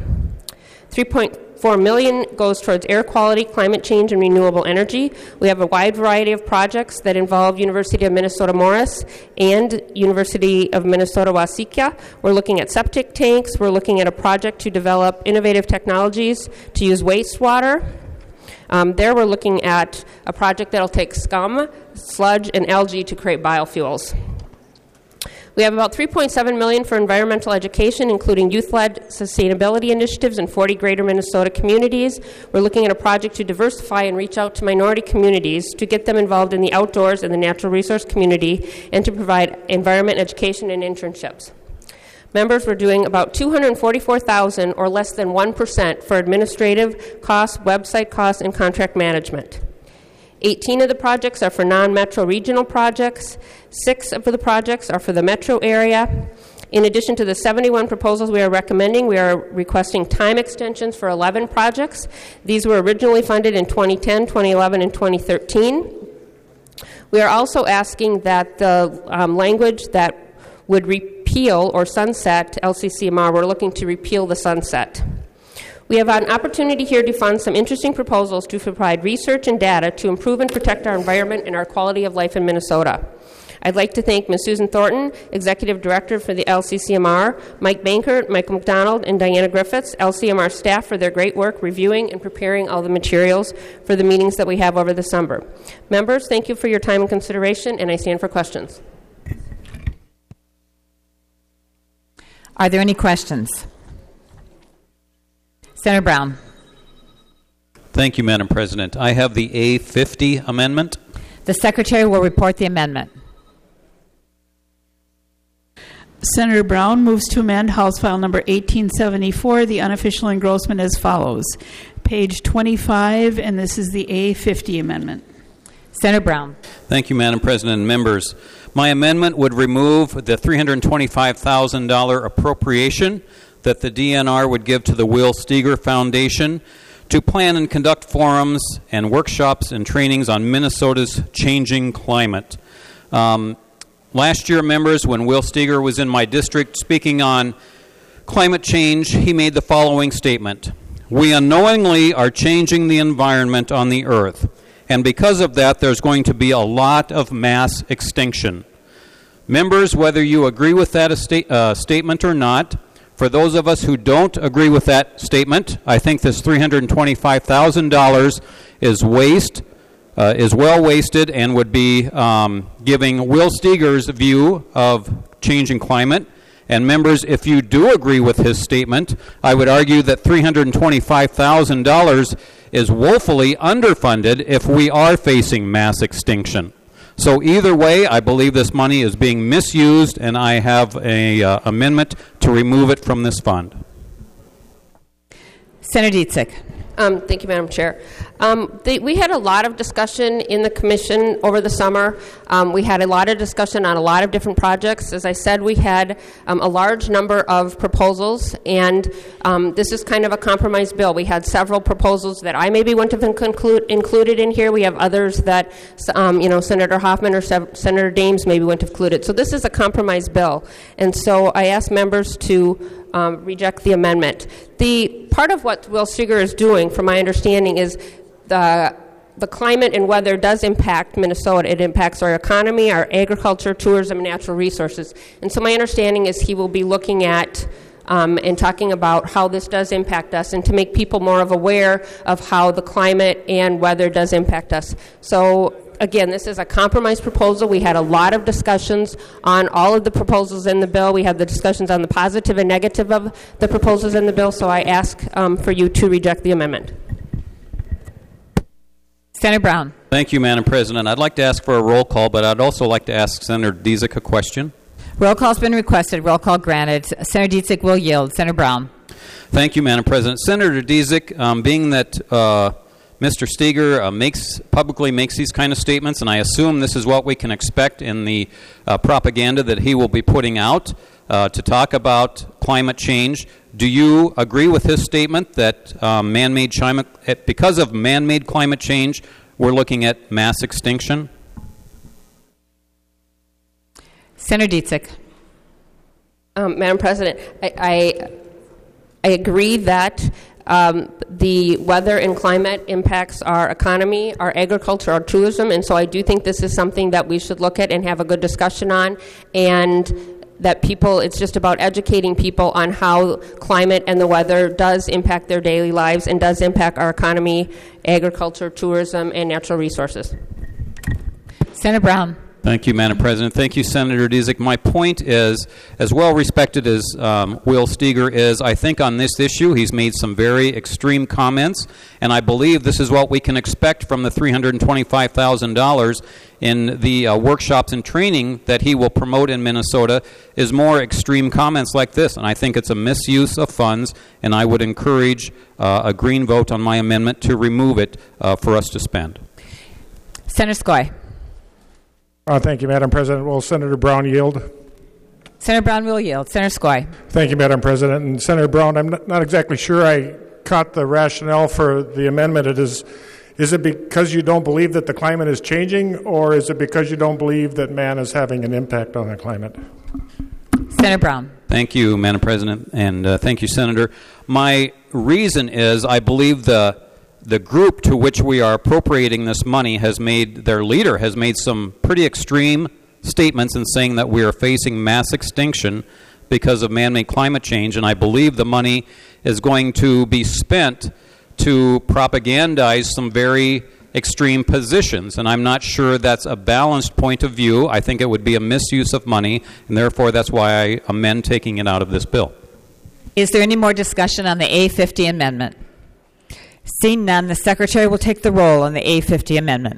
$3.4 million goes towards air quality, climate change, and renewable energy. We have a wide variety of projects that involve University of Minnesota Morris and University of Minnesota Waseca. We're looking at septic tanks. We're looking at a project to develop innovative technologies to use wastewater. There we're looking at a project that will take scum, sludge, and algae to create biofuels. We have about $3.7 million for environmental education, including youth-led sustainability initiatives in 40 greater Minnesota communities. We're looking at a project to diversify and reach out to minority communities to get them involved in the outdoors and the natural resource community, and to provide environment education and internships. Members, we're doing about $244,000, or less than 1%, for administrative costs, website costs, and contract management. 18 of the projects are for non-metro regional projects. 6 of the projects are for the metro area. In addition to the 71 proposals we are recommending, we are requesting time extensions for 11 projects. These were originally funded in 2010, 2011, and 2013. We are also asking that the language that would repeal or sunset LCCMR, we're looking to repeal the sunset. We have an opportunity here to fund some interesting proposals to provide research and data to improve and protect our environment and our quality of life in Minnesota. I'd like to thank Ms. Susan Thornton, Executive Director for the LCCMR, Mike Bankert, Michael McDonald, and Diana Griffiths, LCMR staff, for their great work reviewing and preparing all the materials for the meetings that we have over the summer. Members, thank you for your time and consideration, and I stand for questions. Are there any questions? Senator Brown. Thank you, Madam President. I have the A50 amendment. The Secretary will report the amendment. Senator Brown moves to amend House File Number 1874, the unofficial engrossment, as follows. Page 25, and this is the A50 amendment. Senator Brown. Thank you, Madam President and members. My amendment would remove the $325,000 appropriation that the DNR would give to the Will Steger Foundation to plan and conduct forums and workshops and trainings on Minnesota's changing climate. Last year, members, when Will Steger was in my district speaking on climate change, he made the following statement: We unknowingly are changing the environment on the earth, and because of that, there's going to be a lot of mass extinction. Members, whether you agree with that statement or not, for those of us who don't agree with that statement, I think this $325,000 is well wasted and would be giving Will Steger's view of changing climate. And members, if you do agree with his statement, I would argue that $325,000 is woefully underfunded if we are facing mass extinction. So either way, I believe this money is being misused, and I have an amendment to remove it from this fund. Senator Dietzick. Thank you, Madam Chair. We had a lot of discussion in the commission over the summer. We had a lot of discussion on a lot of different projects. As I said, we had a large number of proposals, and this is kind of a compromise bill. We had several proposals that I maybe wouldn't have included in here. We have others that, Senator Hoffman or Senator Dames maybe wouldn't have included. So this is a compromise bill, and so I ask members to reject the amendment. The part of what Will Steger is doing, from my understanding, is the climate and weather does impact Minnesota. It impacts our economy, our agriculture, tourism, and natural resources. And so my understanding is he will be looking at and talking about how this does impact us, and to make people more aware of how the climate and weather does impact us. So again, this is a compromise proposal. We had a lot of discussions on all of the proposals in the bill. We had the discussions on the positive and negative of the proposals in the bill, so I ask for you to reject the amendment. Senator Brown. Thank you, Madam President. I'd like to ask for a roll call, but I'd also like to ask Senator Dietzick a question. Roll call's been requested. Roll call granted. Senator Dietzick will yield. Senator Brown. Thank you, Madam President. Senator Dietzick, being that Mr. Steger publicly makes these kind of statements, and I assume this is what we can expect in the propaganda that he will be putting out to talk about climate change. Do you agree with his statement that because of man-made climate change, we're looking at mass extinction? Senator Dietzick. Madam President, I agree that the weather and climate impacts our economy, our agriculture, our tourism, and so I do think this is something that we should look at and have a good discussion on, and that it's just about educating people on how climate and the weather does impact their daily lives and does impact our economy, agriculture, tourism, and natural resources. Senator Brown. Thank you, Madam President. Thank you, Senator Dietzick. My point is, as well respected as Will Steger is, I think on this issue he's made some very extreme comments, and I believe this is what we can expect from the $325,000 in the workshops and training that he will promote in Minnesota, is more extreme comments like this. And I think it's a misuse of funds, and I would encourage a green vote on my amendment to remove it for us to spend. Senator Skoye. Thank you, Madam President. Will Senator Brown yield? Senator Brown will yield. Senator Skoye. Thank you, Madam President. And Senator Brown, I'm not exactly sure I caught the rationale for the amendment. Is it because you don't believe that the climate is changing, or is it because you don't believe that man is having an impact on the climate? Senator Brown. Thank you, Madam President, and thank you, Senator. My reason is I believe the group to which we are appropriating this money their leader has made some pretty extreme statements in saying that we are facing mass extinction because of man-made climate change, and I believe the money is going to be spent to propagandize some very extreme positions, and I'm not sure that's a balanced point of view. I think it would be a misuse of money, and therefore that's why I amend taking it out of this bill. Is there any more discussion on the A50 amendment? Seeing none, the Secretary will take the roll on the A50 amendment.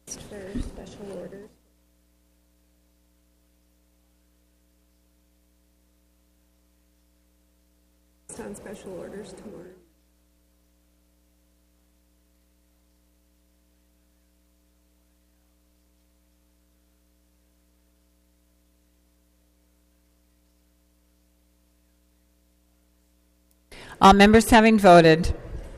For special orders. It's on special orders tomorrow. All members having voted.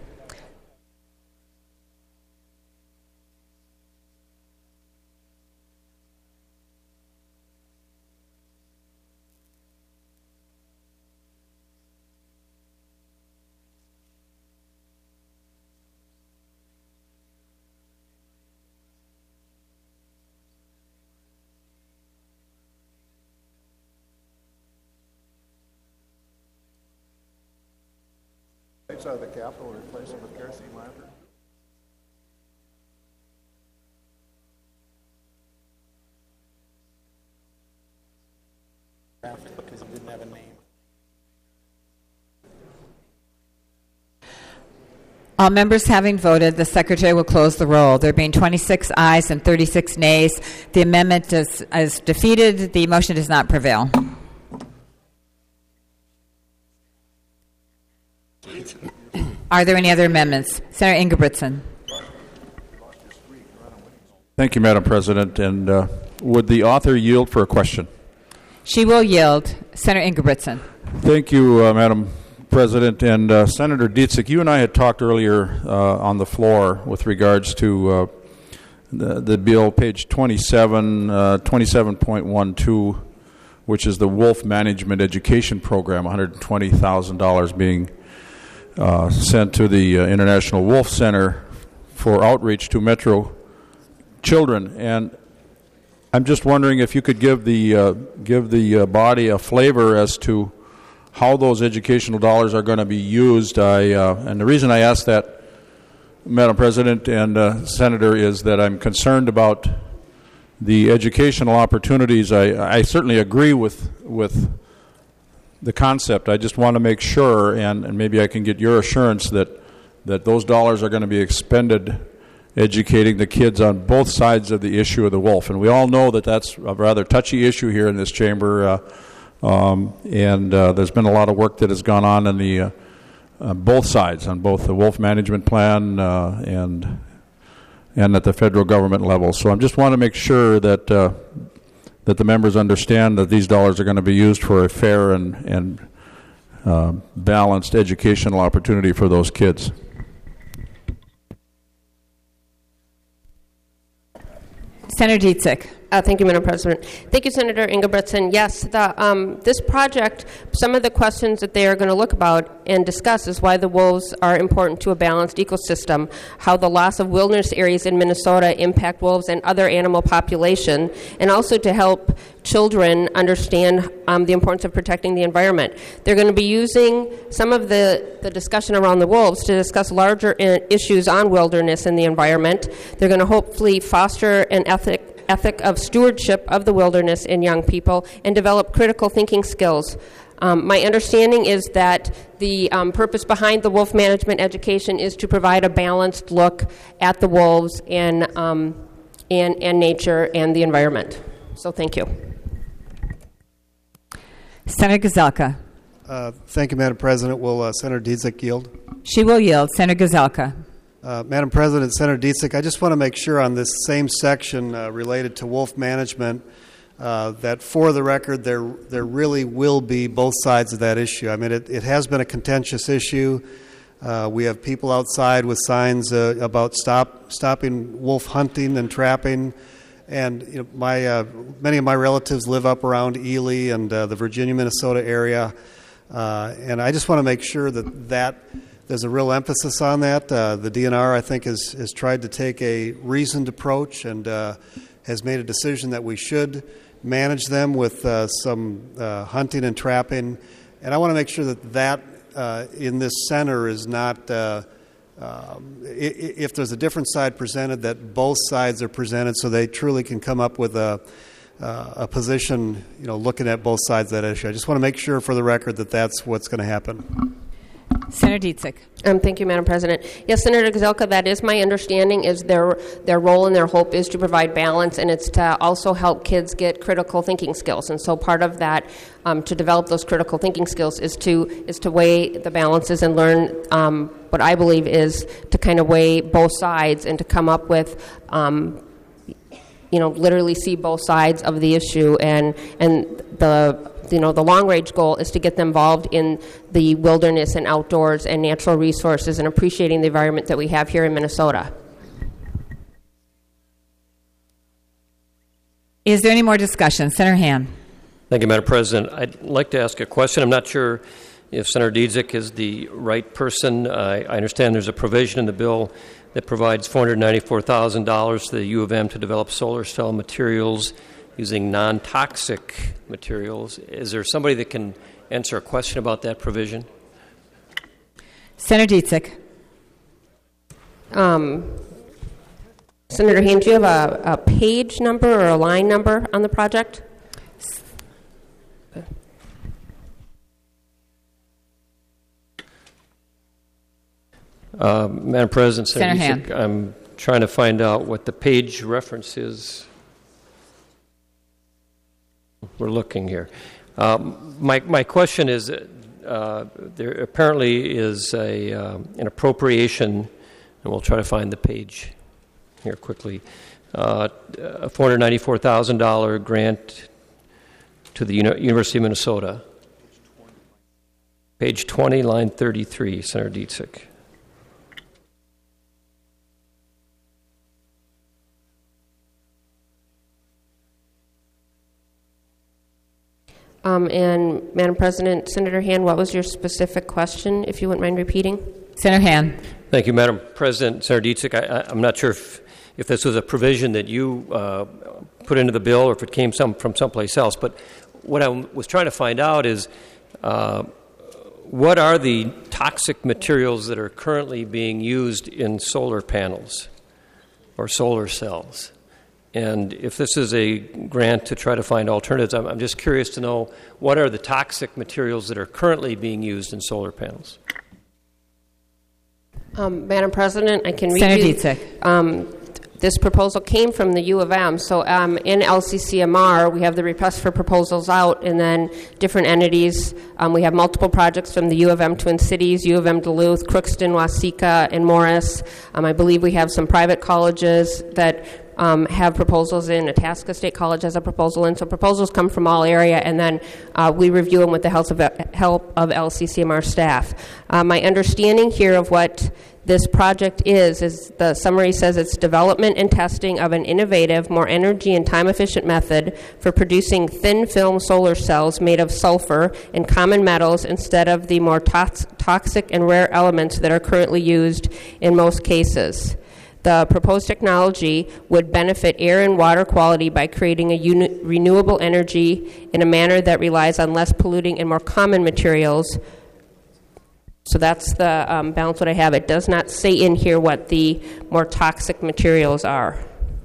Lights out of the Capitol, replace them with kerosene lanterns. Because he didn't have a name. All members having voted, the Secretary will close the roll. There being 26 ayes and 36 nays, the amendment is defeated. The motion does not prevail. Are there any other amendments? Senator Ingebrigtsen. Thank you, Madam President. And would the author yield for a question? She will yield. Senator Ingebrigtsen. Thank you, Madam President. And Senator Dietzig, you and I had talked earlier on the floor with regards to the bill, page 27, 27.12, which is the Wolf Management Education Program, $120,000 being sent to the International Wolf Center for outreach to Metro children. And I'm just wondering if you could give the body a flavor as to how those educational dollars are going to be used. And the reason I ask that, Madam President and Senator, is that I'm concerned about the educational opportunities. I certainly agree with the concept. I just want to make sure, and maybe I can get your assurance that those dollars are going to be expended educating the kids on both sides of the issue of the wolf. And we all know that that's a rather touchy issue here in this chamber, and there's been a lot of work that has gone on in the both sides, on both the wolf management plan and at the federal government level. So I just want to make sure that the members understand that these dollars are going to be used for a fair and balanced educational opportunity for those kids. Senator Dietzig. Thank you, Madam President. Thank you, Senator Ingebrigtsen. Yes, this project, some of the questions that they are going to look about and discuss is why the wolves are important to a balanced ecosystem, how the loss of wilderness areas in Minnesota impact wolves and other animal population, and also to help children understand the importance of protecting the environment. They're going to be using some of the discussion around the wolves to discuss larger issues on wilderness and the environment. They're going to hopefully foster an ethic of stewardship of the wilderness in young people and develop critical thinking skills. My understanding is that the purpose behind the wolf management education is to provide a balanced look at the wolves and nature and the environment. So thank you. Senator Gazelka. Thank you, Madam President. Will Senator Dietzig yield? She will yield. Senator Gazelka. Madam President, Senator Dietzig, I just want to make sure on this same section related to wolf management that for the record there really will be both sides of that issue. I mean, it has been a contentious issue. We have people outside with signs about stopping wolf hunting and trapping. And you know, many of my relatives live up around Ely and the Virginia, Minnesota area. And I just want to make sure that there's a real emphasis on that. The DNR, I think, has tried to take a reasoned approach and has made a decision that we should manage them with some hunting and trapping. And I want to make sure that in this center is not, if there's a different side presented, that both sides are presented so they truly can come up with a position, looking at both sides of that issue. I just want to make sure for the record that that's what's going to happen. Senator Dietzig. Thank you, Madam President. Yes, Senator Gazelka, that is my understanding, is their role and their hope is to provide balance, and it's to also help kids get critical thinking skills. And so part of that, to develop those critical thinking skills, is to weigh the balances and learn what I believe is to kind of weigh both sides and to come up with literally see both sides of the issue, and the long-range goal is to get them involved in the wilderness and outdoors and natural resources and appreciating the environment that we have here in Minnesota. Is there any more discussion? Senator Hand. Thank you, Madam President. I'd like to ask a question. I'm not sure if Senator Dietzig is the right person. I understand there's a provision in the bill that provides $494,000 to the U of M to develop solar cell materials using non-toxic materials. Is there somebody that can answer a question about that provision? Senator Dietzig. Senator Hand, do you have a page number or a line number on the project? Madam President, Senator Hand. I'm trying to find out what the page reference is. We're looking here. My question is, there apparently is an appropriation, and we'll try to find the page here quickly, a $494,000 grant to the University of Minnesota. Page 20, line 33, Senator Dietzig. And Madam President, Senator Hand, what was your specific question, if you wouldn't mind repeating? Senator Hand. Thank you, Madam President. Senator Dietzig, I'm not sure if this was a provision that you put into the bill or if it came from someplace else, but what I was trying to find out is what are the toxic materials that are currently being used in solar panels or solar cells? And if this is a grant to try to find alternatives, I'm just curious to know what are the toxic materials that are currently being used in solar panels? Madam President, I can read Senator you. Dietzig. This proposal came from the U of M. So in LCCMR, we have the request for proposals out, and then different entities. We have multiple projects from the U of M Twin Cities, U of M Duluth, Crookston, Waseca, and Morris. I believe we have some private colleges that have proposals in. Itasca State College has a proposal in. So proposals come from all area, and then we review them with the help of LCCMR staff. My understanding here of what this project is the summary says it's development and testing of an innovative, more energy and time-efficient method for producing thin-film solar cells made of sulfur and common metals instead of the more toxic and rare elements that are currently used in most cases. The proposed technology would benefit air and water quality by creating a renewable energy in a manner that relies on less polluting and more common materials. So that's the balance what I have. It does not say in here what the more toxic materials are.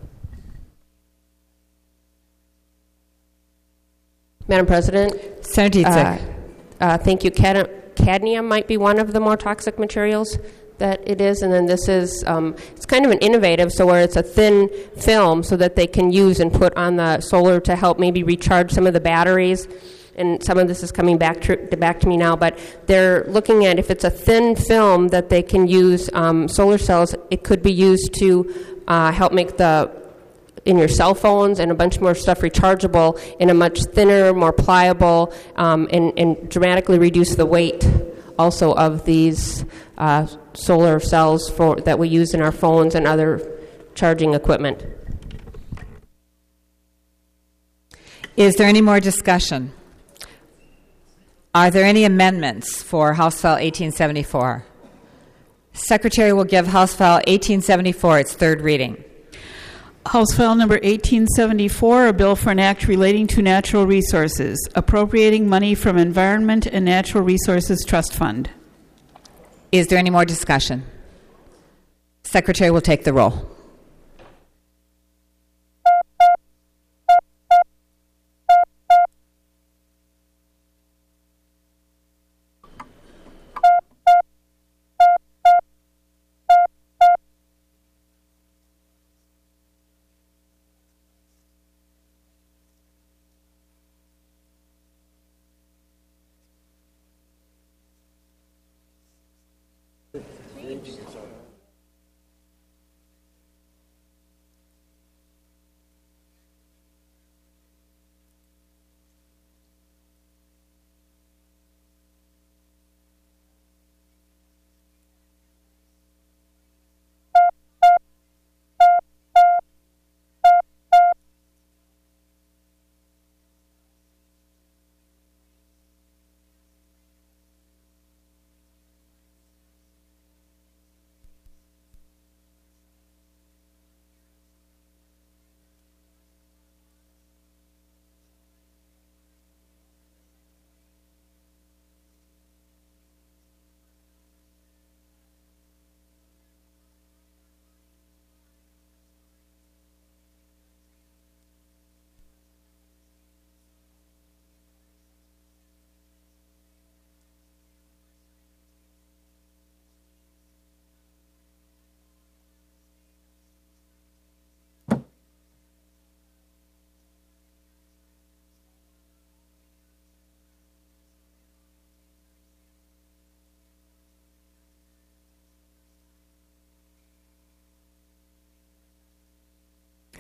Madam President? Senator Dietzig. Thank you. Cadmium might be one of the more toxic materials that it is, and then this is it's kind of an innovative, so where it's a thin film so that they can use and put on the solar to help maybe recharge some of the batteries. And some of this is coming back to me now, but they're looking at if it's a thin film that they can use solar cells, it could be used to help make in your cell phones and a bunch more stuff rechargeable in a much thinner, more pliable, and dramatically reduce the weight also of these solar cells that we use in our phones and other charging equipment. Is there any more discussion? Are there any amendments for House File 1874? Secretary will give House File 1874 its third reading. House File Number 1874, a bill for an act relating to natural resources, appropriating money from Environment and Natural Resources Trust Fund. Is there any more discussion? Secretary will take the roll.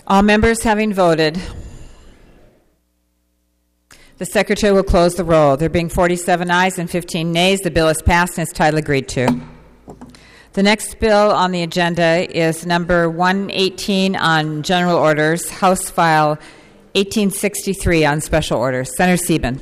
All members having voted, the Secretary will close the roll. There being 47 ayes and 15 nays, the bill is passed and its title agreed to. The next bill on the agenda is number 118 on general orders, House File 1863 on special orders. Senator Sieben.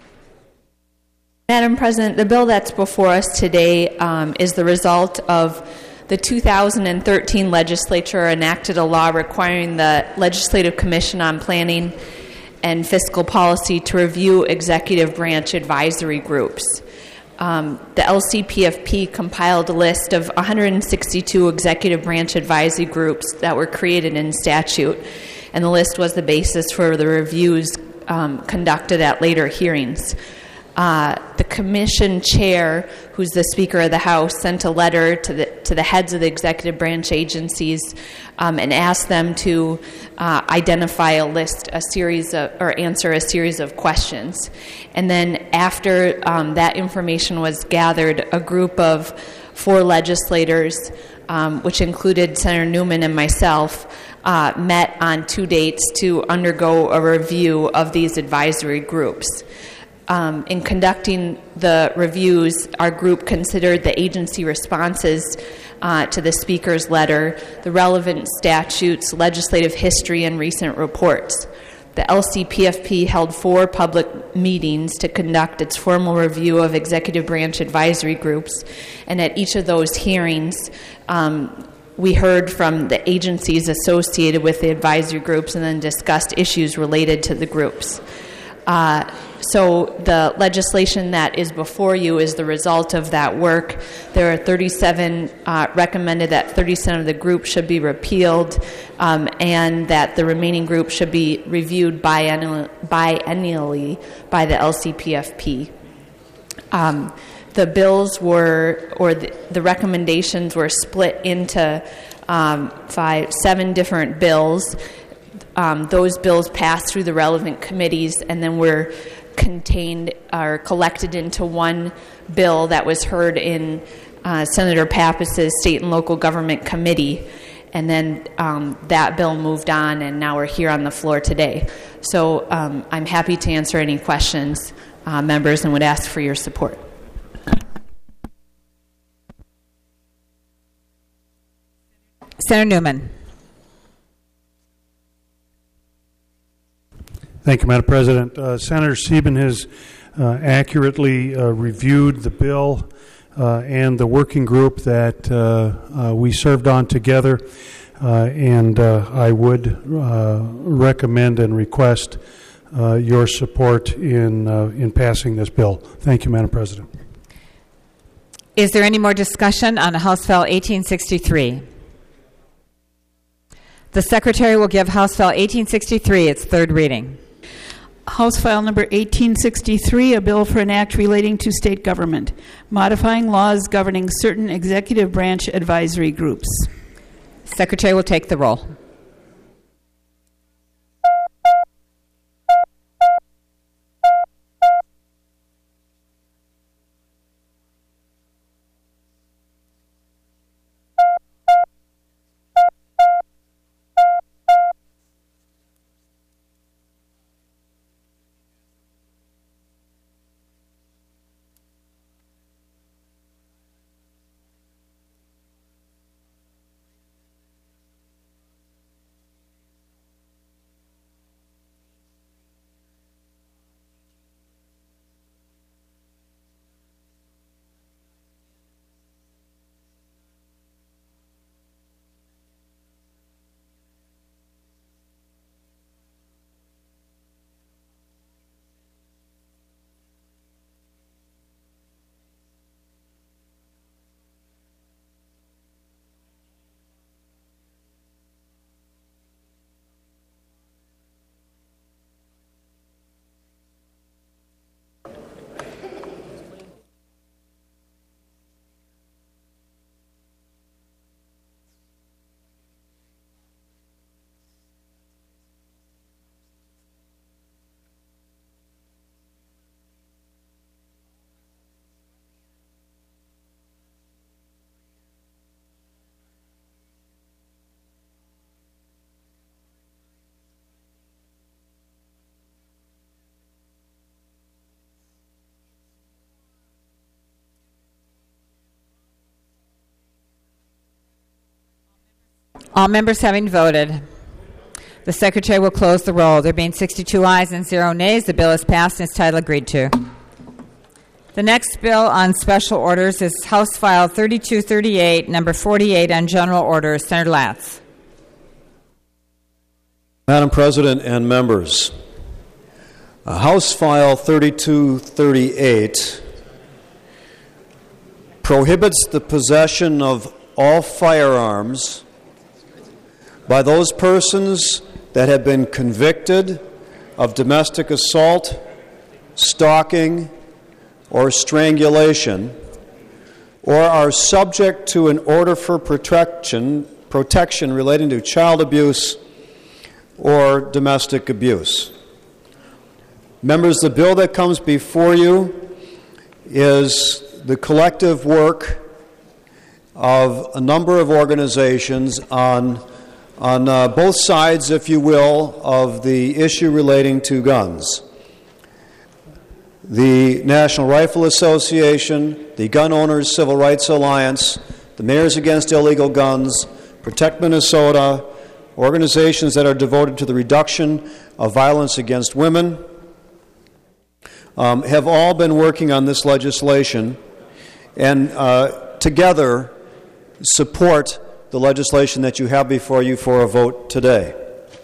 Madam President, the bill that's before us today is the result of the 2013 legislature enacted a law requiring the Legislative Commission on Planning and Fiscal Policy to review executive branch advisory groups. The LCPFP compiled a list of 162 executive branch advisory groups that were created in statute, and the list was the basis for the reviews conducted at later hearings. The commission chair, who's the Speaker of the House, sent a letter to the heads of the executive branch agencies and asked them to identify or answer a series of questions. And then after that information was gathered, a group of 4 legislators, which included Senator Newman and myself, met on 2 dates to undergo a review of these advisory groups. In conducting the reviews, our group considered the agency responses to the Speaker's letter, the relevant statutes, legislative history, and recent reports. The LCPFP held 4 public meetings to conduct its formal review of executive branch advisory groups, and at each of those hearings, we heard from the agencies associated with the advisory groups and then discussed issues related to the groups. So the legislation that is before you is the result of that work. There are 37 recommended that 30% of the group should be repealed, and that the remaining group should be reviewed biennially by the LCPFP. The bills the recommendations were split into 7 different bills. Those bills passed through the relevant committees and then were contained or collected into one bill that was heard in Senator Pappas's State and Local Government Committee. And then that bill moved on, and now we're here on the floor today. So I'm happy to answer any questions, members, and would ask for your support. Senator Newman. Thank you, Madam President. Senator Sieben has accurately reviewed the bill and the working group that we served on together, and I would recommend and request your support in passing this bill. Thank you, Madam President. Is there any more discussion on House File 1863? The Secretary will give House File 1863 its third reading. House File Number 1863, a bill for an act relating to state government, modifying laws governing certain executive branch advisory groups. Secretary will take the roll. All members having voted, the Secretary will close the roll. There being 62 ayes and 0 nays, the bill is passed and its title agreed to. The next bill on special orders is House File 3238, number 48 on general orders. Senator Latz. Madam President and members, House File 3238 prohibits the possession of all firearms by those persons that have been convicted of domestic assault, stalking, or strangulation, or are subject to an order for protection relating to child abuse or domestic abuse. Members, the bill that comes before you is the collective work of a number of organizations on both sides, if you will, of the issue relating to guns. The National Rifle Association, the Gun Owners Civil Rights Alliance, the Mayors Against Illegal Guns, Protect Minnesota, organizations that are devoted to the reduction of violence against women, have all been working on this legislation and together support the legislation that you have before you for a vote today.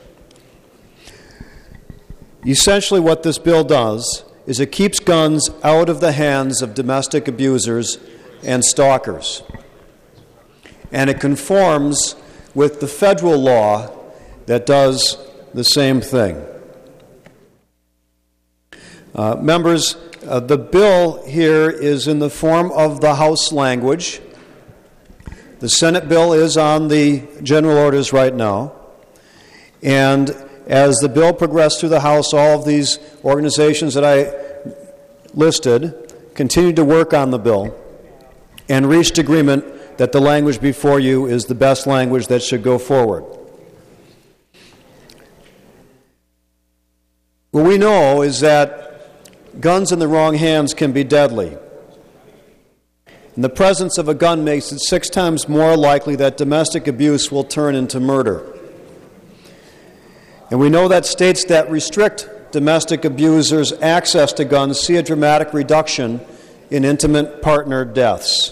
Essentially what this bill does is it keeps guns out of the hands of domestic abusers and stalkers. And it conforms with the federal law that does the same thing. Members, the bill here is in the form of the House language. The Senate bill is on the general orders right now. And as the bill progressed through the House, all of these organizations that I listed continued to work on the bill and reached agreement that the language before you is the best language that should go forward. What we know is that guns in the wrong hands can be deadly. And the presence of a gun makes it 6 times more likely that domestic abuse will turn into murder. And we know that states that restrict domestic abusers' access to guns see a dramatic reduction in intimate partner deaths.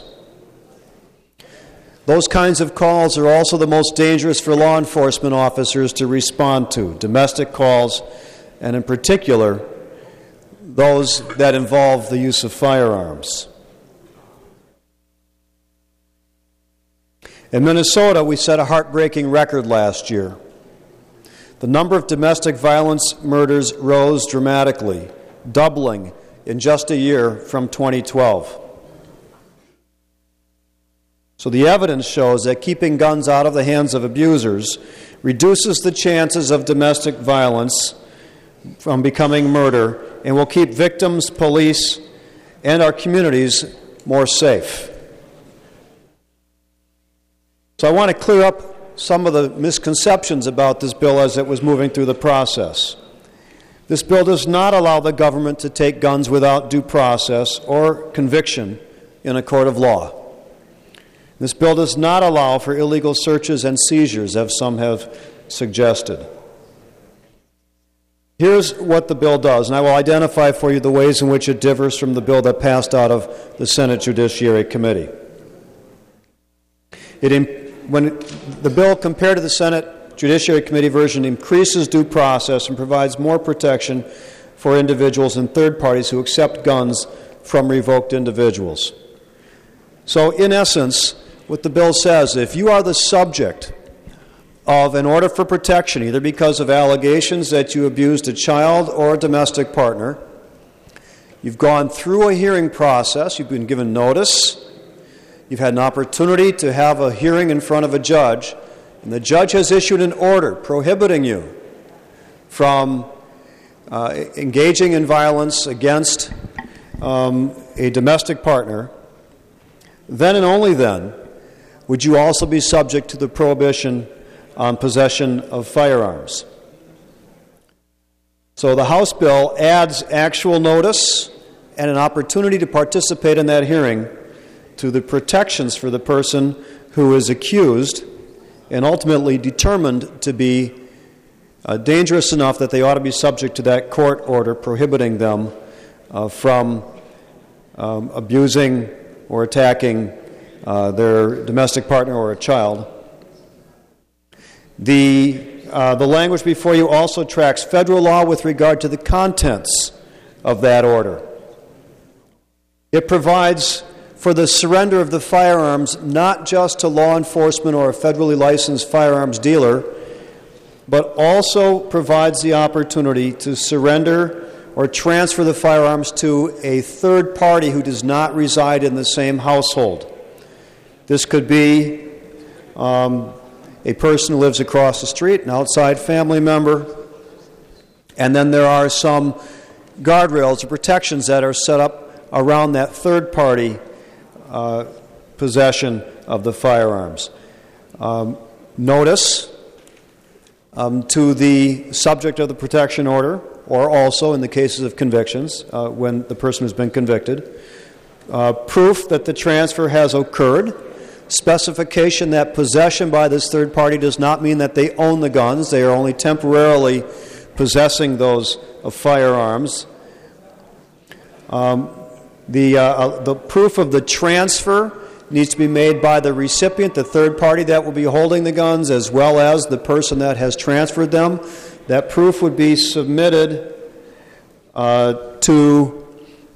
Those kinds of calls are also the most dangerous for law enforcement officers to respond to, domestic calls, and in particular, those that involve the use of firearms. In Minnesota, we set a heartbreaking record last year. The number of domestic violence murders rose dramatically, doubling in just a year from 2012. So the evidence shows that keeping guns out of the hands of abusers reduces the chances of domestic violence from becoming murder and will keep victims, police, and our communities more safe. So I want to clear up some of the misconceptions about this bill as it was moving through the process. This bill does not allow the government to take guns without due process or conviction in a court of law. This bill does not allow for illegal searches and seizures, as some have suggested. Here's what the bill does, and I will identify for you the ways in which it differs from the bill that passed out of the Senate Judiciary Committee. When the bill compared to the Senate Judiciary Committee version increases due process and provides more protection for individuals and third parties who accept guns from revoked individuals. So in essence, what the bill says, if you are the subject of an order for protection, either because of allegations that you abused a child or a domestic partner, you've gone through a hearing process, you've been given notice, you've had an opportunity to have a hearing in front of a judge, and the judge has issued an order prohibiting you from engaging in violence against a domestic partner, then and only then would you also be subject to the prohibition on possession of firearms. So the House bill adds actual notice and an opportunity to participate in that hearing to the protections for the person who is accused and ultimately determined to be dangerous enough that they ought to be subject to that court order prohibiting them from abusing or attacking their domestic partner or a child. The language before you also tracks federal law with regard to the contents of that order. It provides for the surrender of the firearms not just to law enforcement or a federally licensed firearms dealer, but also provides the opportunity to surrender or transfer the firearms to a third party who does not reside in the same household. This could be a person who lives across the street, an outside family member, and then there are some guardrails or protections that are set up around that third party possession of the firearms. Notice to the subject of the protection order, or also in the cases of convictions, when the person has been convicted, proof that the transfer has occurred, specification that possession by this third party does not mean that they own the guns, they are only temporarily possessing those firearms. The proof of the transfer needs to be made by the recipient, the third party that will be holding the guns, as well as the person that has transferred them. That proof would be submitted to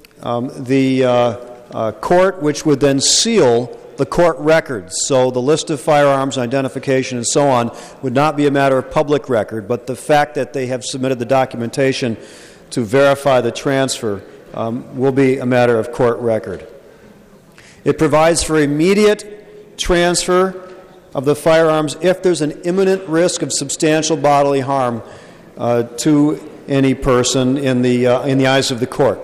the court, which would then seal the court records. So the list of firearms, identification, and so on would not be a matter of public record, but the fact that they have submitted the documentation to verify the transfer will be a matter of court record. It provides for immediate transfer of the firearms if there's an imminent risk of substantial bodily harm to any person in the eyes of the court.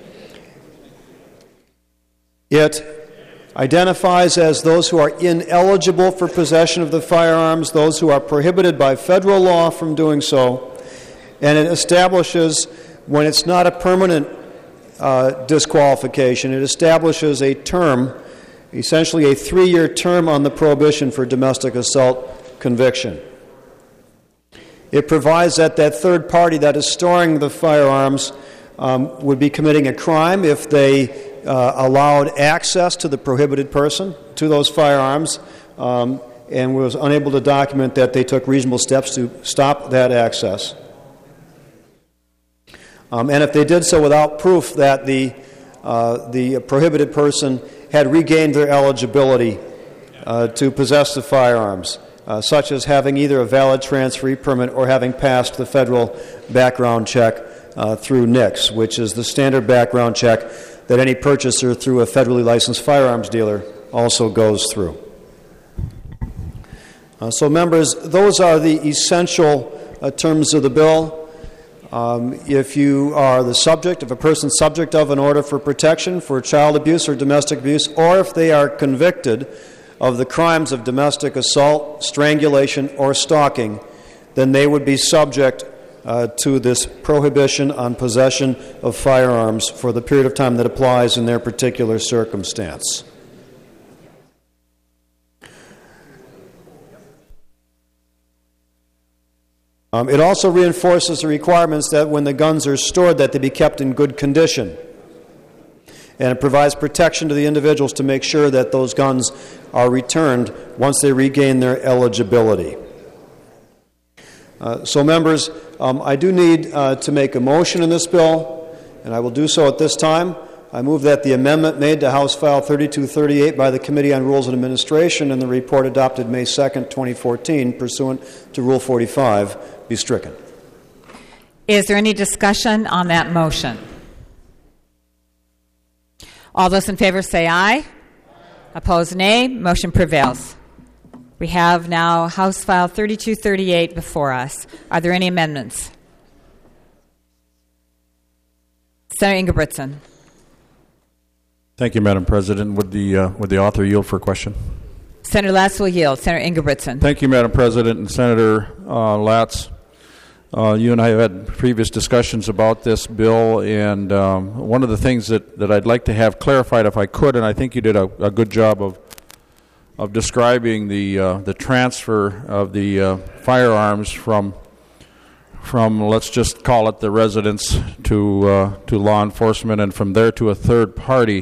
It identifies as those who are ineligible for possession of the firearms, those who are prohibited by federal law from doing so, and it establishes, when it's not a permanent disqualification, it establishes a term, essentially a 3-year term on the prohibition for domestic assault conviction. It provides that that third party that is storing the firearms would be committing a crime if they allowed access to the prohibited person to those firearms and was unable to document that they took reasonable steps to stop that access. And if they did so without proof that the prohibited person had regained their eligibility to possess the firearms, such as having either a valid transferee permit or having passed the federal background check through NICS, which is the standard background check that any purchaser through a federally licensed firearms dealer also goes through. So members, those are the essential terms of the bill. If you are the subject, if a person subject of an order for protection for child abuse or domestic abuse, or if they are convicted of the crimes of domestic assault, strangulation, or stalking, then they would be subject to this prohibition on possession of firearms for the period of time that applies in their particular circumstance. It also reinforces the requirements that when the guns are stored that they be kept in good condition. And it provides protection to the individuals to make sure that those guns are returned once they regain their eligibility. So members, I do need to make a motion in this bill, and I will do so at this time. I move that the amendment made to House File 3238 by the Committee on Rules and Administration and the report adopted May 2nd, 2014, pursuant to Rule 45, be stricken. Is there any discussion on that motion? All those in favor say aye. Opposed, nay. Motion prevails. We have now House File 3238 before us. Are there any amendments? Senator Ingebrigtsen. Thank you, Madam President. Would the author yield for a question? Senator Latz will yield. Senator Ingebrigtsen. Thank you, Madam President. And Senator Latz, you and I have had previous discussions about this bill, and one of the things that I'd like to have clarified, if I could, and I think you did a good job describing the transfer of the firearms from let's just call it the residence to law enforcement, and from there to a third party.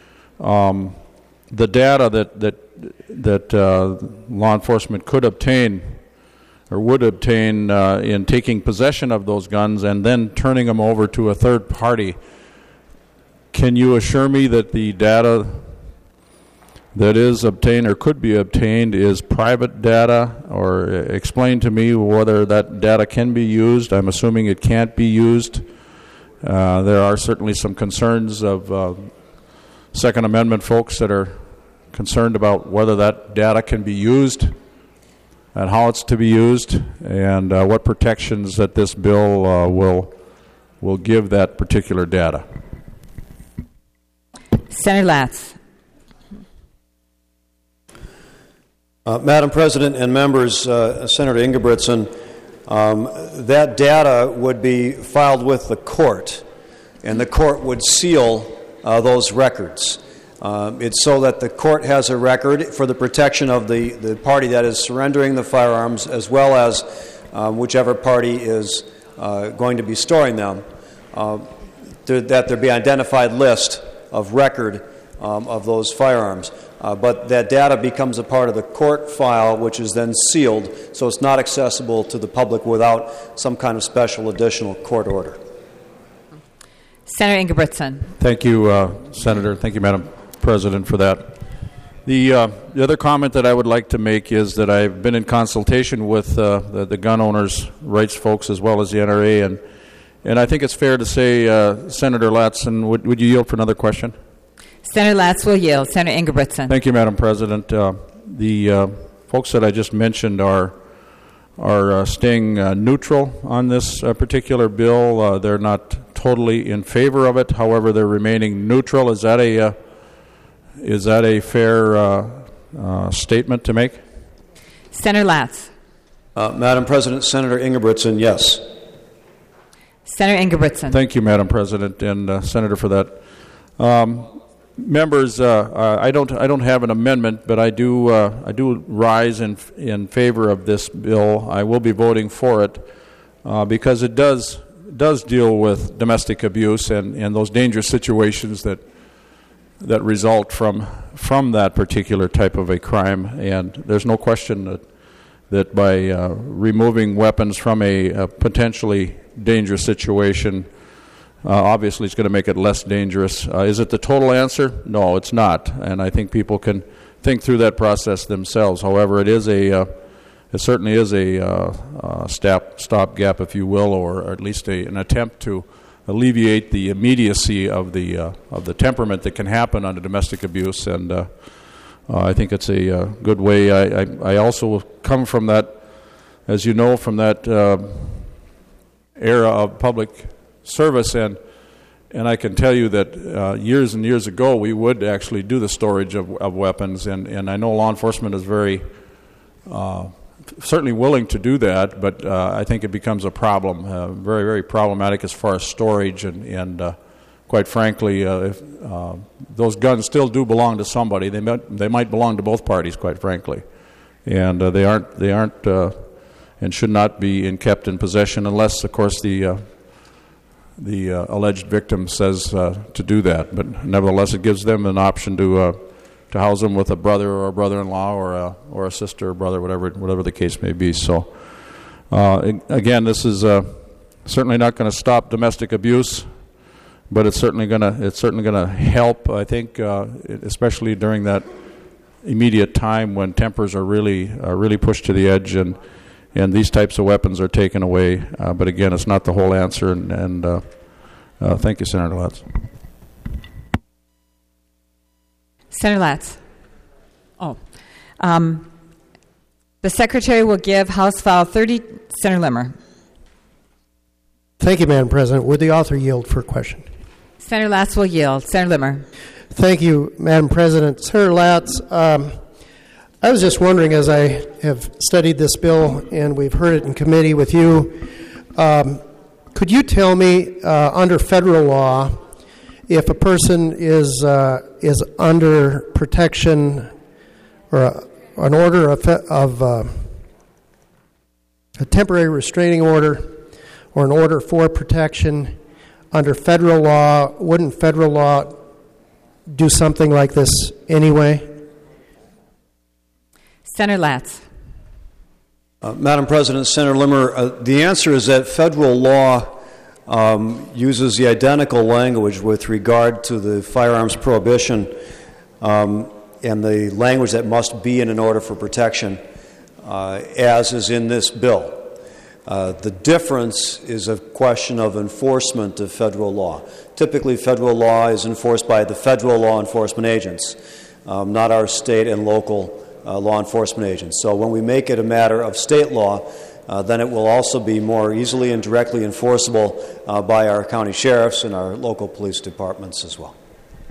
The data that law enforcement could obtain or would obtain in taking possession of those guns and then turning them over to a third party. Can you assure me that the data that is obtained or could be obtained is private data, or explain to me whether that data can be used? I'm assuming it can't be used. There are certainly some concerns of Second Amendment folks that are concerned about whether that data can be used and how it's to be used, and what protections that this bill will give that particular data. Senator Latz. Madam President and members, Senator Ingebrigtsen, that data would be filed with the court, and the court would seal those records. It's so that the court has a record for the protection of the party that is surrendering the firearms, as well as whichever party is going to be storing them, that there be an identified list of record of those firearms. But that data becomes a part of the court file, which is then sealed, so it's not accessible to the public without some kind of special additional court order. Senator Ingebrigtsen. Thank you, Senator. Thank you, Madam President, for that. The other comment that I would like to make is that I've been in consultation with the gun owners' rights folks as well as the NRA, and I think it's fair to say, Senator Latson, would you yield for another question? Senator Latz will yield. Senator Ingebrigtsen. Thank you, Madam President. The folks that I just mentioned are staying neutral on this particular bill. They're not totally in favor of it. However, they're remaining neutral. Is that a fair statement to make? Senator Latz. Madam President, Senator Ingebrigtsen, yes. Senator Ingebrigtsen. Thank you, Madam President, and Senator, for that. Members, I don't have an amendment, but I do rise in favor of this bill. I will be voting for it because it does deal with domestic abuse and those dangerous situations that result from that particular type of a crime. And there's no question that by removing weapons from a potentially dangerous situation, obviously it's going to make it less dangerous. Is it the total answer? No, it's not. And I think people can think through that process themselves. However, it certainly is a stopgap, if you will, or at least an attempt to alleviate the immediacy of the temperament that can happen under domestic abuse. And I think it's a good way. I also come from that, as you know, from that era of public service, and I can tell you that years and years ago we would actually do the storage of weapons, and I know law enforcement is very certainly willing to do that, but I think it becomes a problem, very, very problematic as far as storage, and quite frankly, if, those guns still do belong to somebody. They might belong to both parties, quite frankly, and they aren't and should not be kept in possession unless, of course, the alleged victim says to do that. But nevertheless, it gives them an option to house them with a brother or a brother-in-law or a sister or brother, whatever the case may be. So, again, this is certainly not going to stop domestic abuse, but it's certainly going to help. I think, especially during that immediate time when tempers are really pushed to the edge and these types of weapons are taken away. But again, it's not the whole answer. And thank you, Senator Latz. Senator Latz. The Secretary will give House File 30. Senator Limmer. Thank you, Madam President. Would the author yield for a question? Senator Latz will yield. Senator Limmer. Thank you, Madam President. Senator Latz, I was just wondering, as I have studied this bill and we've heard it in committee with you, could you tell me, under federal law, if a person is under protection or an order of a temporary restraining order or an order for protection under federal law, wouldn't federal law do something like this anyway? Senator Latz. Madam President, Senator Limmer, the answer is that federal law uses the identical language with regard to the firearms prohibition and the language that must be in an order for protection, as is in this bill. The difference is a question of enforcement of federal law. Typically, federal law is enforced by the federal law enforcement agents, not our state and local law enforcement agents. So when we make it a matter of state law, then it will also be more easily and directly enforceable by our county sheriffs and our local police departments as well.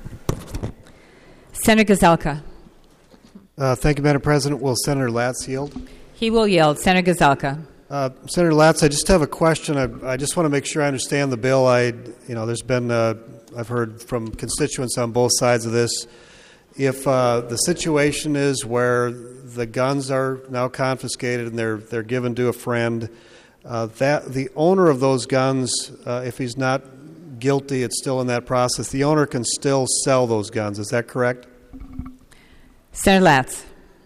Senator Gazelka. Thank you, Madam President. Will Senator Latz yield? He will yield. Senator Gazelka. Senator Latz, I just have a question. I just want to make sure I understand the bill. There's been I've heard from constituents on both sides of this. If the situation is where the guns are now confiscated and they're given to a friend, that the owner of those guns, if he's not guilty, it's still in that process. The owner can still sell those guns. Is that correct? Senator Latz.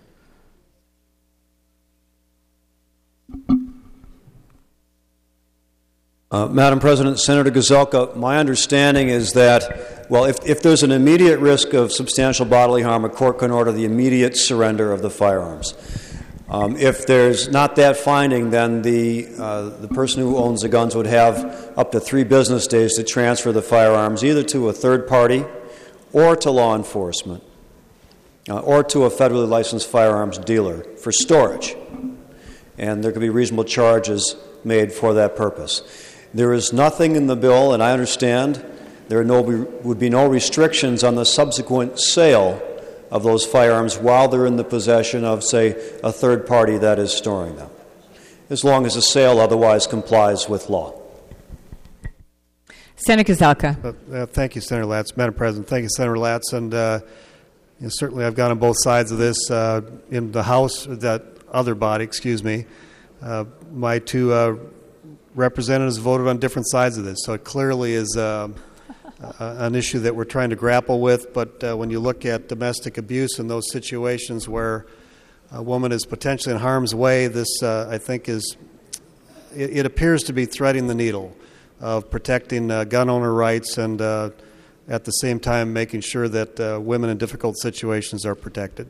Madam President, Senator Gazelka, my understanding is that, well, if there's an immediate risk of substantial bodily harm, a court can order the immediate surrender of the firearms. If there's not that finding, then the person who owns the guns would have up to 3 business days to transfer the firearms either to a third party or to law enforcement or to a federally licensed firearms dealer for storage. And there could be reasonable charges made for that purpose. There is nothing in the bill, and I understand there would be no restrictions on the subsequent sale of those firearms while they're in the possession of, say, a third party that is storing them, as long as the sale otherwise complies with law. Senator Gazelka. Thank you, Senator Latz. Madam President, thank you, Senator Latz. And certainly I've gone on both sides of this. In the House, that other body, my 2 representatives voted on different sides of this, so it clearly is an issue that we're trying to grapple with. But when you look at domestic abuse in those situations where a woman is potentially in harm's way, this I think it appears to be threading the needle of protecting gun owner rights and at the same time making sure that women in difficult situations are protected.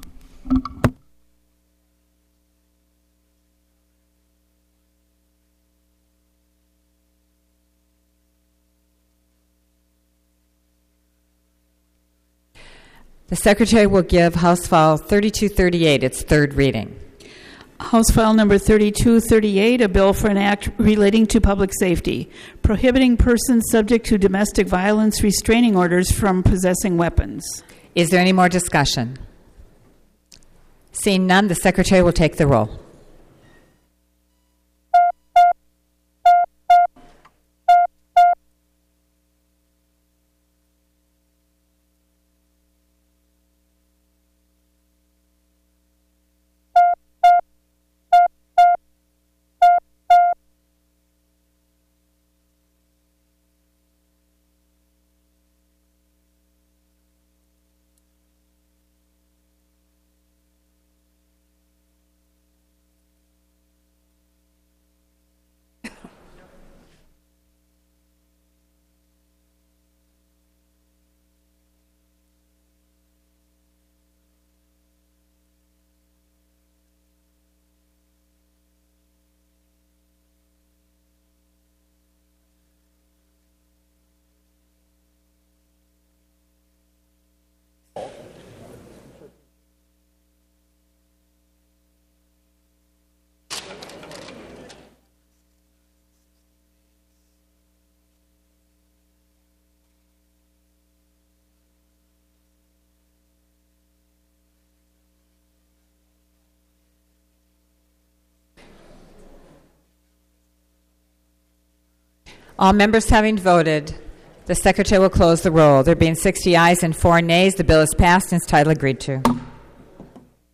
The Secretary will give House File 3238 its third reading. House File number 3238, a bill for an act relating to public safety, prohibiting persons subject to domestic violence restraining orders from possessing weapons. Is there any more discussion? Seeing none, the Secretary will take the roll. All members having voted, the Secretary will close the roll. There being 60 ayes and 4 nays, the bill is passed and its title agreed to.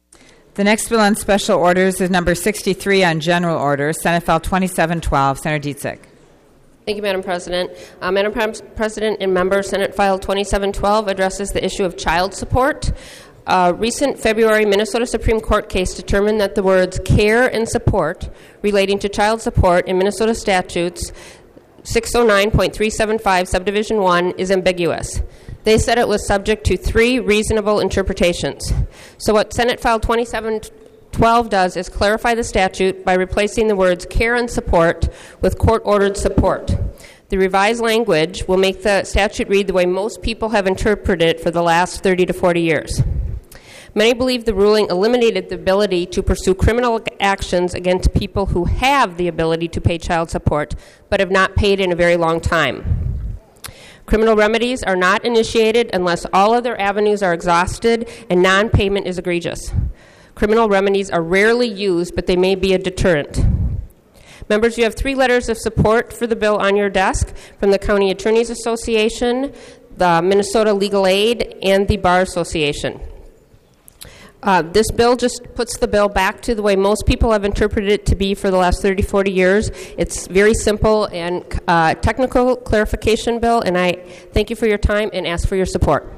The next bill on special orders is number 63 on general orders, Senate File 2712. Senator Dietzick. Thank you, Madam President. Madam President and members, Senate File 2712 addresses the issue of child support. A recent February Minnesota Supreme Court case determined that the words care and support relating to child support in Minnesota statutes 609.375 subdivision 1 is ambiguous. They said it was subject to 3 reasonable interpretations. So what Senate File 2712 does is clarify the statute by replacing the words care and support with court-ordered support. The revised language will make the statute read the way most people have interpreted it for the last 30 to 40 years. Many believe the ruling eliminated the ability to pursue criminal actions against people who have the ability to pay child support but have not paid in a very long time. Criminal remedies are not initiated unless all other avenues are exhausted and non-payment is egregious. Criminal remedies are rarely used, but they may be a deterrent. Members, you have 3 letters of support for the bill on your desk from the County Attorneys Association, the Minnesota Legal Aid, and the Bar Association. This bill just puts the bill back to the way most people have interpreted it to be for the last 30, 40 years. It's very simple and technical clarification bill, and I thank you for your time and ask for your support.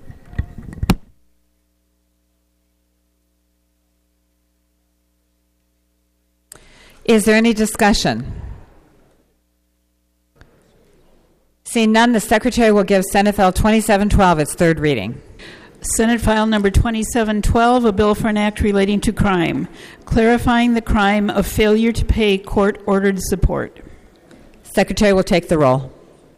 Is there any discussion? Seeing none, the Secretary will give Senate File 2712 its third reading. Senate File Number 2712, a bill for an act relating to crime, clarifying the crime of failure to pay court-ordered support. Secretary will take the roll.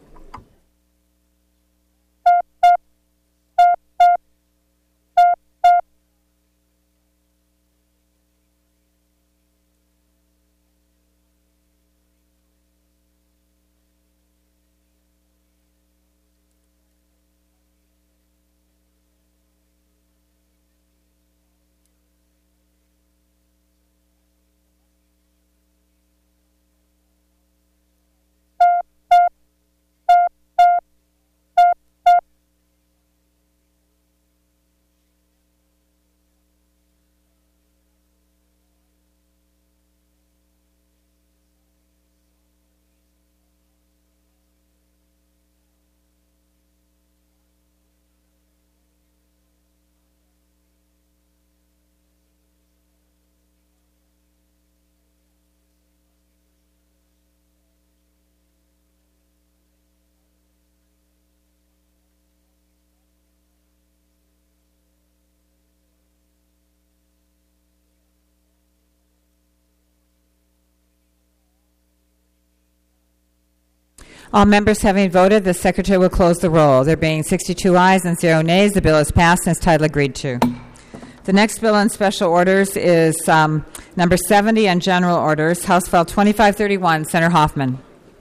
All members having voted, the Secretary will close the roll. There being 62 ayes and 0 nays, the bill is passed and its title agreed to. The next bill on special orders is number 70 on general orders, House File 2531. Senator Hoffman.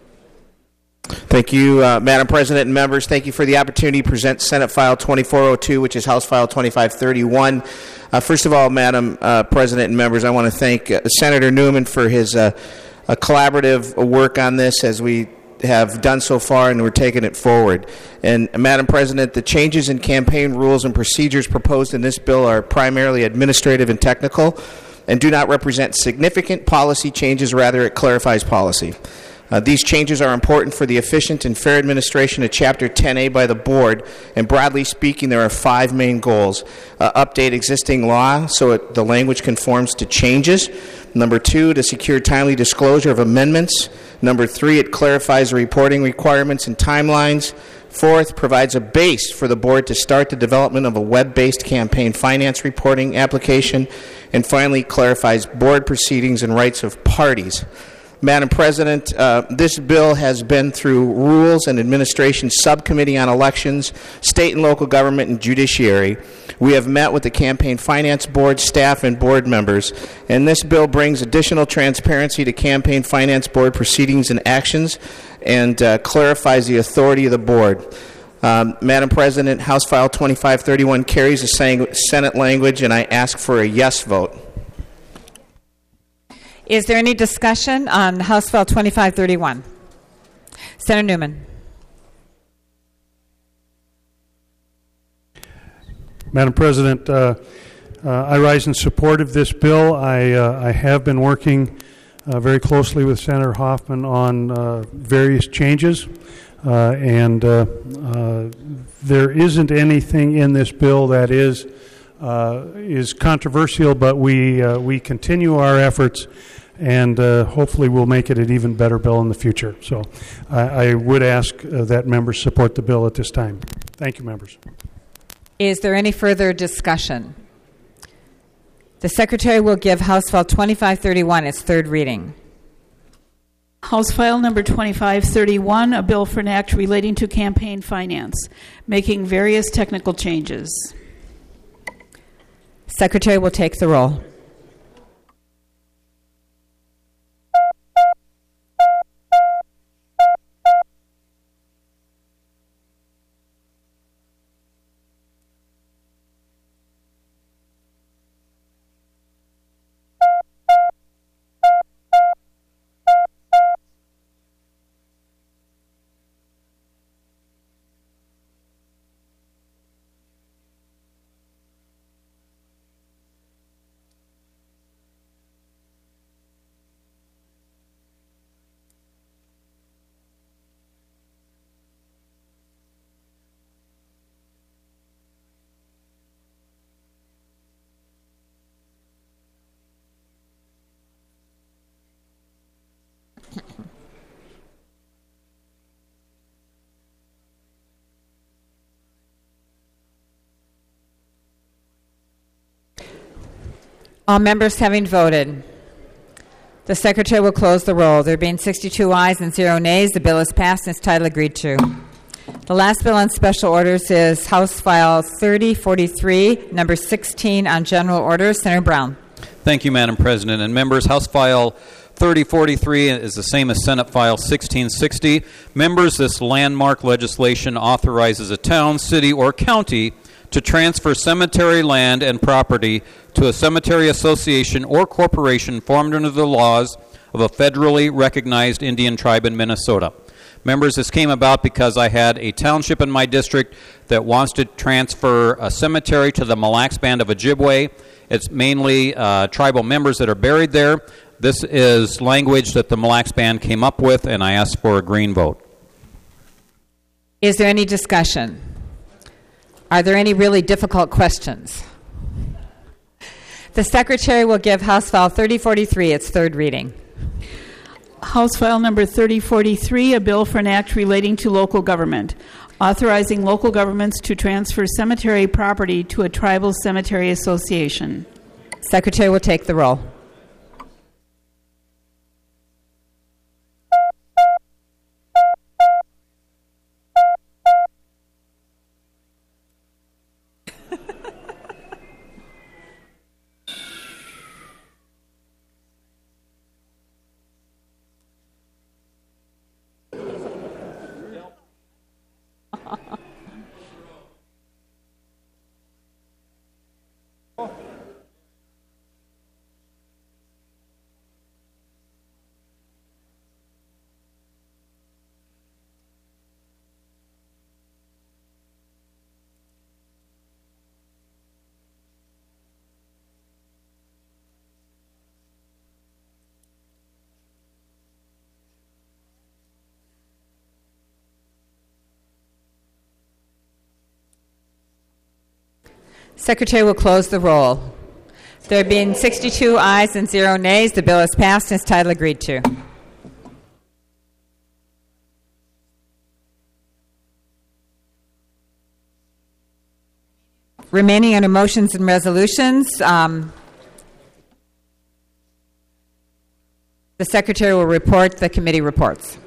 Thank you, Madam President and members. Thank you for the opportunity to present Senate File 2402, which is House File 2531. First of all, Madam President and members, I want to thank Senator Newman for his collaborative work on this as we have done so far, and we're taking it forward. And Madam President, the changes in campaign rules and procedures proposed in this bill are primarily administrative and technical and do not represent significant policy changes. Rather, it clarifies policy. These changes are important for the efficient and fair administration of Chapter 10A by the Board, and broadly speaking, there are 5 main goals. Update existing law so the language conforms to changes. Number 2, to secure timely disclosure of amendments. Number 3, it clarifies the reporting requirements and timelines. 4th, provides a base for the Board to start the development of a web-based campaign finance reporting application. And finally, clarifies Board proceedings and rights of parties. Madam President, this bill has been through Rules and Administration Subcommittee on Elections, State and Local Government, and Judiciary. We have met with the Campaign Finance Board, staff, and board members, and this bill brings additional transparency to Campaign Finance Board proceedings and actions and clarifies the authority of the board. Madam President, House File 2531 carries the Senate language, and I ask for a yes vote. Is there any discussion on House File 2531? Senator Newman. Madam President, I rise in support of this bill. I have been working very closely with Senator Hoffman on various changes, and there isn't anything in this bill that is controversial, but we continue our efforts, and hopefully we'll make it an even better bill in the future. So I would ask that members support the bill at this time. Thank you, members. Is there any further discussion? The Secretary will give House File 2531 its third reading. House File Number 2531, a bill for an act relating to campaign finance, making various technical changes. Secretary will take the roll. All members having voted, the Secretary will close the roll. There being 62 ayes and 0 nays, the bill is passed and its title agreed to. The last bill on special orders is House File 3043, number 16 on general orders. Senator Brown. Thank you, Madam President. And members, House File 3043 is the same as Senate File 1660. Members, this landmark legislation authorizes a town, city, or county to transfer cemetery land and property to a cemetery association or corporation formed under the laws of a federally recognized Indian tribe in Minnesota. Members, this came about because I had a township in my district that wants to transfer a cemetery to the Mille Lacs Band of Ojibwe. It's mainly tribal members that are buried there. This is language that the Mille Lacs Band came up with, and I ask for a green vote. Is there any discussion? Are there any really difficult questions? The Secretary will give House File 3043 its third reading. House File Number 3043, a bill for an act relating to local government, authorizing local governments to transfer cemetery property to a tribal cemetery association. Secretary will take the roll. Secretary will close the roll. There being 62 ayes and 0 nays, the bill is passed and its title agreed to. Remaining under motions and resolutions, the Secretary will report the committee reports.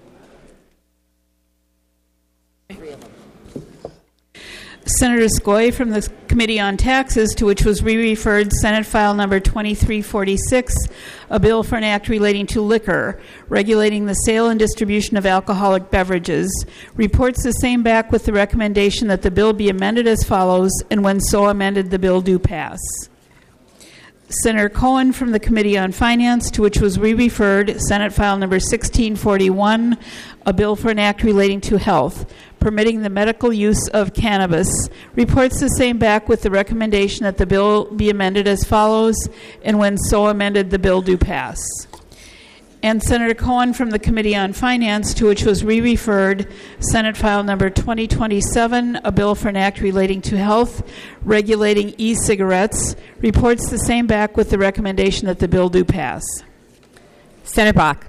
Senator Skoye from the Committee on Taxes, to which was re-referred Senate File Number 2346, a bill for an act relating to liquor, regulating the sale and distribution of alcoholic beverages, reports the same back with the recommendation that the bill be amended as follows, and when so amended, the bill do pass. Senator Cohen from the Committee on Finance, to which was re-referred, Senate File Number 1641, a bill for an act relating to health, permitting the medical use of cannabis, reports the same back with the recommendation that the bill be amended as follows, and when so amended, the bill do pass. And Senator Cohen from the Committee on Finance, to which was re-referred, Senate File Number 2027, a bill for an act relating to health, regulating e-cigarettes, reports the same back with the recommendation that the bill do pass. Senator Bach.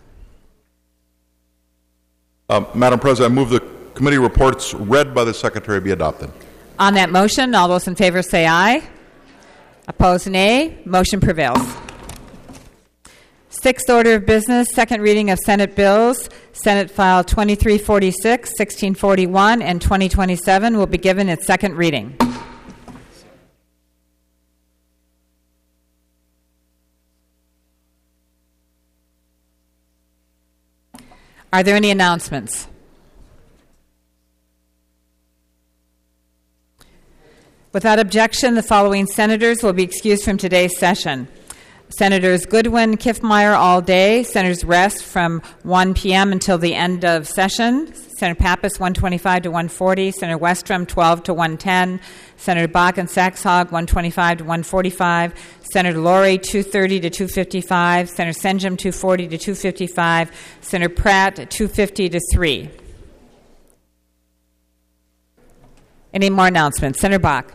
Madam President, I move the committee reports read by the Secretary be adopted. On that motion, all those in favor say aye. Opposed, nay. Motion prevails. Sixth order of business, second reading of Senate bills. Senate File 2346, 1641, and 2027 will be given its second reading. Are there any announcements? Without objection, the following senators will be excused from today's session. Senators Goodwin, Kiffmeyer all day. Senators Rest from 1 p.m. until the end of session. Senator Pappas 125 to 140. Senator Westrom 12 to 110. Senator Bach and Saxhog 125 to 145. Senator Laurie 230 to 255. Senator Senjum 240 to 255. Senator Pratt 250 to 3. Any more announcements? Senator Bach.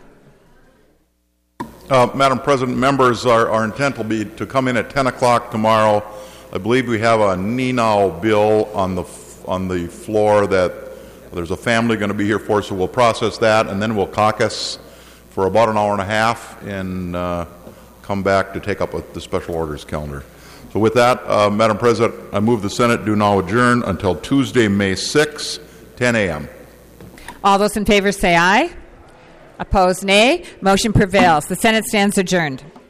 Madam President, members, our intent will be to come in at 10 o'clock tomorrow. I believe we have a Nenow bill on the floor that there's a family going to be here for, so we'll process that, and then we'll caucus for about an hour and a half and come back to take up the special orders calendar. So with that, Madam President, I move the Senate do now adjourn until Tuesday, May 6, 10 a.m. All those in favor say aye. Opposed, nay. Motion prevails. The Senate stands adjourned.